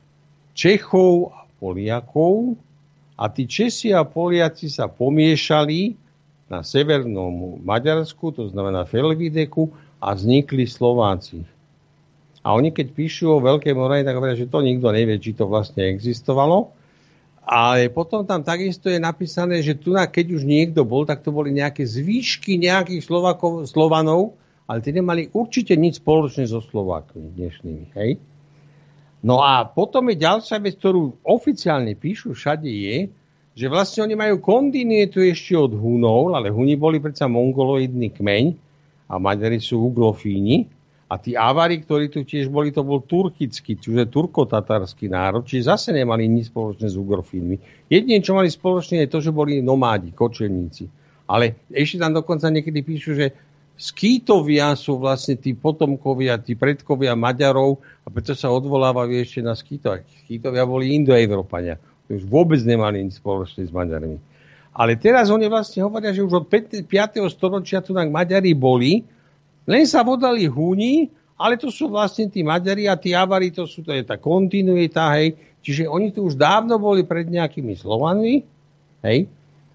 S12: Čechov a Poliakov a tí Česi a Poliaci sa pomiešali na severnom Maďarsku, to znamená Felvideku, a vznikli Slováci. A oni, keď píšu o Veľkej Moravi, tak hovoria, že to nikto nevie, či to vlastne existovalo. Ale potom tam takisto je napísané, že tu, keď už niekto bol, tak to boli nejaké zvýšky nejakých Slovákov, Slovanov, ale tie nemali určite nič spoločné so Slovákmi dnešnými. Hej? No a potom je ďalšia vec, ktorú oficiálne píšu všade je, že vlastne oni majú kontinuitu ešte od Hunov, ale Huni boli predsa mongoloidný kmeň a Maďari sú uglofíni. A tí Avári, ktorí tu tiež boli, to bol turkický, čiže turko-tatarský národ, čiže zase nemali nič spoločné s ugrofínmi. Jedine, čo mali spoločné, je to, že boli nomádi, kočelníci. Ale ešte tam dokonca niekedy píšu, že Skýtovia sú vlastne tí potomkovia, tí predkovia Maďarov a preto sa odvolávajú ešte na Skýtovia. Skýtovia boli Indoevropania. Už vôbec nemali nič spoločné s Maďarmi. Ale teraz oni vlastne hovoria, že už od piateho storočia tu Maďari boli, len sa vodali Húni, ale to sú vlastne tí Maďari a tí Avári, to sú to je tá kontinuita, hej. Čiže oni tu už dávno boli pred nejakými Slovanmi, hej.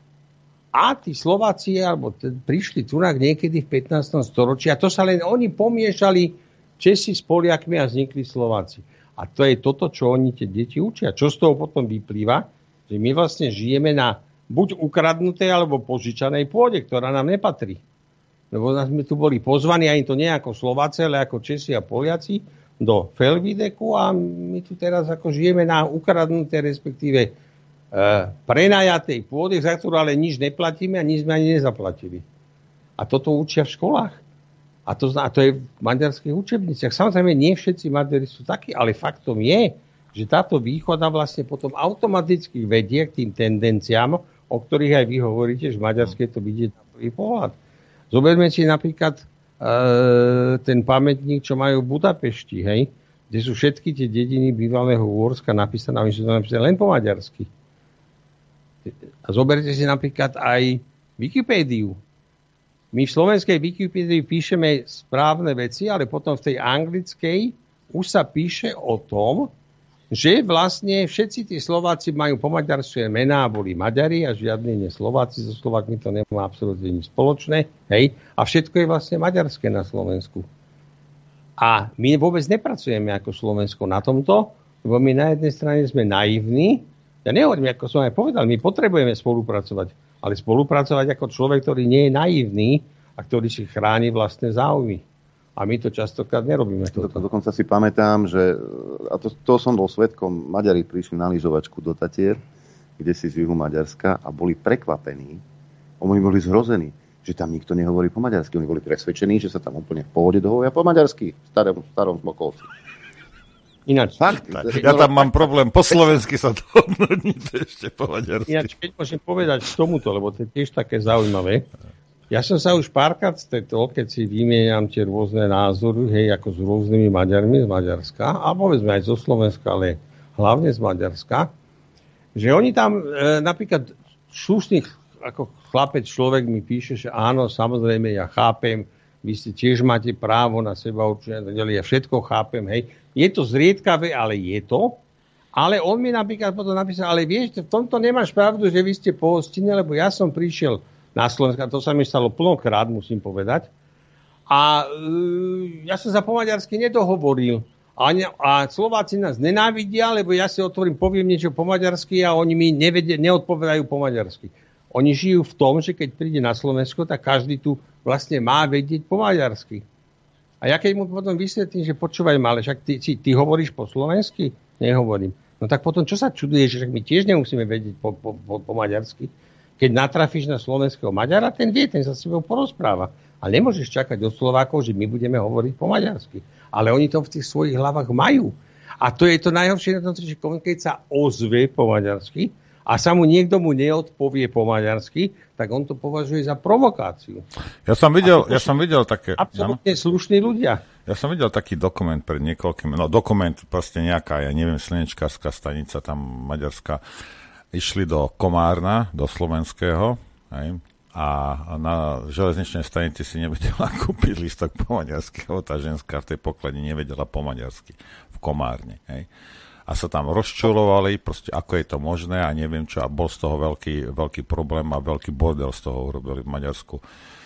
S12: A tí Slováci, alebo t- prišli tu niekedy v pätnástom storočí a to sa len oni pomiešali Česi s Poliakmi a vznikli Slováci. A to je toto, čo oni tie deti učia. Čo z toho potom vyplýva? Že my vlastne žijeme na buď ukradnutej, alebo požičanej pôde, ktorá nám nepatrí. Lebo sme tu boli pozvaní, ani to nie ako Slováci, ale ako Česi a Poliaci, do Felvideku a my tu teraz ako žijeme na ukradnuté, respektíve e, prenajatej pôde, za ktorú ale nič neplatíme a nič sme ani nezaplatili. A toto učia v školách. A to, a to je v maďarských učebniciach. Samozrejme, nie všetci Maďari sú takí, ale faktom je, že táto východa vlastne potom automaticky vedie k tým tendenciám, o ktorých aj vy hovoríte, že v Maďarske to vidieť na prvý pohľad. Zoberme si napríklad e, ten pamätník, čo majú v Budapešti, hej, kde sú všetky tie dediny bývalého Uhorska napísané, oni sú to napísané len po maďarsky. A zoberte si napríklad aj Wikipédiu. My v slovenskej Wikipédii píšeme správne veci, ale potom v tej anglickej už sa píše o tom, že vlastne všetci tí Slováci majú po maďarské mená, boli Maďari a žiadni nie Slováci, so Slovákmi to nemá absolútne nič spoločné, hej, a všetko je vlastne maďarské na Slovensku. A my vôbec nepracujeme ako Slovensko na tomto, lebo my na jednej strane sme naivní, ja nehovorím, ako som aj povedal, my potrebujeme spolupracovať, ale spolupracovať ako človek, ktorý nie je naivný a ktorý si chráni vlastné záujmy. A my to častokrát nerobíme.
S2: Do, dokonca si pamätám, že a to, to som bol svedkom, Maďari prišli na lyžovačku do Tatier, kde si z juhu Maďarska a boli prekvapení, oni boli zrození, že tam nikto nehovorí po maďarsky. Oni boli presvedčení, že sa tam úplne v pohode dohovoria po maďarsky, v starom, starom Smokovci.
S12: Ináč,
S2: fakt,
S3: ja tam mám problém, po slovensky sa dohodnúť, ešte po maďarsky.
S12: Ináč, keď môžem povedať k tomuto, lebo to je tiež také zaujímavé. Ja som sa už párkrát stretol, keď si vymieňam tie rôzne názory, hej, ako s rôznymi Maďarmi z Maďarska, a povedzme aj zo Slovenska, ale hlavne z Maďarska, že oni tam e, napríklad slušný ako chlapec človek mi píše, že áno, samozrejme, ja chápem, vy si tiež máte právo na seba určite, ja všetko chápem, hej. Je to zriedkavé, ale je to. Ale on mi napríklad potom napísal, ale vieš, v tomto nemáš pravdu, že vy ste pohostinní, lebo ja som prišiel na Slovensku, to sa mi stalo plnokrát, musím povedať. A e, ja som sa po maďarsky nedohovoril. A, ne, a Slováci nás nenávidia, lebo ja si otvorím, poviem niečo po maďarsky a oni mi nevedie, neodpovedajú po maďarsky. Oni žijú v tom, že keď príde na Slovensko, tak každý tu vlastne má vedieť po maďarsky. A ja keď mu potom vysvetlím, že počúvaj, ale však ty, ty, ty hovoríš po slovensky? Nehovorím. No tak potom čo sa čuduješ, že my tiež nemusíme vedieť po, po, po, po maďarsky? Keď natrafíš na slovenského Maďara, ten vie, ten sa s tebou porozpráva. Ale nemôžeš čakať od Slovákov, že my budeme hovoriť po maďarsky. Ale oni to v tých svojich hlavách majú. A to je to najhoršie na tom, že keď sa ozve po maďarsky a sa mu niekto mu neodpovie po maďarsky, tak on to považuje za provokáciu.
S3: Ja som videl, ja som videl také...
S12: Absolutne no? slušní ľudia.
S3: Ja som videl taký dokument pred niekoľkými... No dokument, proste nejaká, ja neviem, slnečkárska stanica tam maďarská. Išli do Komárna, do slovenského, hej, a na železničnej stanici si nevedela kúpiť lístok po maďarsky, lebo tá ženská v tej pokladni nevedela po maďarsky v Komárne. Hej. A sa tam rozčulovali, proste ako je to možné a neviem čo, a bol z toho veľký, veľký problém a veľký bordel z toho urobili v Maďarsku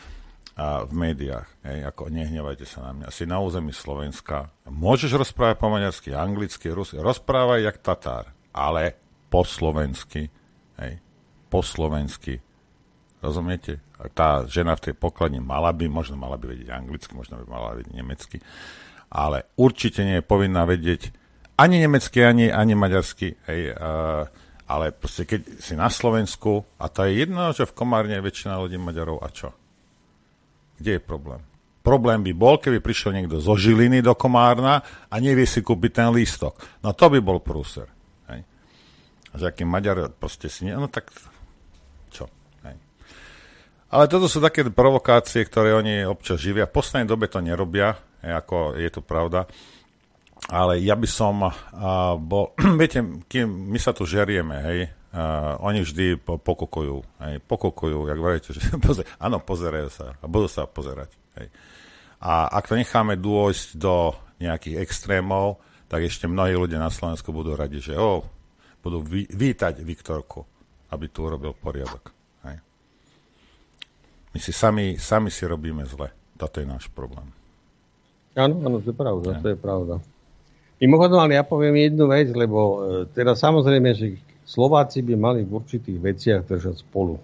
S3: a v médiách. Hej, ako nehnevajte sa na mňa. Si na území Slovenska, môžeš rozprávať po maďarsky, anglicky, rusky, rozprávaj jak Tatár, ale po slovensky, hej, po slovensky, rozumiete? Tá žena v tej pokladni mala by, možno mala by vedieť anglicky, možno by mala vedieť nemecky, ale určite nie je povinná vedieť ani nemecky, ani, ani maďarsky, hej, uh, ale proste keď si na Slovensku, a to je jedno, že v Komárne je väčšina ľudí Maďarov, a čo? Kde je problém? Problém by bol, keby prišiel niekto zo Žiliny do Komárna a nevie si kúpiť ten lístok. No to by bol prúser. Že aký Maďar proste si nie... No tak... Čo? Hej. Ale toto sú také provokácie, ktoré oni občas živia. V poslednej dobe to nerobia, je, ako je to pravda. Ale ja by som uh, bol... Viete, kým my sa tu žerieme, hej, uh, oni vždy po, pokukujú. Hej, pokukujú, jak hovoríte, že pozor, áno, pozerajú sa a budú sa pozerať. Hej. A ak to necháme dôjsť do nejakých extrémov, tak ešte mnohí ľudia na Slovensku budú radi, že oh, budú ví, vítať Viktorku, aby tu urobil poriadok. Hej. My si sami, sami si robíme zle. Toto je náš problém.
S12: Áno, áno, to je pravda, ja. to je pravda. Mimochodom, ale ja poviem jednu vec, lebo e, teda samozrejme, že Slováci by mali v určitých veciach držať spolu.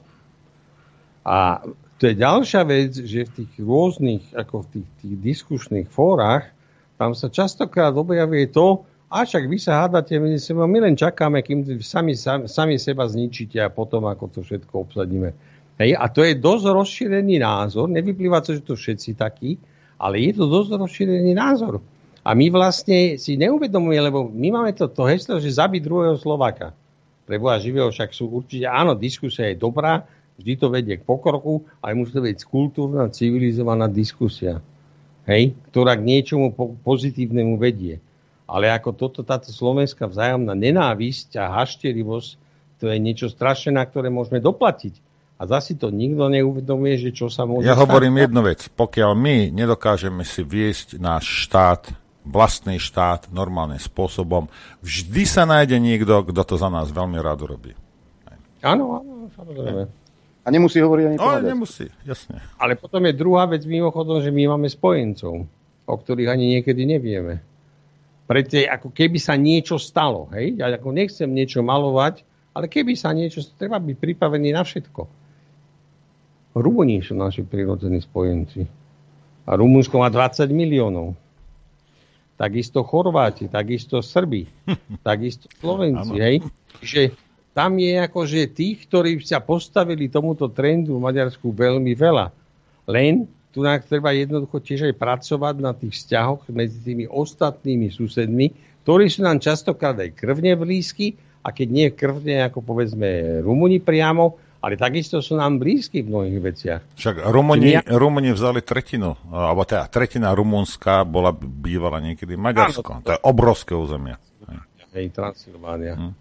S12: A to je ďalšia vec, že v tých rôznych, ako v tých, tých diskušných fórach, tam sa častokrát objavuje to, a však vy sa hádate medzi sebou, my len čakáme, kým sami, sami, sami seba zničíte a potom ako to všetko obsadíme. Hej, a to je dosť rozšírený názor, nevyplýva to, že to všetci takí, ale je to dosť rozšírený názor. A my vlastne si neuvedomujeme, lebo my máme to, to heslo, že zabiť druhého Slováka. Pre Boha živého však sú určite, áno, diskusia je dobrá, vždy to vedie k pokroku, ale musí to byť kultúrna, civilizovaná diskusia, hej, ktorá k niečomu po- pozitívnemu vedie. Ale ako toto, táto slovenská vzájomná nenávisť a hašterivosť, to je niečo strašné, na ktoré môžeme doplatiť. A zasi to nikto neuvedomuje, že čo sa môže
S3: Ja
S12: stať.
S3: hovorím jednu vec. Pokiaľ my nedokážeme si viesť náš štát vlastný štát normálnym spôsobom. Vždy sa nájde niekto, kto to za nás veľmi rád robí.
S12: Áno, áno, samozrejme.
S2: A nemusí hovoriť ani po
S3: No,
S2: maďarsky.
S3: nemusí, jasne.
S12: Ale potom je druhá vec mimochodom, že my máme spojencov, o ktorých ani niekedy nevieme. Preto ako keby sa niečo stalo, hej? Ja ako nechcem niečo malovať, ale keby sa niečo, treba byť pripravený na všetko. Rumúni sú naši prirodzení spojenci. A Rumunsko má dvadsať miliónov. Takisto Chorváti, takisto Srbi, takisto Slovenci, hej? Že tam je akože tých, ktorí sa postavili tomuto trendu v Maďarsku veľmi veľa. Len tu nám treba jednoducho tiež aj pracovať na tých vzťahoch medzi tými ostatnými susedmi, ktorí sú nám častokrát aj krvne blízky, a keď nie krvne, ako povedzme Rumúni priamo, ale takisto sú nám blízky v mnohých veciach.
S3: Však Rumúni, ja... Rumúni vzali tretinu, alebo teda tretina Rumunska bola bývala niekedy Maďarsko. Áno, to... to je obrovské územie.
S12: Hej, Transylvánia. Hm.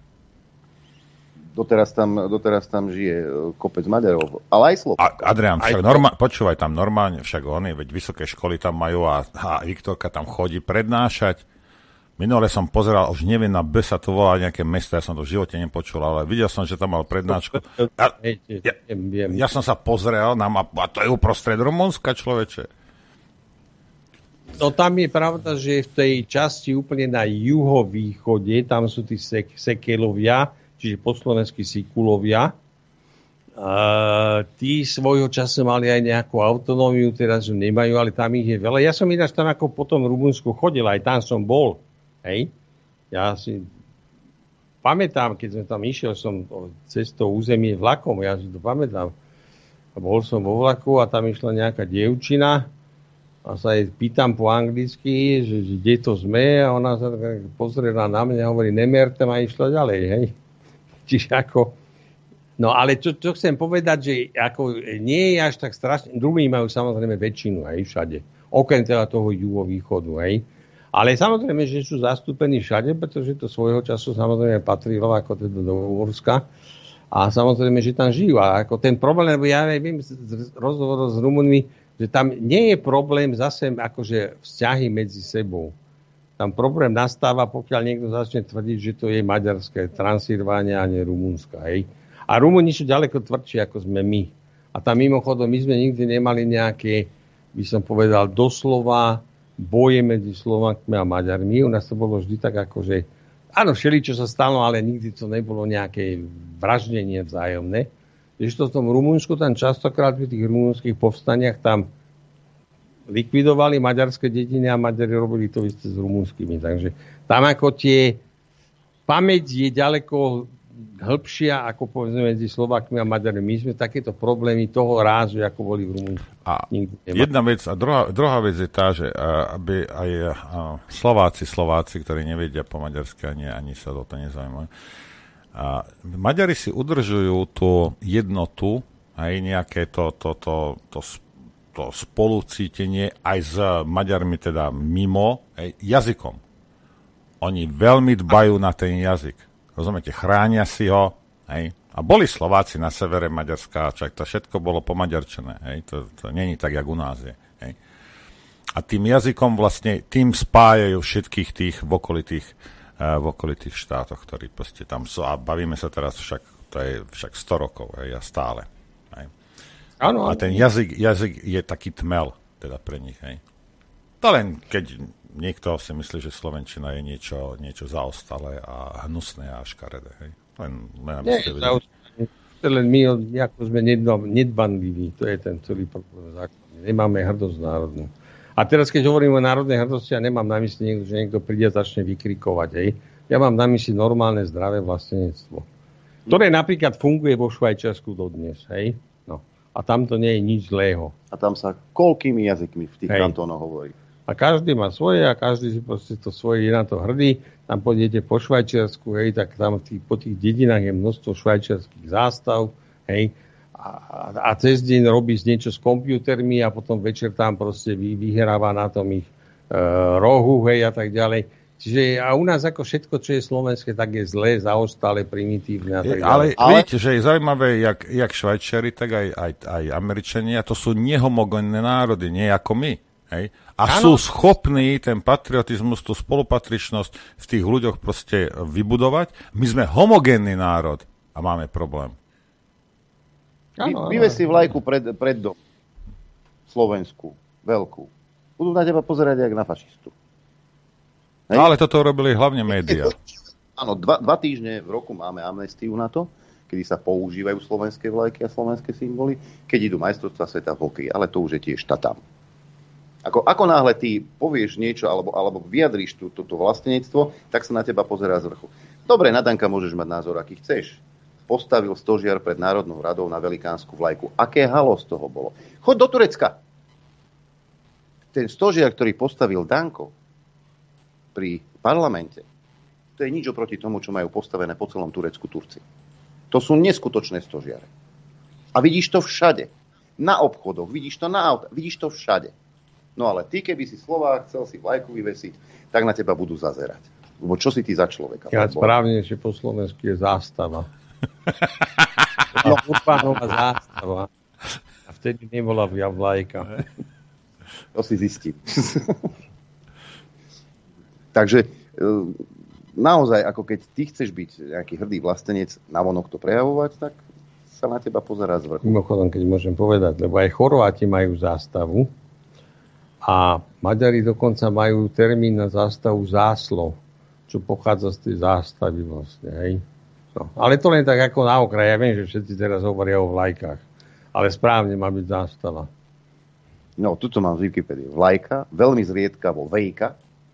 S2: Doteraz tam, doteraz tam žije kopec Maďarov, ale aj Slovákov.
S3: Adrián, však normálne, počúvaj, tam normálne, však oni, veď vysoké školy tam majú a, a Viktorka tam chodí prednášať. Minule som pozeral, už neviem, na B sa to volá nejaké mesto, ja som to v živote nepočul, ale videl som, že tam mal prednášku. A, ja, ja som sa pozrel na mapu a to je uprostred Rumunska, človeče.
S12: No tam je pravda, že v tej časti úplne na juhovýchode, tam sú tí sek- sekelovia, čiže po slovensky Sikulovia. Uh, tí svojho času mali aj nejakú autonómiu, teraz ju nemajú, ale tam ich je veľa. Ja som ináč tam ako potom v Rumunsku chodil, aj tam som bol. Hej. Ja si pamätám, keď som tam išiel, som cez to územie vlakom, ja si to pamätám. A bol som vo vlaku a tam išla nejaká dievčina a sa jej pýtam po anglicky, že, že kde to sme, a ona sa pozrela na mňa a hovorí, nemertem, a išla ďalej, hej. Čiže ako... No ale čo, čo chcem povedať, že ako nie je až tak strašne... Rumúni majú samozrejme väčšinu, hej, všade. Okrem teda toho juhovýchodu, hej. Ale samozrejme, že sú zastúpení všade, pretože to svojho času samozrejme patrilo ako teda do Uhorska. A samozrejme, že tam žijú. A ako ten problém, lebo ja neviem z rozhovorov s Rumunmi, že tam nie je problém zase akože vzťahy medzi sebou. Tam problém nastáva, pokiaľ niekto začne tvrdiť, že to je maďarské Transylvánia a nie Rumunska. Hej. A Rumúni sú ďaleko tvrdší, ako sme my. A tam mimochodom, my sme nikdy nemali nejaké, by som povedal, doslova boje medzi Slovákmi a Maďarmi. U nás to bolo vždy tak, ako že áno, všeličo sa stalo, ale nikdy to nebolo nejaké vraždenie vzájomné. Ešte v tom Rumunsku, tam častokrát v tých rumunských povstaniach tam likvidovali maďarské dediny a Maďari robili to isté s rumunskými. Takže tam ako tie pamäť je ďaleko hĺbšia ako povedzme medzi Slovákmi a Maďarmi. My sme takéto problémy toho rázu, ako boli v Rumunsku.
S3: A jedna vec, a druhá, druhá vec je tá, že aby aj Slováci, Slováci, ktorí nevedia po maďarsky ani, ani sa do toho nezaujímajú, a Maďari si udržujú tú jednotu, aj nejaké to, to, to, to, to spolucítenie aj s Maďarmi, teda mimo, aj jazykom. Oni veľmi dbajú na ten jazyk. Rozumiete, chránia si ho. Hej. A boli Slováci na severe Maďarska, čak to všetko bolo pomaďarčené. Hej. To, to nie je tak, jak u nás je. Hej. A tým jazykom vlastne, tým spájajú všetkých tých v okolitých v okolitých štátoch, ktorí proste tam sú. A bavíme sa teraz však, to je však sto rokov, hej, a stále. Hej. Ano, a ten jazyk, jazyk je taký tmel, teda pre nich. Hej. To len, keď niekto si myslí, že slovenčina je niečo, niečo zaostalé a hnusné a škaredé. Hej. Len, len,
S12: Nie, len my, ako sme nedbanliví, to je ten celý problém základný. Nemáme hrdosť národnú. A teraz, keď hovorím o národnej hrdosti, ja nemám na mysli niekto, že niekto príde a začne vykrikovať. Hej. Ja mám na mysli normálne zdravé vlastenectvo, ktoré napríklad funguje vo Švajčiarsku dodnes. Hej. No. A tam to nie je nič zlého.
S2: A tam sa koľkými jazykmi v tých hej. kantónoch hovorí.
S12: A každý má svoje a každý si proste to svoje je na to hrdý. Tam pôjdete po Švajčiarsku, hej, tak tam tých, po tých dedinách je množstvo švajčiarských zástav, hej. A, a cez deň robí niečo s počítačmi a potom večer tam proste vy, vyhráva na tom ich e, rohu, hej, a tak ďalej. Čiže a u nás ako všetko, čo je slovenské, tak je zlé, zaostalé, primitívne a tak ďalej.
S3: Ale, ale viete, že je zaujímavé, jak, jak Švajčiari, tak aj, aj, aj Američania, to sú nehomogénne národy, nie ako my. Hej? A ano. Sú schopní ten patriotizmus, tú spolupatričnosť v tých ľuďoch proste vybudovať. My sme homogénny národ a máme problém.
S2: Vy, vyvesí vlajku pred, pred dom. Slovensku. Veľkú. Budú na teba pozerať jak na fašistu. Hej?
S3: Ale toto robili hlavne médiá.
S2: Áno, dva, dva týždne v roku máme amnestiu na to, kedy sa používajú slovenské vlajky a slovenské symboly, keď idú majstrovstvá sveta v hokeji. Ale to už je tiež tatám. Ako, ako náhle ty povieš niečo alebo, alebo vyjadríš toto vlastenectvo, tak sa na teba pozerá z vrchu. Dobre, na Danka môžeš mať názor, aký chceš. Postavil stožiar pred Národnou radou na velikánsku vlajku. Aké halo z toho bolo? Choď do Turecka. Ten stožiar, ktorý postavil Danko pri parlamente, to je nič oproti tomu, čo majú postavené po celom Turecku Turci. To sú neskutočné stožiare. A vidíš to všade. Na obchodoch, vidíš to na autách, vidíš to všade. No ale ty, keby si Slovák, chcel si vlajku vyvesiť, tak na teba budú zazerať. Lebo čo si ty za človeka?
S12: Ja správne, že po slovensku je zástava. No. Urbánová zástava. A vtedy nebola vlajka.
S2: To si zistím. Takže naozaj, ako keď ty chceš byť nejaký hrdý vlastenec, navonok to prejavovať, tak sa na teba pozerá z vrchu.
S12: Mimochodom, keď môžem povedať, lebo aj Chorváti majú zástavu, a Maďari dokonca majú termín na zástavu záslo, čo pochádza z tej zástavy vlastne. Hej? No. Ale to len tak ako na okraj. Ja viem, že všetci teraz hovoria o vlajkách. Ale správne má byť zástava.
S2: No, tuto mám z Wikipedie. Vlajka, veľmi zriedkavo vejka,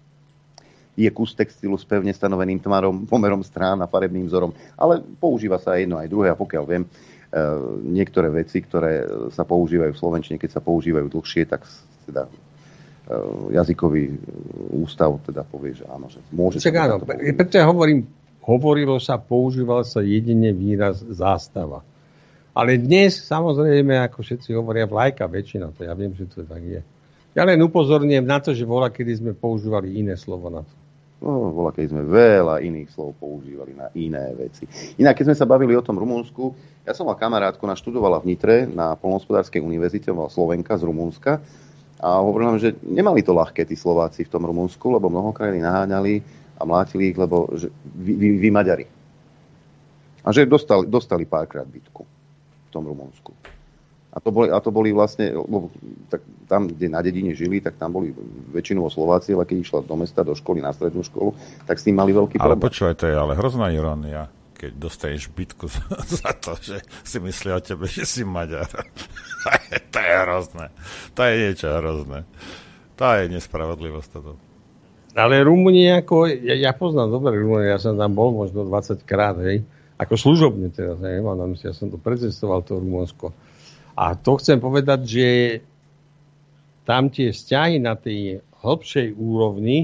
S2: je kus textilu s pevne stanoveným tvarom, pomerom strán a farebným vzorom. Ale používa sa aj jedno, aj druhé. A pokiaľ viem, niektoré veci, ktoré sa používajú v slovenčine, keď sa používajú dlhšie, tak teda jazykový ústav teda povie, že áno, že môže
S12: Čak, áno, preto ja hovorím, hovorilo sa, používal sa jedine výraz zástava. Ale dnes, samozrejme, ako všetci hovoria, vlajka väčšina, to ja viem, že to tak je. Ja len upozorňujem na to, že voľa, kedy sme používali iné slovo na to.
S2: No, voľa, kedy sme veľa iných slov používali na iné veci. Inak, keď sme sa bavili o tom Rumunsku, ja som mal kamarátku, naštudovala v Nitre na Poľnohospodárskej univerzite, bola Slovenka z Rumunska. A hovorím, že nemali to ľahké tí Slováci v tom Rumunsku, lebo mnohokrát naháňali a mlátili ich, lebo že vy, vy, vy Maďari. A že dostali, dostali párkrát bitku v tom Rumunsku. A to boli, a to boli vlastne, lebo tak tam, kde na dedine žili, tak tam boli väčšinou Slováci, ale keď išla do mesta, do školy, na strednú školu, tak s tým mali veľký problém.
S3: Ale počúvaj, to je ale hrozná irónia, keď dostaneš bitku za to, že si myslí o tebe, že si Maďar. To je hrozné. To je niečo hrozné. To je nespravodlivosť toto.
S12: Ale Rumúni ako, ja, ja poznám dobre Rumúni, ja som tam bol možno dvadsať krát, hej, ako služobne teraz, hej, ja som to precestoval, to Rumunsko. A to chcem povedať, že tam tie vzťahy na tej hlbšej úrovni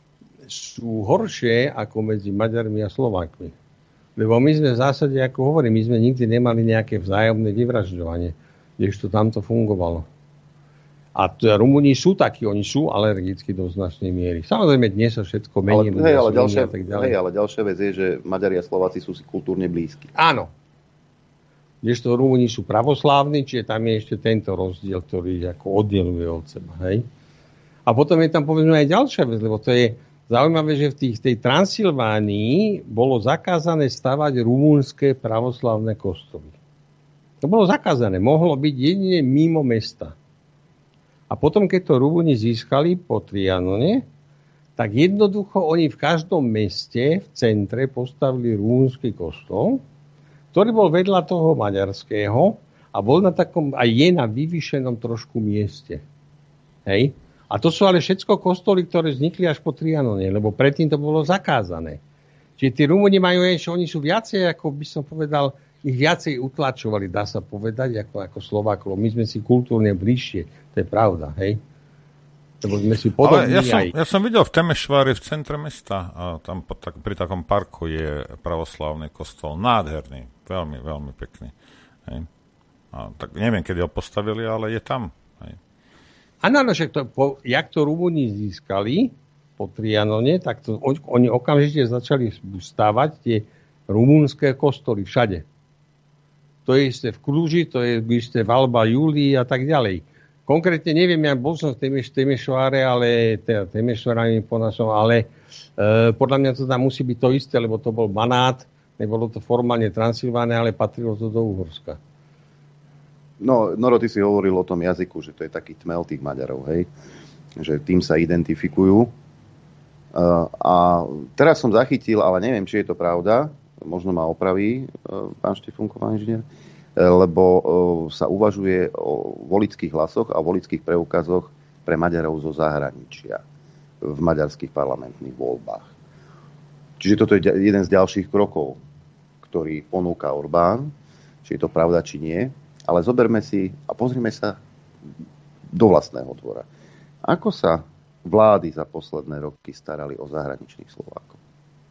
S12: sú horšie ako medzi Maďarmi a Slovákmi. Lebo my sme v zásade, ako hovorím, my sme nikdy nemali nejaké vzájomné vyvražďovanie, kdežto tam to fungovalo. A Rumúni sú takí, oni sú alergickí do značnej miery. Samozrejme, dnes sa všetko mení.
S2: Ale, hej, ale, ďalšia, hej, ale ďalšia vec je, že Maďari a Slováci sú si kultúrne blízki.
S12: Áno. Kdežto Rumúni sú pravoslávni, čiže tam je ešte tento rozdiel, ktorý ako oddeluje od seba. Hej? A potom je tam povedzme aj ďalšia vec, lebo to je zaujímavé, že v tých, tej Transylvánii bolo zakázané stavať rumúnske pravoslávne kostoly. To bolo zakázané. Mohlo byť jedine mimo mesta. A potom, keď to Rumúni získali po Trianone, tak jednoducho oni v každom meste, v centre, postavili rumúnsky kostol, ktorý bol vedľa toho maďarského a bol na takom, aj je na vyvýšenom trošku mieste. Hej? A to sú ale všetko kostoly, ktoré vznikli až po Trianone, lebo predtým to bolo zakázané. Čiže tí Rumúni majú, že oni sú viacej, ako by som povedal, ich viacej utlačovali, dá sa povedať, ako, ako Slovákov. My sme si kultúrne bližšie, to je pravda, hej? Lebo sme si podobní.
S3: Ale ja som,
S12: aj...
S3: ja som videl v Temešvári v centre mesta, a tam tak, pri takom parku je pravoslávny kostol, nádherný, veľmi, veľmi pekný. Hej? A tak neviem, kedy ho postavili, ale je tam. Hej?
S12: Áno, že to, po, jak to Rumúni získali po Trianone, tak to, oni okamžite začali stavať tie rumúnske kostoly všade. To je isté v Kluži, to je isté v Alba Julii a tak ďalej. konkrétne neviem, ja bol som v Temešváre, ale teda Temešvárami ponašom, ale e, podľa mňa to tam musí byť to isté, lebo to bol Banát, nebolo to formálne Transylvánia, ale patrilo to do Uhorska.
S2: No, Noro, ty si hovoril o tom jazyku, že to je taký tmel tých Maďarov, hej? Že tým sa identifikujú. Uh, a teraz som zachytil, ale neviem, či je to pravda, možno ma opraví uh, pán Štefúnko, pán inžinier, lebo sa uvažuje o voličských hlasoch a voličských preukazoch pre Maďarov zo zahraničia v maďarských parlamentných voľbách. Čiže toto je jeden z ďalších krokov, ktorý ponúka Orbán, či je to pravda, či nie. Ale zoberme si a pozrime sa do vlastného dvora. Ako sa vlády za posledné roky starali o zahraničných Slovákov?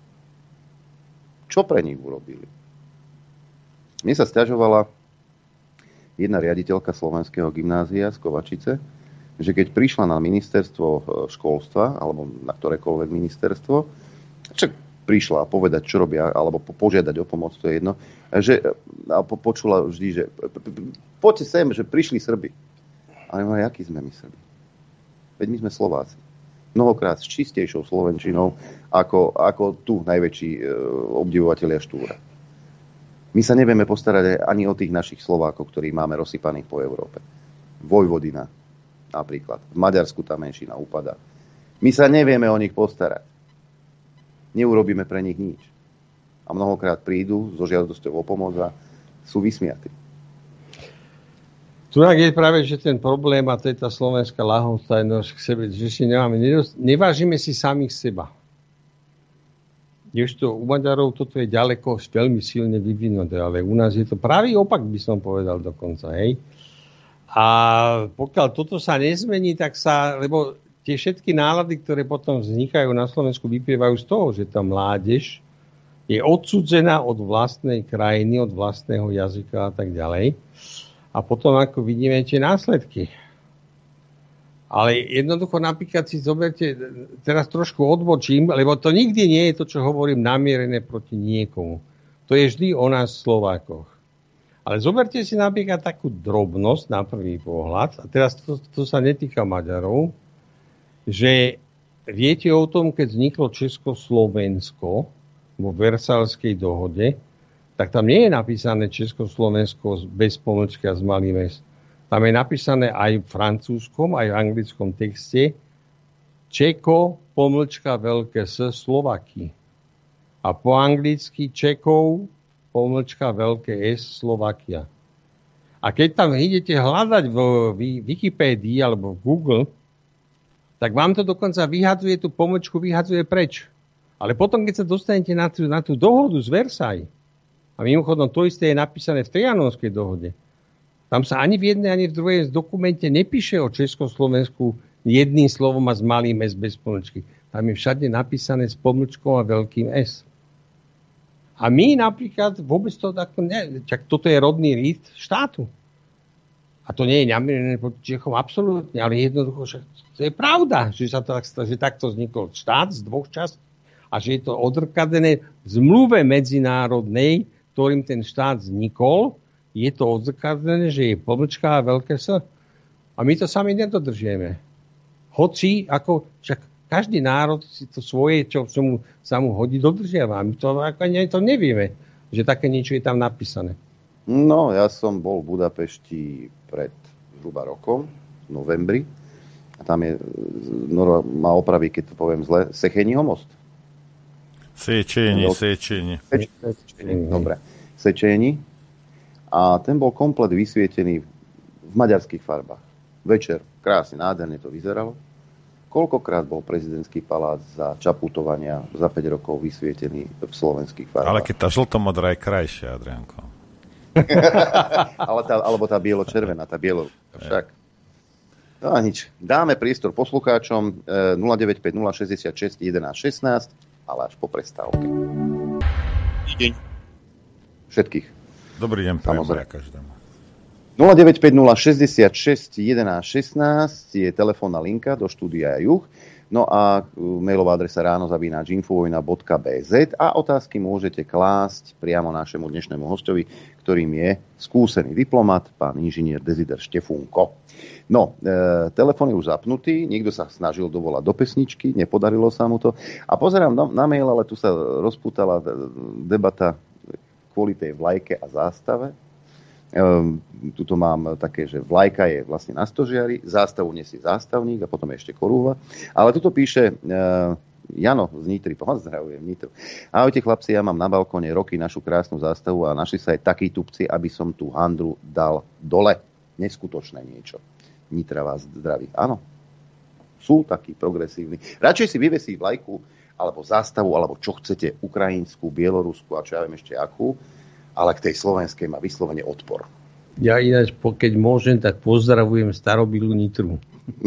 S2: Čo pre nich urobili? Mne sa sťažovala jedna riaditeľka Slovenského gymnázia z Kovačice, že keď prišla na ministerstvo školstva, alebo na ktorékoľvek ministerstvo, však prišla a povedať, čo robia, alebo požiadať o pomoc, to je jedno, že, a počula vždy, že poďte sem, že prišli Srbi. Ale no, akí sme my Srbi? Veď my sme Slováci. Mnohokrát s čistejšou slovenčinou, ako, ako tu najväčší e, obdivovatelia Štúra. My sa nevieme postarať ani o tých našich Slovákov, ktorí máme rozsypaných po Európe. Vojvodina napríklad. V Maďarsku tá menšina upadá. My sa nevieme o nich postarať. Neurobíme pre nich nič. A mnohokrát prídu so žiadosťou o pomoc a sú vysmiatí.
S12: Tu je práve, že ten problém, a to je tá slovenská ľahostajnosť k sebe, že si nemáme, nevážime si samých seba. Ešte u Maďarov toto je ďaleko veľmi silne vyvinuté, ale u nás je to pravý opak, by som povedal dokonca. Hej? A pokiaľ toto sa nezmení, tak sa, lebo tie všetky nálady, ktoré potom vznikajú na Slovensku, vyplývajú z toho, že tá mládež je odsudzená od vlastnej krajiny, od vlastného jazyka a tak ďalej. A potom, ako vidíme, tie následky. Ale jednoducho napríklad si zoberte, teraz trošku odbočím, lebo to nikdy nie je to, čo hovorím, namierené proti niekomu. To je vždy o nás Slovákoch. Ale zoberte si napríklad takú drobnosť na prvý pohľad, a teraz to, to sa netýka Maďarov, že viete o tom, keď vzniklo Československo vo Versalskej dohode, tak tam nie je napísané Československo bez pomlčky a s malým S. Tam je napísané aj v francúzskom, aj v anglickom texte Čeko, pomlčka veľké S, Slovaky. A po anglicky Čekov, pomlčka veľké S, Slovakia. A keď tam idete hľadať v Wikipédii alebo v Google, tak vám to dokonca vyhadzuje, tú pomlčku vyhadzuje preč. Ale potom, keď sa dostanete na tú, na tú dohodu z Versailles, a mimochodom to isté je napísané v Trianonskej dohode, tam sa ani v jednej, ani v druhej dokumente nepíše o Československu jedným slovom a s malým S bez pomlčky. Tam je všade napísané s pomlčkou a veľkým S. A my napríklad vôbec to takto ne... Čak toto je rodný list štátu. A to nie je namierené proti Čechom absolútne, ale jednoducho, že to je pravda, že, sa to, že takto vznikol štát z dvoch častí a že je to odrkadené v zmluve medzinárodnej, ktorým ten štát vznikol, je to odzrkadlené, že je pomlčka a veľké S. A my to sami nedodržieme. Hoci, ako, však každý národ si to svoje, čo mu, sa mu hodí, dodržiava. My to, ako, ne, to nevieme, že také niečo je tam napísané.
S2: No, ja som bol v Budapešti pred zhruba rokom, v novembri. A tam je, Noro ma opraví, keď to poviem zle, Secheniho most.
S3: Sečeni, Sečeni.
S2: Dobre, Sečeni. A ten bol komplet vysvietený v maďarských farbách. Večer, krásne, nádherne to vyzeralo. Koľkokrát bol prezidentský palác za Čaputovania za päť rokov vysvietený v slovenských farbách?
S3: Ale keď tá žltomodrá je krajšia, Adriánko.
S2: Ale tá, alebo tá bielo-červená, tá bielo... Však. No a nič. Dáme priestor poslucháčom nula deväť päť nula šesťdesiatšesť jedenásť šestnásť, ale až po prestávke. Všetkých.
S3: Dobrý deň, prajem každému.
S2: nula deväť päť nula šesťdesiatšesť jedenásť šestnásť je telefónna linka do štúdia Juh. No a mailová adresa ráno zavináč infovojna bodka bé zet a otázky môžete klásť priamo našemu dnešnému hostovi, ktorým je skúsený diplomat, pán inžinier Desider Štefúnko. No, e, telefón je už zapnutý, niekto sa snažil dovolať do pesničky, nepodarilo sa mu to. A pozerám na, na mail, ale tu sa rozpútala debata kvôli tej vlajke a zástave. Um, tuto mám také, že vlajka je vlastne na stožiari, zástavu nesie zástavník a potom ešte korúva. Ale tuto píše uh, Jano z Nitry, pozdravujem Nitru. Ahojte chlapci, ja mám na balkóne roky našu krásnu zástavu a našli sa aj takí tupci, aby som tú handru dal dole. Neskutočné niečo. Nitra vás zdraví. Áno, sú takí progresívni. Radšej si vyvesí vlajku alebo zástavu, alebo čo chcete, ukrajinskú, bieloruskú a čo ja viem ešte akú, ale k tej slovenskej má vyslovene odpor.
S12: Ja ináč, keď môžem, tak pozdravujem starobilú Nitru.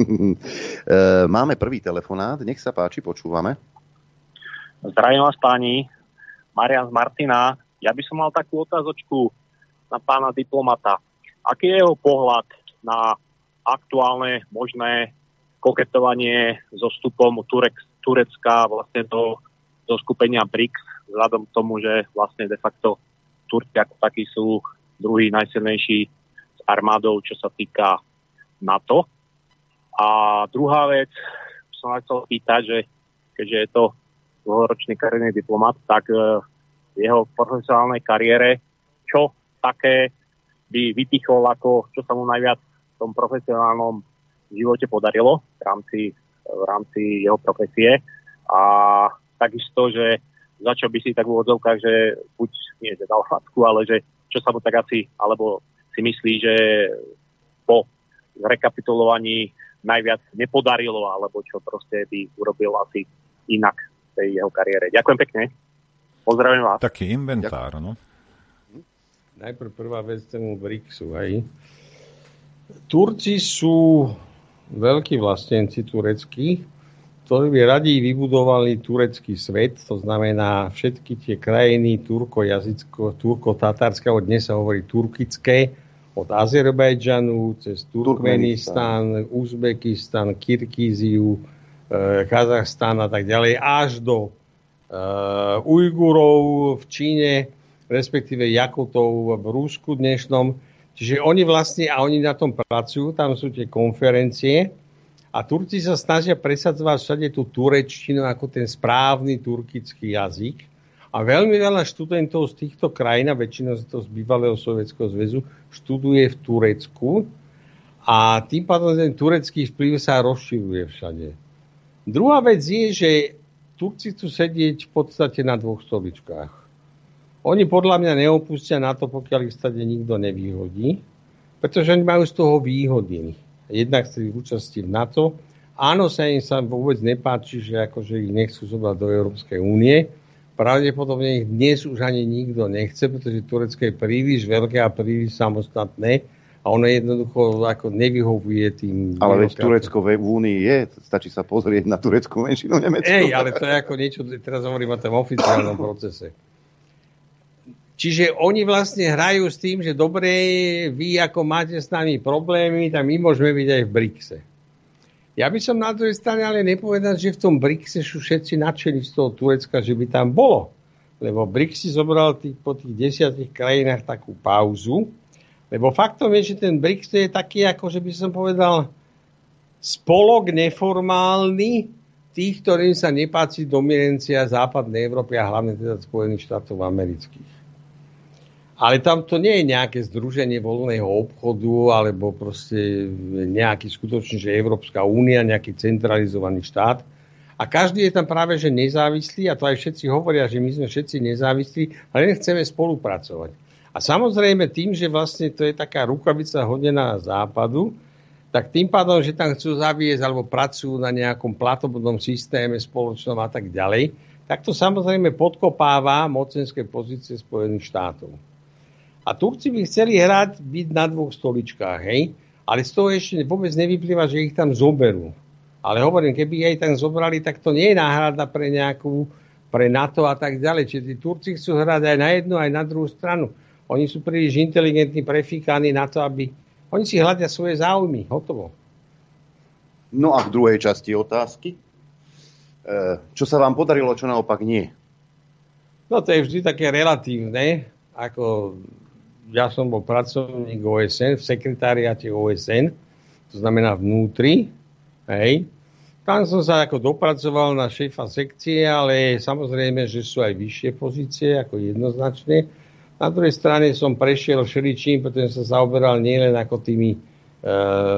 S2: Máme prvý telefonát, nech sa páči, počúvame.
S13: Zdravím vás páni, Marian z Martina. Ja by som mal takú otázočku na pána diplomata. Aký je jeho pohľad na aktuálne možné koketovanie so vstupom Turek, Turecka vlastne do, do skupenia BRICS, vzhľadom k tomu, že vlastne de facto Turci ako takí sú druhý najsilnejší s armádou, čo sa týka NATO. A druhá vec, som vám chcel pýtať, že keďže je to dlhoročný kariérny diplomat, tak v jeho profesionálnej kariére, čo také by vypichol, ako čo sa mu najviac v tom profesionálnom živote podarilo v rámci, v rámci jeho profesie. A takisto, že za čo by si tak v úvodzovkách, že buď nie, že dal facku, ale že čo sa mu tak asi, alebo si myslí, že po rekapitulovaní najviac nepodarilo, alebo čo proste by urobil asi inak v tej jeho kariére. Ďakujem pekne. Pozdravujem vás.
S3: Taký inventár, no.
S12: Najprv prvá vec tomu BRICSu, hej. Turci sú veľkí vlastenci tureckí, ktorí by radi vybudovali turecký svet, to znamená všetky tie krajiny turko-jazycko, turko-tatárske, od dnes sa hovorí turkické, od Azerbajdžanu cez Turkmenistan, Uzbekistan, Kirgíziu, e, Kazachstan a tak ďalej, až do e, Ujgurov v Číne, respektíve Jakutov v Rusku dnešnom. Čiže oni vlastne, a oni na tom pracujú, tam sú tie konferencie, a Turci sa snažia presadzovať všade tú turečtinu ako ten správny turkický jazyk. A veľmi veľa študentov z týchto krajín, a väčšinou z toho z bývalého Sovietskeho zväzu, študuje v Turecku. A tým pádom ten turecký vplyv sa rozširuje všade. Druhá vec je, že Turci chcú sedieť v podstate na dvoch stoličkách. Oni podľa mňa neopustia na to, pokiaľ ich stade nikto nevyhodí, pretože oni majú z toho výhody. Jednak chceli účasti v NATO. Áno, sa im sa vôbec nepáči, že akože ich nechcú zobrať do Európskej únie. Pravdepodobne ich dnes už ani nikto nechce, pretože Turecko je príliš veľké a príliš samostatné a ono jednoducho ako nevyhovuje tým...
S2: Ale veď Turecko v únii je, stačí sa pozrieť na tureckú menšinu Nemecku.
S12: Ej, ale to je ako niečo, teraz hovorím o tom oficiálnom procese. Čiže oni vlastne hrajú s tým, že dobre, vy ako máte s nami problémy, tak my môžeme byť aj v BRICSe. Ja by som na druhej strane ale nepovedal, že v tom BRICSe sú všetci nadšení z toho Turecka, že by tam bolo. Lebo BRICS si zobral tých, po tých desiatich krajinách takú pauzu. Lebo faktom je, že ten BRICS je taký, ako že by som povedal, spolok neformálny tých, ktorým sa nepáči dominancia západnej Európy a hlavne teda Spojených štátov amerických. Ale tam to nie je nejaké združenie voľného obchodu alebo proste nejaký skutočne, že Európska únia, nejaký centralizovaný štát. A každý je tam práve, že nezávislý, a to aj všetci hovoria, že my sme všetci nezávislí, ale nechceme spolupracovať. A samozrejme tým, že vlastne to je taká rukavica hodená západu, tak tým pádom, že tam chcú zaviesť alebo pracujú na nejakom platobnom systéme spoločnom a tak ďalej, tak to samozrejme podkopáva mocenské pozície Spojených štátov. A Turci by chceli hrať, byť na dvoch stoličkách, hej? Ale z toho ešte vôbec nevyplýva, že ich tam zoberú. Ale hovorím, keby aj tam zobrali, tak to nie je náhrada pre nejakú, pre NATO a tak ďalej. Čiže tí Turci chcú hrať aj na jednu, aj na druhú stranu. Oni sú príliš inteligentní, prefíkaní na to, aby... Oni si hľadia svoje záujmy. Hotovo.
S2: No a v druhej časti otázky? Čo sa vám podarilo, čo naopak nie?
S12: No to je vždy také relatívne. Ako ja som bol pracovník ó es en, v sekretariáte ó es en, to znamená vnútri, hej. Tam som sa ako dopracoval na šéfa sekcie, ale samozrejme, že sú aj vyššie pozície, ako jednoznačne. Na druhej strane som prešiel všeličím, pretože som sa zaoberal nielen ako tými e,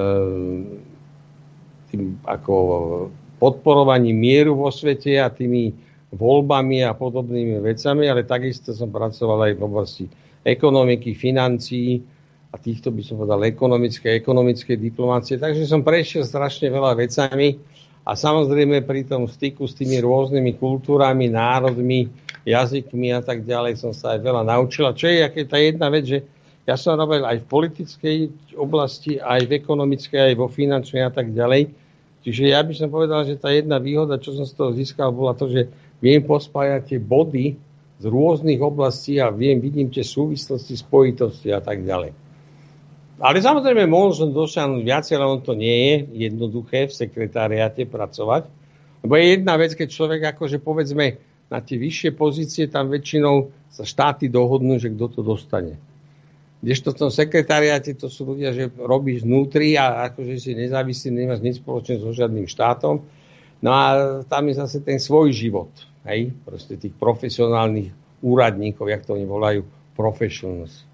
S12: tým ako podporovaním mieru vo svete a tými voľbami a podobnými vecami, ale takisto som pracoval aj v oblasti ekonomiky, financií a týchto by som povedal ekonomické, ekonomické diplomácie. Takže som prešiel strašne veľa vecami a samozrejme pri tom styku s tými rôznymi kultúrami, národmi, jazykmi a tak ďalej som sa aj veľa naučil. A čo je aké tá jedna vec, že ja som robil aj v politickej oblasti, aj v ekonomickej, aj vo finančnej a tak ďalej. Čiže ja by som povedal, že tá jedna výhoda, čo som z toho získal, bola to, že viem pospájať tie body z rôznych oblastí a viem, vidím tie súvislosti, spojitosti a tak ďalej. Ale samozrejme, mohol som dosiahnuť viacej, ale on to nie je jednoduché v sekretariáte pracovať. Lebo je jedna vec, keď človek akože povedzme na tie vyššie pozície, tam väčšinou sa štáty dohodnú, že kto to dostane. Kdežto v tom sekretariáte to sú ľudia, že robíš vnútri a akože si nezávislý, nemáš nič spoločné so žiadnym štátom. No a tam je zase ten svoj život. Hej? Proste tých profesionálnych úradníkov, jak to oni volajú, professionals.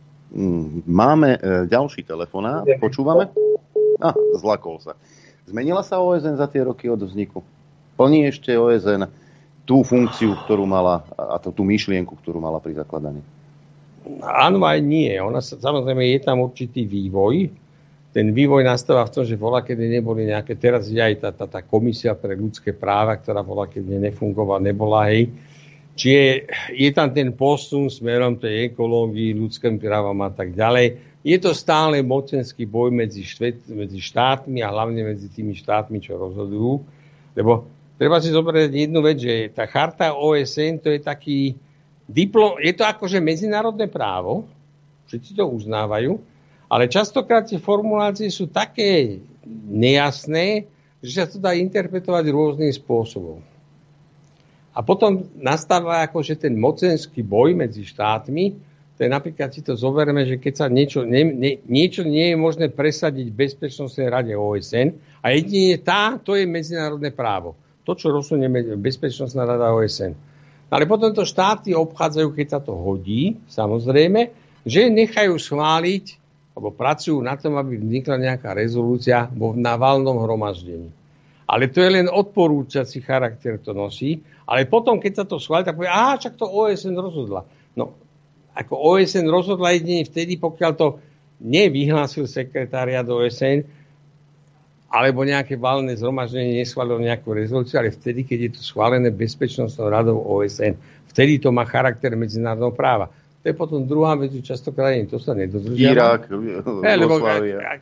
S2: Máme e, ďalší telefonát. Počúvame? Á, zlakol sa. Zmenila sa ó es en za tie roky od vzniku? Plní ešte ó es en tú funkciu, ktorú mala, a to, tú myšlienku, ktorú mala pri zakladaní?
S12: Áno, aj nie. Ona sa, samozrejme, je tam určitý vývoj. Ten vývoj nastáva v tom, že bola, kedy neboli nejaké, teraz je aj tá, tá, tá komisia pre ľudské práva, ktorá bola, kedy nefungovala, nebola, hej. Čiže je tam ten posun smerom tej ekológii, ľudským právam a tak ďalej. Je to stále mocenský boj medzi, švet, medzi štátmi a hlavne medzi tými štátmi, čo rozhodujú. Lebo treba si zobrať jednu vec, že tá charta ó es en to je taký diplom, je to akože medzinárodné právo, všetci to uznávajú, ale častokrát tie formulácie sú také nejasné, že sa to dá interpretovať rôznym spôsobom. A potom nastáva akože ten mocenský boj medzi štátmi. To je napríklad, si to zoberme, že keď sa niečo, nie, nie, niečo nie je možné presadiť v Bezpečnostnej rade ó es en a jedine tá, to je medzinárodné právo. To, čo rozsunie Bezpečnostná rada ó es en. Ale potom to štáty obchádzajú, keď sa to hodí, samozrejme, že nechajú schváliť, alebo pracujú na tom, aby vznikla nejaká rezolúcia vo navalnom hromaždení. Ale to je len odporúčací charakter, to nosí. Ale potom, keď sa to schváli, tak povie, aha, čak to ó es en rozhodla. No, ako ó es en rozhodla jedine vtedy, pokiaľ to nevyhlásil sekretariát ó es en, alebo nejaké valné zhromaždenie neschválilo nejakú rezolúciu, ale vtedy, keď je to schválené Bezpečnostnou radou ó es en. Vtedy to má charakter medzinárodného práva. To je potom druhá vec, častokrát to sa nedodržiava.
S2: Irak,
S12: Jugoslavia.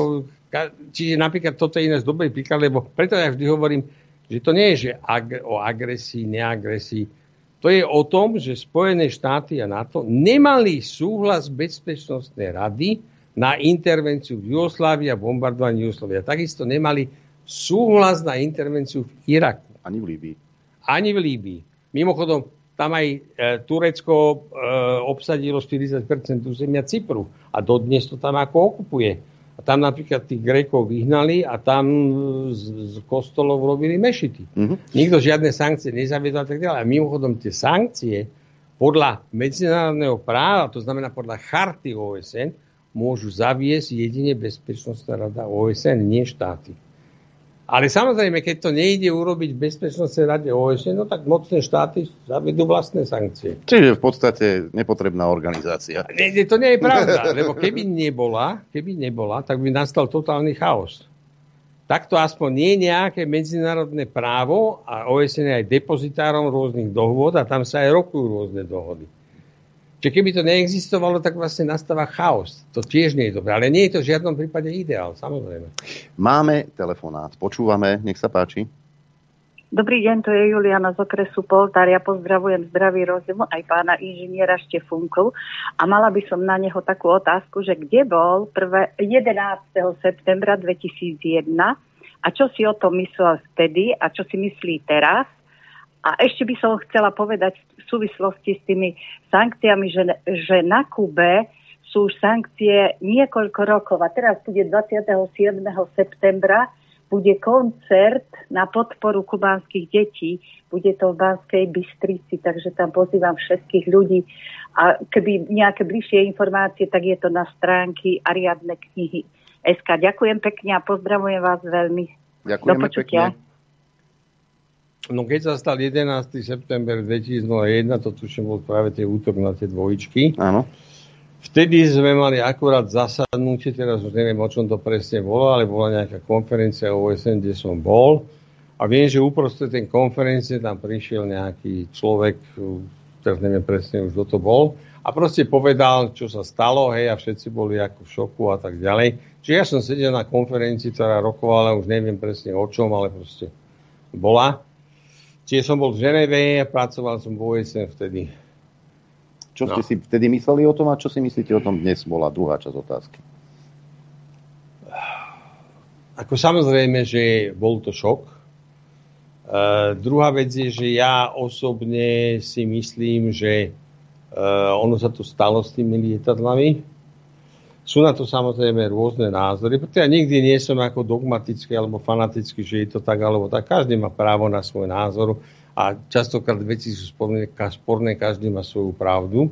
S12: Čiže napríklad toto je iné z dobrý príklad, lebo preto ja vždy hovorím, že to nie je že ag- o agresii, neagresii. To je o tom, že Spojené štáty a NATO nemali súhlas Bezpečnostnej rady na intervenciu v Jugoslávii a bombardovanie Jugoslávie. Takisto nemali súhlas na intervenciu v Iraku.
S2: Ani v Líbii.
S12: Ani v Líbii. Mimochodom, tam aj e, Turecko e, obsadilo štyridsať percent územia Cypru a dodnes to tam ako okupuje. A tam napríklad tých Grékov vyhnali a tam z, z kostolov robili mešity. Mm-hmm. Nikto žiadne sankcie nezaviedol a tak ďalej. A mimochodom tie sankcie podľa medzinárodného práva, to znamená podľa charty ó es en, môžu zaviesť jedine Bezpečnostná rada ó es en, nie štáty. Ale samozrejme, keď to nejde urobiť v Bezpečnostnej rade ó es en, no tak mocné štáty zavedú vlastné sankcie.
S2: Čiže v podstate nepotrebná organizácia.
S12: Nie, to nie je pravda, lebo keby nebola, keby nebola, tak by nastal totálny chaos. Takto aspoň nie je nejaké medzinárodné právo a ó es en je aj depozitárom rôznych dohôd a tam sa aj rokujú rôzne dohody. Čiže keby to neexistovalo, tak vlastne nastáva chaos. To tiež nie je dobré, ale nie je to v žiadnom prípade ideál, samozrejme.
S2: Máme telefonát, počúvame, nech sa páči.
S14: Dobrý deň, to je Juliana z okresu Poltár. Ja pozdravujem zdravý rozum aj pána inžiniera Štefúnku a mala by som na neho takú otázku, že kde bol jedenásteho septembra dvetisícjeden a čo si o tom myslel vtedy a čo si myslí teraz. A ešte by som chcela povedať v súvislosti s tými sankciami, že, že na Kube sú už sankcie niekoľko rokov. A teraz bude dvadsiateho siedmeho septembra bude koncert na podporu kubánskych detí. Bude to v Banskej Bystrici, takže tam pozývam všetkých ľudí. A keby nejaké bližšie informácie, tak je to na stránky Ariadne knihy es ká. Ďakujem pekne a pozdravujem vás veľmi.
S2: Ďakujeme
S14: Do počutia.
S2: pekne.
S12: No keď sa stal jedenásteho september dvetisícjeden, to tuším bol práve tie útok na tie dvojičky.
S2: Áno.
S12: Vtedy sme mali akurát zasadnutie, teraz už neviem, o čom to presne bolo, ale bola nejaká konferencia ó es en, kde som bol. A viem, že uprostred tej konferencie tam prišiel nejaký človek, teraz neviem presne už, kto to bol, a proste povedal, čo sa stalo, hej, a všetci boli ako v šoku a tak ďalej. Čiže ja som sedel na konferencii, ktorá rokovala, už neviem presne o čom, ale proste bola. Čiže som bol v Ženeve a pracoval som v ó es en vtedy.
S2: Čo
S12: No.
S2: ste si vtedy mysleli o tom a čo si myslíte o tom dnes, bola druhá časť otázky.
S12: Ako samozrejme, že bol to šok. E, druhá vec je, že ja osobne si myslím, že e, ono sa to stalo s tými lietadlami. Sú na to samozrejme rôzne názory, pretože ja nikdy nie som ako dogmatický alebo fanatický, že je to tak alebo tak. Každý má právo na svoj názor a častokrát veci sú sporné, sporné každý má svoju pravdu.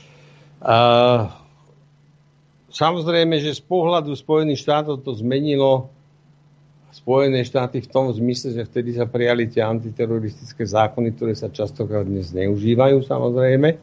S12: Uh, samozrejme, že z pohľadu Spojených štátov to zmenilo Spojené štáty v tom zmysle, že vtedy sa prijali tie antiteroristické zákony, ktoré sa častokrát dnes zneužívajú, samozrejme.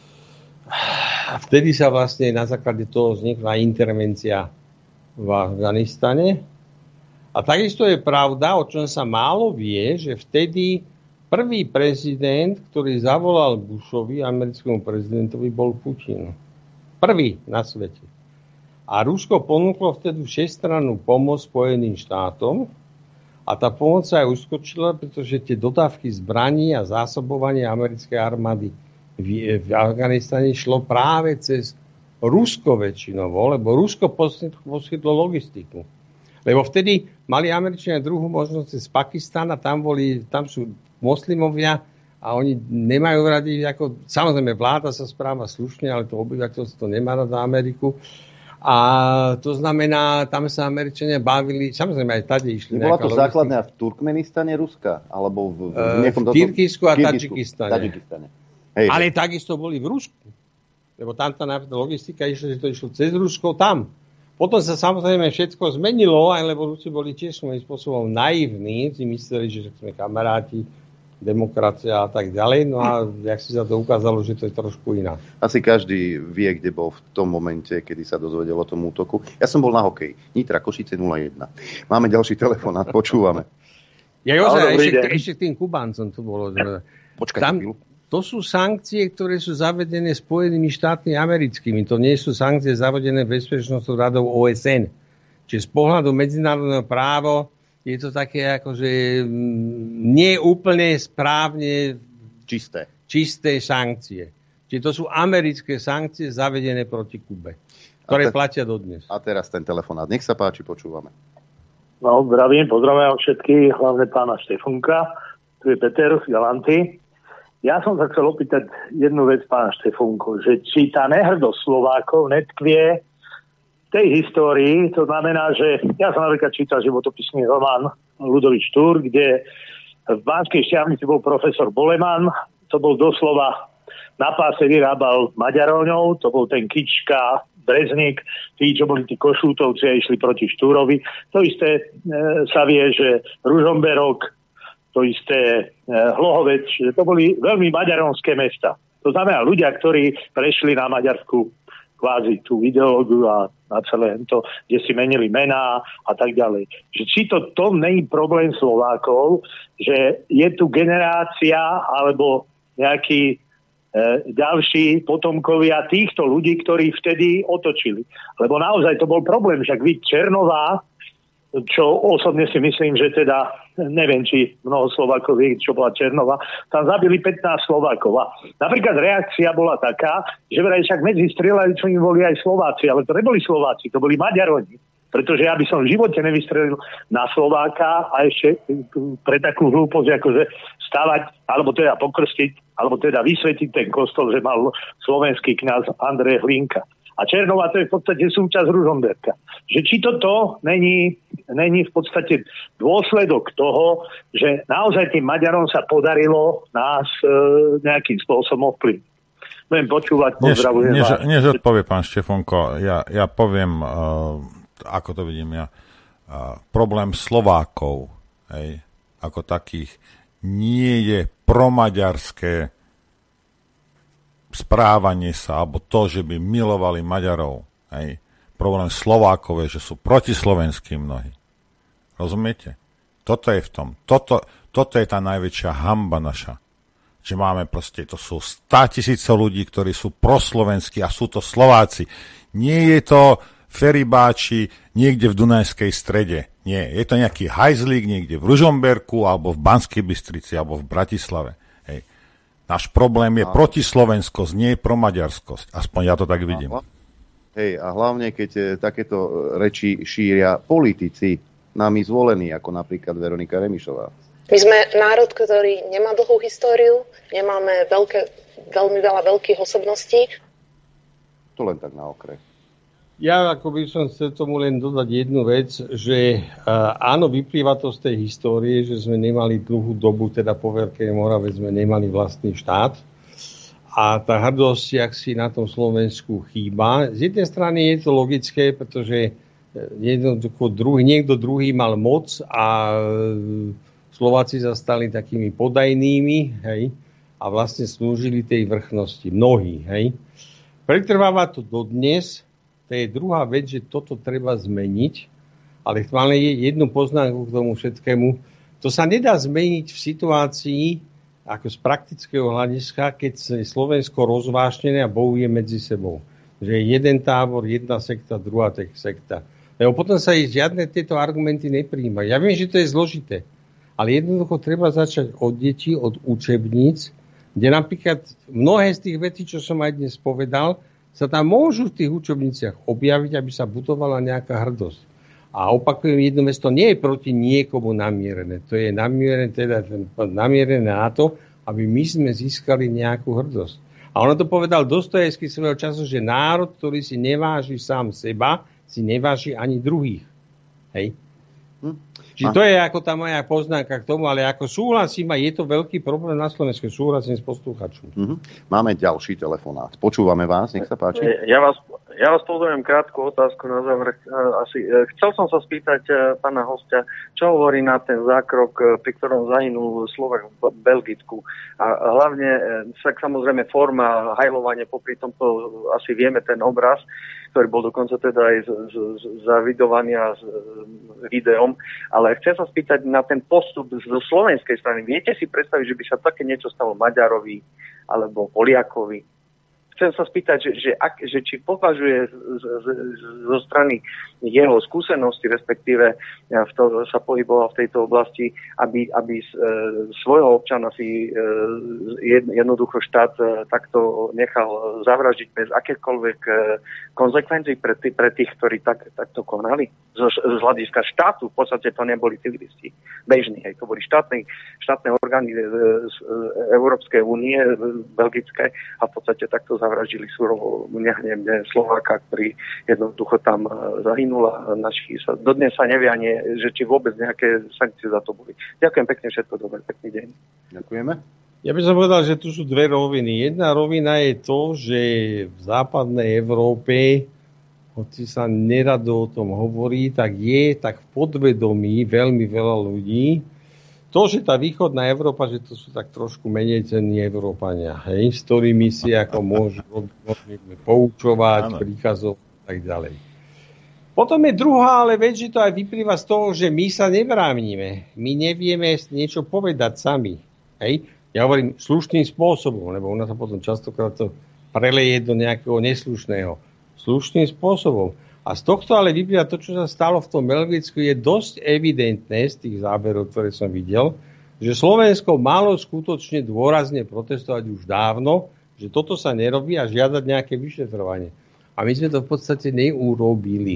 S12: A vtedy sa vlastne na základe toho vznikla intervencia v Afganistane. A takisto je pravda, o čom sa málo vie, že vtedy prvý prezident, ktorý zavolal Bushovi, americkému prezidentovi, bol Putin. Prvý na svete. A Rusko ponúklo vtedy všestrannú pomoc Spojeným štátom a tá pomoc sa aj uskočila, pretože tie dodávky zbraní a zásobovanie americkej armády v, v Afganistane šlo práve cez Rusko väčšinovo, lebo Rusko poskytlo logistiku. Lebo vtedy mali Američania druhú možnosť cez Pakistan a tam, boli, tam sú moslimovia a oni nemajú radi, ako, samozrejme vláda sa správa slušne, ale to obyvateľstvo nemá rada Ameriku. A to znamená, tam sa Američania bavili, samozrejme aj tady išli.
S2: Bola to základňa v Turkmenistane Ruska? Alebo v, v,
S12: v Kirgizsku a Tadžikistane.
S2: Tadžikistane. Hej,
S12: ale takisto boli v Rusku. Lebo tam tá logistika išla, že to išlo cez Rusko tam. Potom sa samozrejme všetko zmenilo, aj lebo Rusi boli tiež svojím spôsobom naivní, si mysleli, že sme kamaráti, demokracia a tak ďalej. No a jak si sa to ukázalo, že to je trošku iná.
S2: Asi každý vie, kde bol v tom momente, kedy sa dozvedel o tom útoku. Ja som bol na hokeji. Nitra Košice nula jedna. Máme ďalší telefonát, počúvame.
S12: Ja ozaj, ešte, ešte k tým Kubáncom to bolo.
S2: Počkajte
S12: tam,
S2: chvíľu.
S12: To sú sankcie, ktoré sú zavedené Spojenými štátmi americkými. To nie sú sankcie zavedené Bezpečnostnou radou ó es en. Čiže z pohľadu medzinárodného práva je to také akože nie úplne správne
S2: čisté.
S12: čisté sankcie. Čiže to sú americké sankcie zavedené proti Kube, ktoré te- platia dodnes.
S2: A teraz ten telefonát. Nech sa páči, počúvame.
S15: No, zdravím, pozdravujem všetkých, hlavne pána Štefunka. Tu je Peter z Galanty. Ja som sa chcel opýtať jednu vec, pána Štefunko, že či tá nehrdosť Slovákov netkvie v tej histórii, to znamená, že ja som napríklad čítal životopisný román Ľudovít Štúr, kde v Banskej Štiavnici bol profesor Boleman, to bol doslova na páse vyrábal Maďaroňov, to bol ten Kička, Brezník, tí, čo boli tí Košútovci a išli proti Štúrovi. To isté e, sa vie, že Ružomberok, to isté e, Hlohovec, že to boli veľmi maďaronské mesta. To znamená ľudia, ktorí prešli na maďarskú kvázi tú ideológiu a na celé to, kde si menili mená a tak ďalej. Že či to tom nie je problém Slovákov, že je tu generácia alebo nejaký ďalší potomkovia týchto ľudí, ktorí vtedy otočili. Lebo naozaj to bol problém, však vy Černová, čo osobne si myslím, že teda, neviem, či mnoho Slovákov vie, čo bola Černová, tam zabili pätnásť Slovákov. A napríklad reakcia bola taká, že vraj však medzi strieľajúcimi boli aj Slováci, ale to neboli Slováci, to boli Maďaroni. Pretože ja by som v živote nevystrelil na Slováka a ešte pre takú hlúposť, akože stávať, alebo teda pokrstiť, alebo teda vysvetiť ten kostol, že mal slovenský kňaz Andrej Hlinka. A Černová to je v podstate súčasť Ružomberka. Že či toto není, není v podstate dôsledok toho, že naozaj tým Maďarom sa podarilo nás e, nejakým spôsobom ovplyvniť. Budem počúvať, pozdravujem
S3: než,
S15: vás.
S3: Než odpovie pán Štefonko, ja, ja poviem, uh, ako to vidím ja, uh, problém Slovákov, hej, ako takých, nie je promaďarské správanie sa, alebo to, že by milovali Maďarov. Hej. Problém Slovákov je, že sú protislovenskí mnohí. Rozumiete? Toto je v tom. Toto, toto je tá najväčšia hanba naša. Že máme proste, to sú státisíce ľudí, ktorí sú proslovenskí a sú to Slováci. Nie je to feribáči niekde v Dunajskej strede. Nie, je to nejaký hajzlík niekde v Ružomberku, alebo v Banskej Bystrici, alebo v Bratislave. Hej. Náš problém je protislovenskosť, nie je promaďarskosť. Aspoň ja to tak vidím.
S2: Hej, a hlavne, keď e, takéto reči šíria politici, nami zvolení, ako napríklad Veronika Remišová.
S16: My sme národ, ktorý nemá dlhú históriu, nemáme veľké, veľmi veľa veľkých osobností.
S2: To len tak na okraj.
S12: Ja ako by som chcel tomu len dodať jednu vec, že uh, áno, vyplýva to z tej histórie, že sme nemali dlhú dobu, teda po Veľkej Morave sme nemali vlastný štát. A tá hrdosť, jak si na tom Slovensku chýba. Z jednej strany je to logické, pretože druhý, niekto druhý mal moc a Slováci sa stali takými podajnými, hej, a vlastne slúžili tej vrchnosti. Mnohí, hej. Pretrváva to dodnes. To je druhá vec, že toto treba zmeniť, ale chvále je jednu poznámku k tomu všetkému. To sa nedá zmeniť v situácii, ako z praktického hľadiska, keď je Slovensko rozvášnené a bojuje medzi sebou. Že je jeden tábor, jedna sekta, druhá sekta. Lebo potom sa ich žiadne tieto argumenty nepríjmajú. Ja viem, že to je zložité, ale jednoducho treba začať od detí, od učebníc, kde napríklad mnohé z tých vecí, čo som aj dnes povedal, sa tam môžu v tých učebniciach objaviť, aby sa budovala nejaká hrdosť. A opakujem, jedno mesto nie je proti niekomu namierené. To je namierené, teda namierené na to, aby my sme získali nejakú hrdosť. A ono to povedal Dostojevský svojho času, že národ, ktorý si neváži sám seba, si neváži ani druhých. Hej? Hm? Čiže to je ako tá moja poznámka k tomu, ale ako súhlasím, a je to veľký problém na Slovensku, súhlasím s posluchačom.
S2: Mm-hmm. Máme ďalší telefonát. Počúvame vás, nech sa páči.
S17: Ja vás, ja vás pozdravujem krátku otázku na záver. Asi, chcel som sa spýtať pána hostia, čo hovorí na ten zákrok, pri ktorom zahynul Slovák v Belgicku. A hlavne, však samozrejme forma, hajlovanie, popri tomto asi vieme ten obraz, ktorý bol dokonca teda aj zavidovaný a s videom. Ale chcem sa spýtať na ten postup zo slovenskej strany. Viete si predstaviť, že by sa také niečo stalo Maďarovi alebo Poliakovi? Chcem sa spýtať, že, že, ak, že či považuje z, z, zo strany jeho skúsenosti, respektíve v to, sa pohyboval v tejto oblasti, aby, aby e, svojho občana si e, jed, jednoducho štát e, takto nechal zavraždiť bez akékoľvek e, konzekvencií pre, tý, pre tých, ktorí tak, takto konali. Z, z hľadiska štátu, v podstate to neboli civilisti bežní, hej, to boli štátne, štátne orgány e, z e, Európskej únie, e, belgické, a v podstate takto zavraždili surovo nehnemne Slováka, ktorý jednoducho tam zahynul a naši sa, dodnes sa nevie ani, že či vôbec nejaké sankcie za to boli. Ďakujem pekne, všetko dobré, pekný deň.
S2: Ďakujeme.
S12: Ja by som povedal, že tu sú dve roviny. Jedna rovina je to, že v západnej Európe, hoci sa nerado o tom hovorí, tak je tak v podvedomí veľmi veľa ľudí. To, že tá východná Európa, že to sú tak trošku menej cenní Európania, hej, s ktorými si ako môžu poučovať, príkazov a tak ďalej. Potom je druhá, ale vec, že to aj vyplýva z toho, že my sa nebránime. My nevieme niečo povedať sami. Hej. Ja hovorím slušným spôsobom, lebo ona sa potom častokrát to preleje do nejakého neslušného. Slušným spôsobom. A z tohto ale vyplýva to, čo sa stalo v tom Belgicku, je dosť evidentné z tých záberov, ktoré som videl, že Slovensko malo skutočne dôrazne protestovať už dávno, že toto sa nerobí a žiadať nejaké vyšetrovanie. A my sme to v podstate neurobili.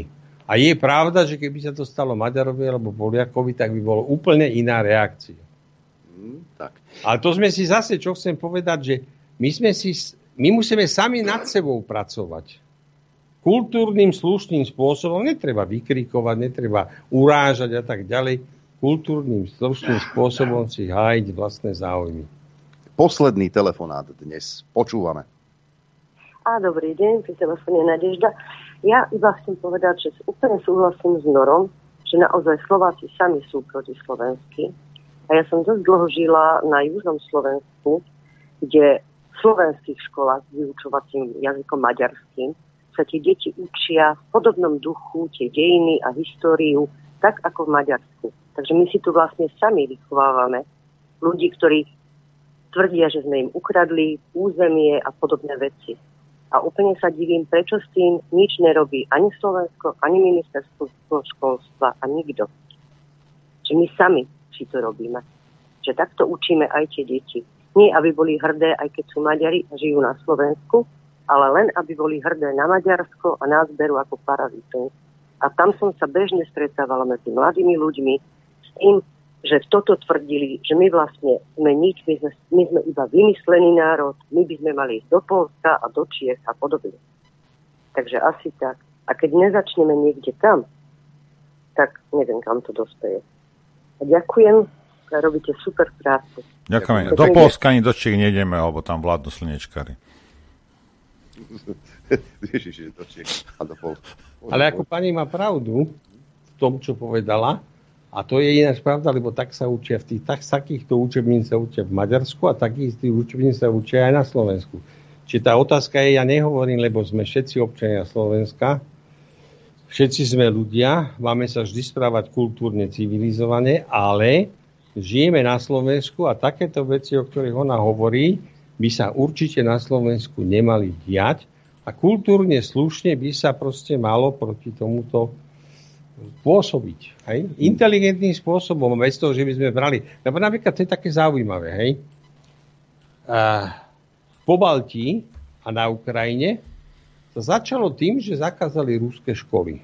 S12: A je pravda, že keby sa to stalo Maďarovi alebo Poliakovi, tak by bolo úplne iná reakcia.
S2: Mm, tak.
S12: Ale to sme si zase, čo chcem povedať, že my, sme si, my musíme sami nad sebou pracovať. Kultúrnym, slušným spôsobom, netreba vykrikovať, netreba urážať a tak ďalej. Kultúrnym, slušným spôsobom si hájiť vlastné záujmy.
S2: Posledný telefonát dnes. Počúvame.
S18: A dobrý deň, pri telefóne Nadežda. Ja iba chcem povedať, že úplne súhlasím s Norom, že naozaj Slováci sami sú proti Slovensky. A ja som dosť dlho žila na južnom Slovensku, kde v slovenských školách s vyučovacím jazykom maďarským sa tie deti učia v podobnom duchu tie dejiny a históriu, tak ako v Maďarsku. Takže my si tu vlastne sami vychovávame ľudí, ktorí tvrdia, že sme im ukradli územie a podobné veci. A úplne sa divím, prečo s tým nič nerobí ani Slovensko, ani ministerstvo školstva a nikto. Že my sami si to robíme. Že takto učíme aj tie deti. Nie, aby boli hrdé, aj keď sú Maďari a žijú na Slovensku, ale len, aby boli hrdé na Maďarsko a nás berú ako parazitov. A tam som sa bežne stretávala medzi mladými ľuďmi s tým, že toto tvrdili, že my vlastne sme nič, my sme, my sme iba vymyslený národ, my by sme mali ísť do Poľska a do Čiech a podobne. Takže asi tak. A keď nezačneme niekde tam, tak neviem, kam to dospeje. A ďakujem, a robíte super prácu.
S3: Ďakujem. Do Poľska ani do Čiech nejdeme, alebo tam vládnu slnečkári.
S2: Ježiš, do Čiech a do Poľska.
S12: Ale ako pani má pravdu v tom, čo povedala, a to je ináč pravda, lebo tak sa učia v tých tak, takýchto učebnín sa učia v Maďarsku a takých tých učebnín sa učia aj na Slovensku. Čiže tá otázka je, ja nehovorím, lebo sme všetci občania Slovenska, všetci sme ľudia, máme sa vždy správať kultúrne, civilizovane, ale žijeme na Slovensku a takéto veci, o ktorých ona hovorí, by sa určite na Slovensku nemali diať a kultúrne, slušne by sa proste malo proti tomuto pôsobiť. Hej? Inteligentným spôsobom, bez toho, že by sme brali. Lebo napríklad to je také zaujímavé. Hej? A po Baltii a na Ukrajine sa začalo tým, že zakázali ruské školy.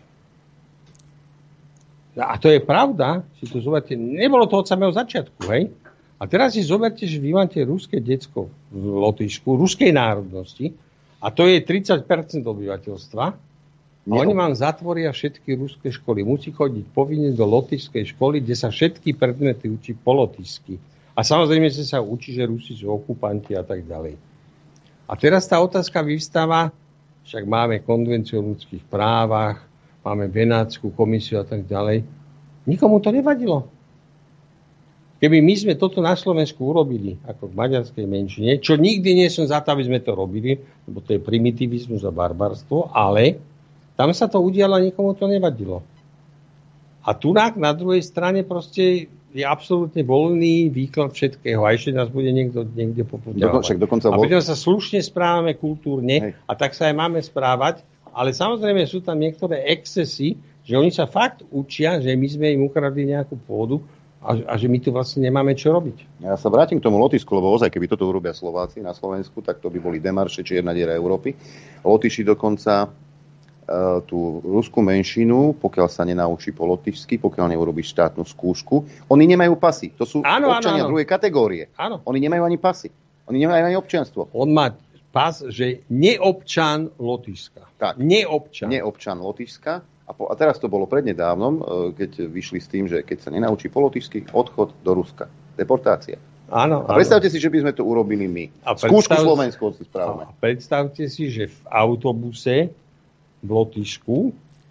S12: A to je pravda, si to zoberte, nebolo to od samého začiatku. Hej? A teraz si zoberte, že vy máte ruské decko v Lotyšsku, ruskej národnosti, a to je tridsať percent obyvateľstva. A oni vám zatvoria všetky ruské školy. Musí chodiť povinne do lotyšskej školy, kde sa všetky predmety učí po lotyšsky. A samozrejme sa učí, že Rusi sú okupanti a tak ďalej. A teraz tá otázka vyvstáva, však máme konvenciu o ľudských právach, máme Benátskú komisiu a tak ďalej. Nikomu to nevadilo. Keby my sme toto na Slovensku urobili, ako v maďarskej menšine, čo nikdy nie som za to, aby sme to robili, lebo to je primitivizmus a barbarstvo, ale tam sa to udialo a nikomu to nevadilo. A tu na druhej strane proste je absolútne voľný výklad všetkého. A ešte nás bude niekto niekde popuťahovať.
S2: Dokonca
S12: a preto sa slušne správame kultúrne, hej, a tak sa aj máme správať, ale samozrejme sú tam niektoré excesy, že oni sa fakt učia, že my sme im ukradli nejakú pôdu a, a že my tu vlastne nemáme čo robiť.
S2: Ja sa vrátim k tomu Lotyšsku, lebo ozaj, keby toto urobia Slováci na Slovensku, tak to by boli demarše, čierna diera Európy. Lotyši dokonca tú ruskú menšinu, pokiaľ sa nenaučí po lotyšsky, pokiaľ neurobí štátnu skúšku. Oni nemajú pasy. To sú áno, občania áno, áno. druhej kategórie. Áno. Oni nemajú ani pasy. Oni nemajú ani občianstvo.
S12: On má pas, že neobčan Lotyšska.
S2: Tak.
S12: Neobčan.
S2: Neobčan Lotyšska. A, po, a teraz to bolo prednedávnom, keď vyšli s tým, že keď sa nenaučí po lotyšsky, odchod do Ruska. Deportácia.
S12: Áno,
S2: a predstavte áno. si, že by sme to urobili my. A skúšku predstav... Slovensku si správame.
S12: A predstavte si, že v autobuse v Lotyšsku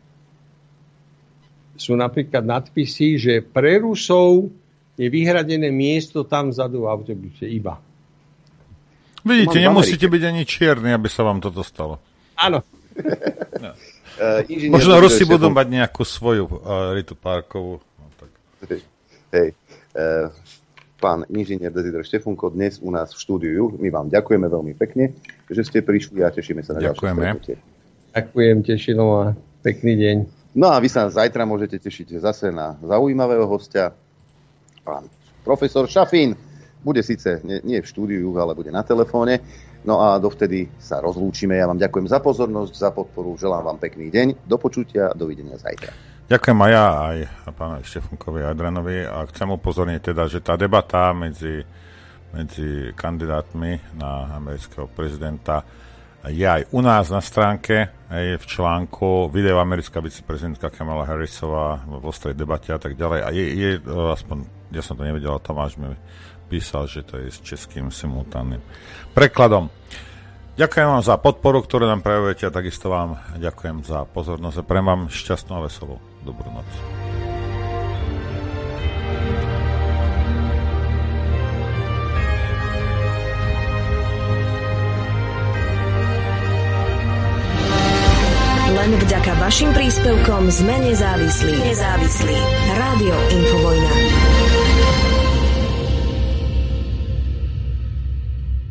S12: sú napríklad nadpisy, že pre Rusov je vyhradené miesto tam vzadu v autobuse iba.
S3: Vidíte, nemusíte byť ani čierni, aby sa vám toto stalo.
S12: Áno.
S3: No. Uh, Možno Rusi budú mať nejakú svoju uh, Ritu Parkovú. No, tak.
S2: Hej, hej. Uh, pán inžinier Dezidor Štefunko, dnes u nás v štúdiu. My vám ďakujeme veľmi pekne, že ste prišli a tešíme sa na ďalšie stretnutie.
S12: Ďakujem, teším a pekný deň.
S2: No a vy sa zajtra môžete tešiť zase na zaujímavého hostia, pán profesor Šafín. Bude síce nie, nie v štúdiu, ale bude na telefóne. No a dovtedy sa rozlúčime. Ja vám ďakujem za pozornosť, za podporu. Želám vám pekný deň. Do počutia, dovidenia zajtra.
S3: Ďakujem aj ja, aj pánovi Štefunkovi Adranovi. A chcem upozorniť teda, že tá debata medzi, medzi kandidátmi na amerického prezidenta je aj u nás na stránke, aj v článku video americká viceprezidentka Kamala Harrisová v ostrej debate a tak ďalej. A je, je aspoň, ja som to nevedel, Tomáš mi písal, že to je s českým simultánnym prekladom. Ďakujem vám za podporu, ktorú nám prejavujete a takisto vám ďakujem za pozornosť a prajem vám šťastnú a veselú dobrú noc.
S1: Len vďaka vašim príspevkom sme nezávislí. Nezávislí. Rádio Infovojna.